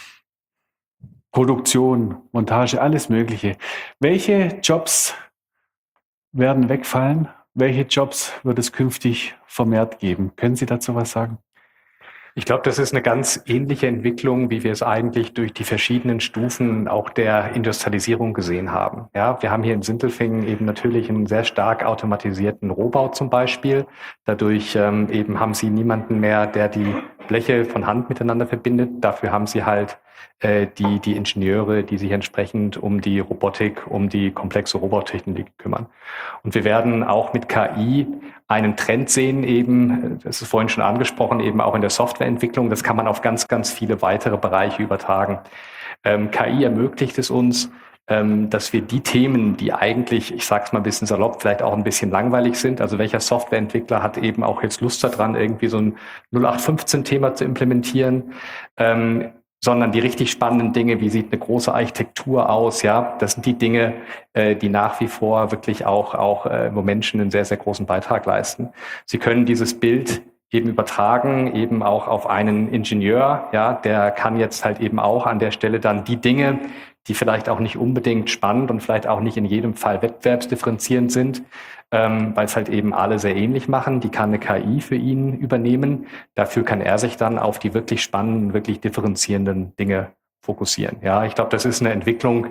Produktion, Montage, alles Mögliche. Welche Jobs werden wegfallen? Welche Jobs wird es künftig vermehrt geben? Können Sie dazu was sagen? Ich glaube, das ist eine ganz ähnliche Entwicklung, wie wir es eigentlich durch die verschiedenen Stufen auch der Industrialisierung gesehen haben. Ja, wir haben hier in Sindelfingen eben natürlich einen sehr stark automatisierten Rohbau zum Beispiel. Dadurch eben haben Sie niemanden mehr, der die Bleche von Hand miteinander verbindet. Dafür haben Sie halt die Ingenieure, die sich entsprechend um die Robotik, um die komplexe Robottechnik kümmern. Und wir werden auch mit KI einen Trend sehen eben, das ist vorhin schon angesprochen, eben auch in der Softwareentwicklung. Das kann man auf ganz, ganz viele weitere Bereiche übertragen. KI ermöglicht es uns, dass wir die Themen, die eigentlich, ich sage es mal ein bisschen salopp, vielleicht auch ein bisschen langweilig sind, also welcher Softwareentwickler hat eben auch jetzt Lust daran, irgendwie so ein 0815-Thema zu implementieren, sondern die richtig spannenden Dinge, wie sieht eine große Architektur aus, ja, das sind die Dinge, die nach wie vor wirklich auch wo Menschen einen sehr, sehr großen Beitrag leisten. Sie können dieses Bild eben übertragen, eben auch auf einen Ingenieur, ja, der kann jetzt halt eben auch an der Stelle dann die Dinge, die vielleicht auch nicht unbedingt spannend und vielleicht auch nicht in jedem Fall wettbewerbsdifferenzierend sind, weil es halt eben alle sehr ähnlich machen. Die kann eine KI für ihn übernehmen. Dafür kann er sich dann auf die wirklich spannenden, wirklich differenzierenden Dinge fokussieren. Ja, ich glaube, das ist eine Entwicklung,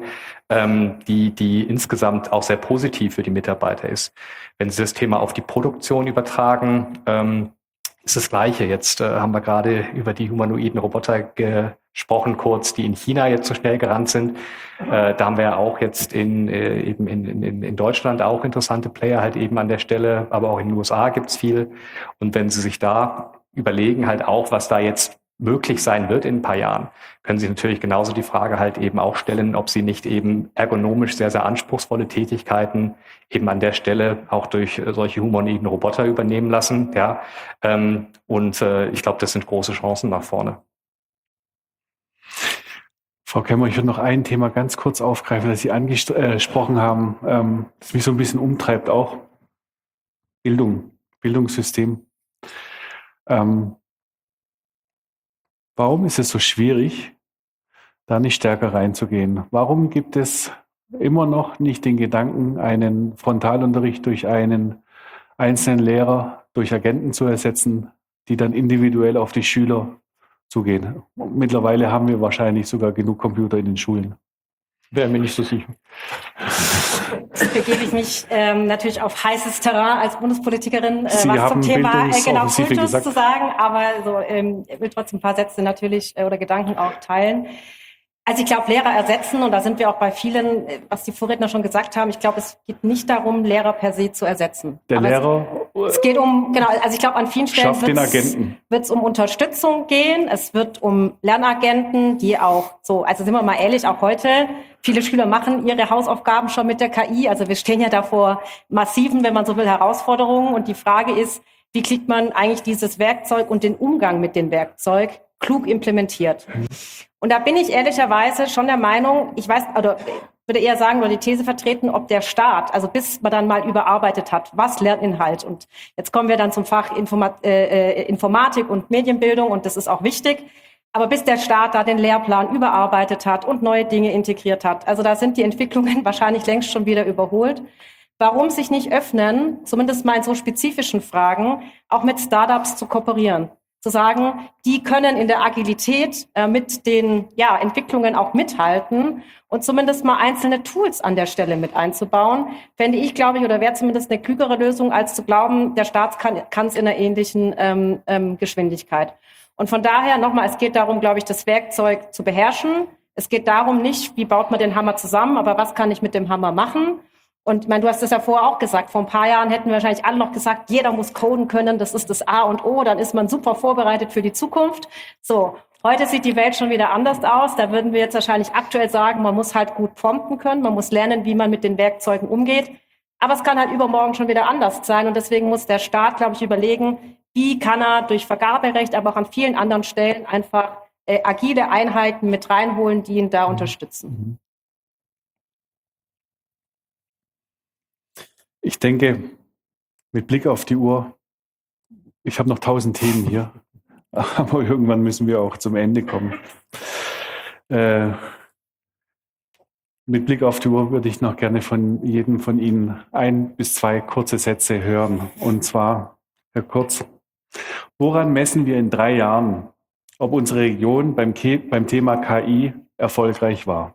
die insgesamt auch sehr positiv für die Mitarbeiter ist. Wenn Sie das Thema auf die Produktion übertragen, ist das Gleiche. Jetzt haben wir gerade über die humanoiden Roboter gesprochen, kurz, die in China jetzt so schnell gerannt sind. Da haben wir ja auch jetzt in Deutschland auch interessante Player halt eben an der Stelle, aber auch in den USA gibt's viel. Und wenn Sie sich da überlegen halt auch, was da jetzt möglich sein wird in ein paar Jahren, können Sie natürlich genauso die Frage halt eben auch stellen, ob Sie nicht eben ergonomisch sehr, sehr anspruchsvolle Tätigkeiten eben an der Stelle auch durch solche humanoiden Roboter übernehmen lassen. Ja, ich glaube, das sind große Chancen nach vorne. Frau Kemmer, ich würde noch ein Thema ganz kurz aufgreifen, das Sie angesprochen haben, das mich so ein bisschen umtreibt auch. Bildungssystem. Warum ist es so schwierig, da nicht stärker reinzugehen? Warum gibt es immer noch nicht den Gedanken, einen Frontalunterricht durch einen einzelnen Lehrer, durch Agenten zu ersetzen, die dann individuell auf die Schüler zugehen? Mittlerweile haben wir wahrscheinlich sogar genug Computer in den Schulen. Wäre mir nicht so sicher. Jetzt begebe ich mich natürlich auf heißes Terrain als Bundespolitikerin, was haben zum Thema Bildungsoffensive Kultus gesagt. zu sagen, aber so, ich will trotzdem ein paar Sätze natürlich oder Gedanken auch teilen. Also ich glaube, Lehrer ersetzen, und da sind wir auch bei vielen, was die Vorredner schon gesagt haben, ich glaube, es geht nicht darum, Lehrer per se zu ersetzen. Der aber Lehrer Es geht genau, also ich glaube, an vielen Stellen wird es um Unterstützung gehen. Es wird um Lernagenten, die auch so, also sind wir mal ehrlich, auch heute, viele Schüler machen ihre Hausaufgaben schon mit der KI. Also wir stehen ja da vor massiven, wenn man so will, Herausforderungen. Und die Frage ist, wie kriegt man eigentlich dieses Werkzeug und den Umgang mit dem Werkzeug klug implementiert? Und da bin ich ehrlicherweise schon der Meinung, ich weiß, oder würde eher sagen oder die These vertreten, ob der Staat, also bis man dann mal überarbeitet hat, was Lerninhalt, und jetzt kommen wir dann zum Fach Informatik und Medienbildung, und das ist auch wichtig, aber bis der Staat da den Lehrplan überarbeitet hat und neue Dinge integriert hat, also da sind die Entwicklungen wahrscheinlich längst schon wieder überholt. Warum sich nicht öffnen, zumindest mal in so spezifischen Fragen, auch mit Startups zu kooperieren? Zu sagen, die können in der Agilität mit den Entwicklungen auch mithalten und zumindest mal einzelne Tools an der Stelle mit einzubauen, fände ich, glaube ich, oder wäre zumindest eine klügere Lösung, als zu glauben, der Staat kann es in einer ähnlichen Geschwindigkeit. Und von daher nochmal, es geht darum, glaube ich, das Werkzeug zu beherrschen. Es geht darum nicht, wie baut man den Hammer zusammen, aber was kann ich mit dem Hammer machen? Und ich meine, du hast das ja vorher auch gesagt, vor ein paar Jahren hätten wir wahrscheinlich alle noch gesagt, jeder muss coden können, das ist das A und O, dann ist man super vorbereitet für die Zukunft. So, heute sieht die Welt schon wieder anders aus. Da würden wir jetzt wahrscheinlich aktuell sagen, man muss halt gut prompten können, man muss lernen, wie man mit den Werkzeugen umgeht. Aber es kann halt übermorgen schon wieder anders sein, und deswegen muss der Staat, glaube ich, überlegen, wie kann er durch Vergaberecht, aber auch an vielen anderen Stellen einfach agile Einheiten mit reinholen, die ihn da unterstützen. Ich denke, mit Blick auf die Uhr, ich habe noch 1000 Themen hier, aber irgendwann müssen wir auch zum Ende kommen. Mit Blick auf die Uhr würde ich noch gerne von jedem von Ihnen 1 bis 2 kurze Sätze hören. Und zwar, Herr Kurz, woran messen wir in 3 Jahren, ob unsere Region beim Thema KI erfolgreich war?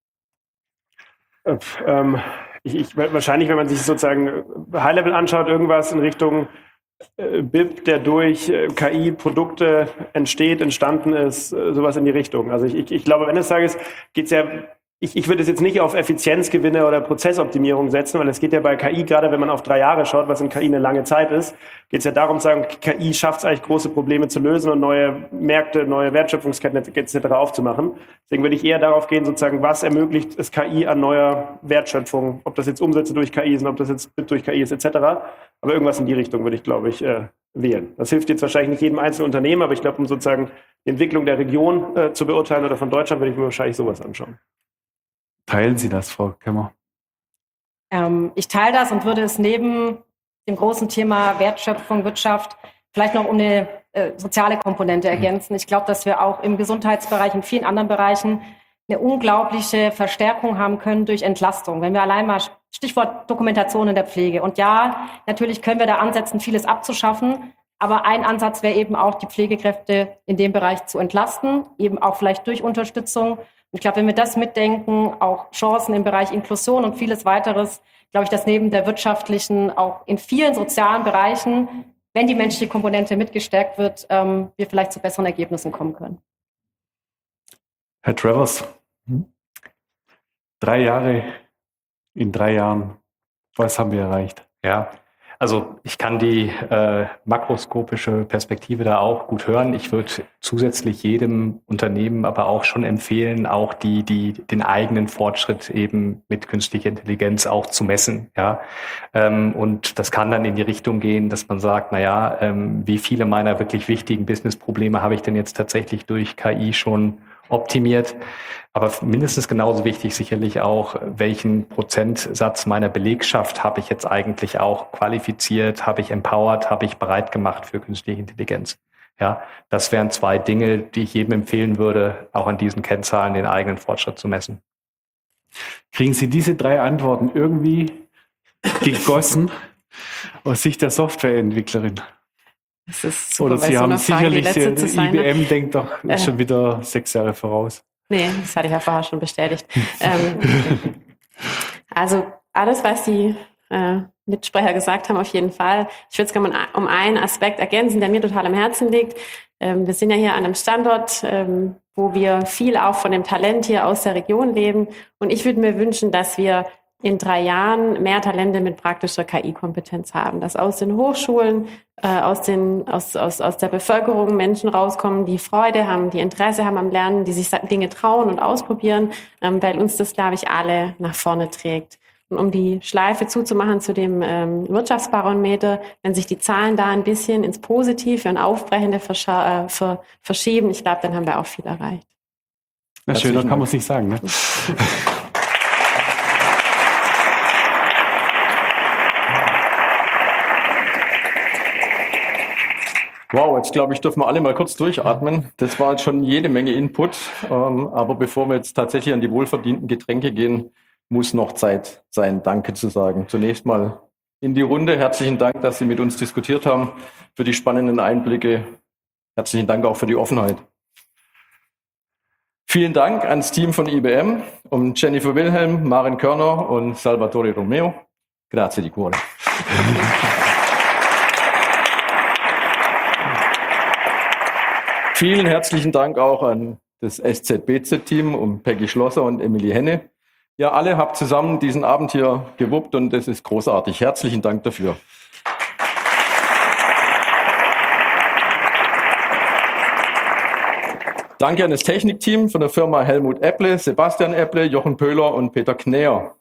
Wahrscheinlich, wenn man sich sozusagen High-Level anschaut, irgendwas in Richtung BIP, der durch KI-Produkte entstanden ist, sowas in die Richtung. Also ich glaube, am Ende des Tages geht es ja, ich würde es jetzt nicht auf Effizienzgewinne oder Prozessoptimierung setzen, weil es geht ja bei KI, gerade wenn man auf 3 Jahre schaut, was in KI eine lange Zeit ist, geht es ja darum zu sagen, KI schafft es eigentlich, große Probleme zu lösen und neue Märkte, neue Wertschöpfungsketten etc. aufzumachen. Deswegen würde ich eher darauf gehen, sozusagen, was ermöglicht es KI an neuer Wertschöpfung, ob das jetzt Umsätze durch KI sind, ob das jetzt durch KI ist etc. Aber irgendwas in die Richtung würde ich, glaube ich, wählen. Das hilft jetzt wahrscheinlich nicht jedem einzelnen Unternehmen, aber ich glaube, um sozusagen die Entwicklung der Region zu beurteilen oder von Deutschland, würde ich mir wahrscheinlich sowas anschauen. Teilen Sie das, Frau Kemmer? Ich teile das und würde es neben dem großen Thema Wertschöpfung, Wirtschaft vielleicht noch um eine soziale Komponente ergänzen. Ich glaube, dass wir auch im Gesundheitsbereich, in vielen anderen Bereichen eine unglaubliche Verstärkung haben können durch Entlastung. Wenn wir allein mal, Stichwort Dokumentation in der Pflege. Und ja, natürlich können wir da ansetzen, vieles abzuschaffen. Aber ein Ansatz wäre eben auch, die Pflegekräfte in dem Bereich zu entlasten, eben auch vielleicht durch Unterstützung. Und ich glaube, wenn wir das mitdenken, auch Chancen im Bereich Inklusion und vieles weiteres, glaube ich, dass neben der wirtschaftlichen auch in vielen sozialen Bereichen, wenn die menschliche Komponente mitgestärkt wird, wir vielleicht zu besseren Ergebnissen kommen können. Herr Travers, 3 Jahre, in 3 Jahren, was haben wir erreicht? Ja, also ich kann die makroskopische Perspektive da auch gut hören. Ich würde zusätzlich jedem Unternehmen aber auch schon empfehlen, auch den eigenen Fortschritt eben mit künstlicher Intelligenz auch zu messen. Ja, und das kann dann in die Richtung gehen, dass man sagt, naja, wie viele meiner wirklich wichtigen Business-Probleme habe ich denn jetzt tatsächlich durch KI schon optimiert? Aber mindestens genauso wichtig sicherlich auch, welchen Prozentsatz meiner Belegschaft habe ich jetzt eigentlich auch qualifiziert, habe ich empowered, habe ich bereit gemacht für künstliche Intelligenz. Ja, das wären 2 Dinge, die ich jedem empfehlen würde, auch an diesen Kennzahlen den eigenen Fortschritt zu messen. Kriegen Sie diese 3 Antworten irgendwie gegossen aus Sicht der Softwareentwicklerin? Das ist super, oder Sie haben so Frage, sicherlich, IBM denkt doch, ist schon wieder 6 Jahre voraus. Nee, das hatte ich ja vorher schon bestätigt. Also alles, was die Mitsprecher gesagt haben, auf jeden Fall. Ich würde es gerne um einen Aspekt ergänzen, der mir total am Herzen liegt. Wir sind ja hier an einem Standort, wo wir viel auch von dem Talent hier aus der Region leben. Und ich würde mir wünschen, dass wir in 3 Jahren mehr Talente mit praktischer KI-Kompetenz haben, dass aus den Hochschulen, aus der Bevölkerung Menschen rauskommen, die Freude haben, die Interesse haben am Lernen, die sich Dinge trauen und ausprobieren, weil uns das, glaube ich, alle nach vorne trägt. Und um die Schleife zuzumachen zu dem Wirtschaftsbarometer, wenn sich die Zahlen da ein bisschen ins Positive und Aufbrechende verschieben, ich glaube, dann haben wir auch viel erreicht. Na, schöner kann man es nicht sagen, ne? Wow, jetzt glaube ich, dürfen wir alle mal kurz durchatmen. Das war jetzt schon jede Menge Input. Aber bevor wir jetzt tatsächlich an die wohlverdienten Getränke gehen, muss noch Zeit sein, Danke zu sagen. Zunächst mal in die Runde. Herzlichen Dank, dass Sie mit uns diskutiert haben, für die spannenden Einblicke. Herzlichen Dank auch für die Offenheit. Vielen Dank ans Team von IBM, um Jennifer Wilhelm, Maren Körner und Salvatore Romeo. Grazie di cuore. Vielen herzlichen Dank auch an das SZBZ-Team um Peggy Schlosser und Emilie Henne. Ihr alle habt zusammen diesen Abend hier gewuppt und das ist großartig. Herzlichen Dank dafür. Danke an das Technikteam von der Firma Helmut Epple, Sebastian Epple, Jochen Pöhler und Peter Knäher.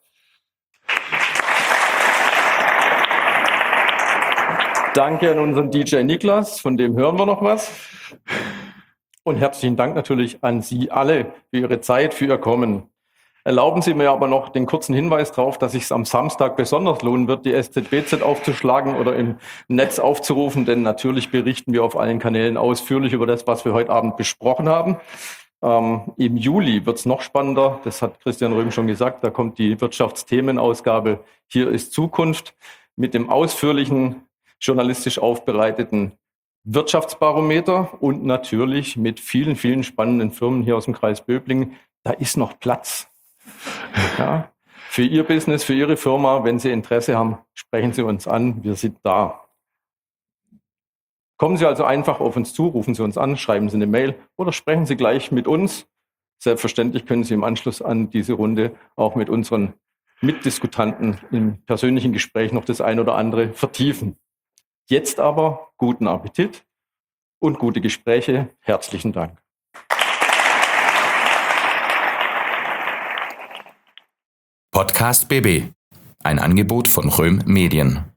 Danke an unseren DJ Niklas, von dem hören wir noch was. Und herzlichen Dank natürlich an Sie alle für Ihre Zeit, für Ihr Kommen. Erlauben Sie mir aber noch den kurzen Hinweis darauf, dass es am Samstag besonders lohnen wird, die SZBZ aufzuschlagen oder im Netz aufzurufen, denn natürlich berichten wir auf allen Kanälen ausführlich über das, was wir heute Abend besprochen haben. Im Juli wird es noch spannender, das hat Christian Röhm schon gesagt, da kommt die Wirtschaftsthemenausgabe Hier ist Zukunft mit dem ausführlichen, journalistisch aufbereiteten Wirtschaftsbarometer und natürlich mit vielen, vielen spannenden Firmen hier aus dem Kreis Böblingen. Da ist noch Platz. Ja, für Ihr Business, für Ihre Firma, wenn Sie Interesse haben, sprechen Sie uns an. Wir sind da. Kommen Sie also einfach auf uns zu, rufen Sie uns an, schreiben Sie eine Mail oder sprechen Sie gleich mit uns. Selbstverständlich können Sie im Anschluss an diese Runde auch mit unseren Mitdiskutanten im persönlichen Gespräch noch das ein oder andere vertiefen. Jetzt aber guten Appetit und gute Gespräche. Herzlichen Dank. Podcast BB, ein Angebot von Röhm Medien.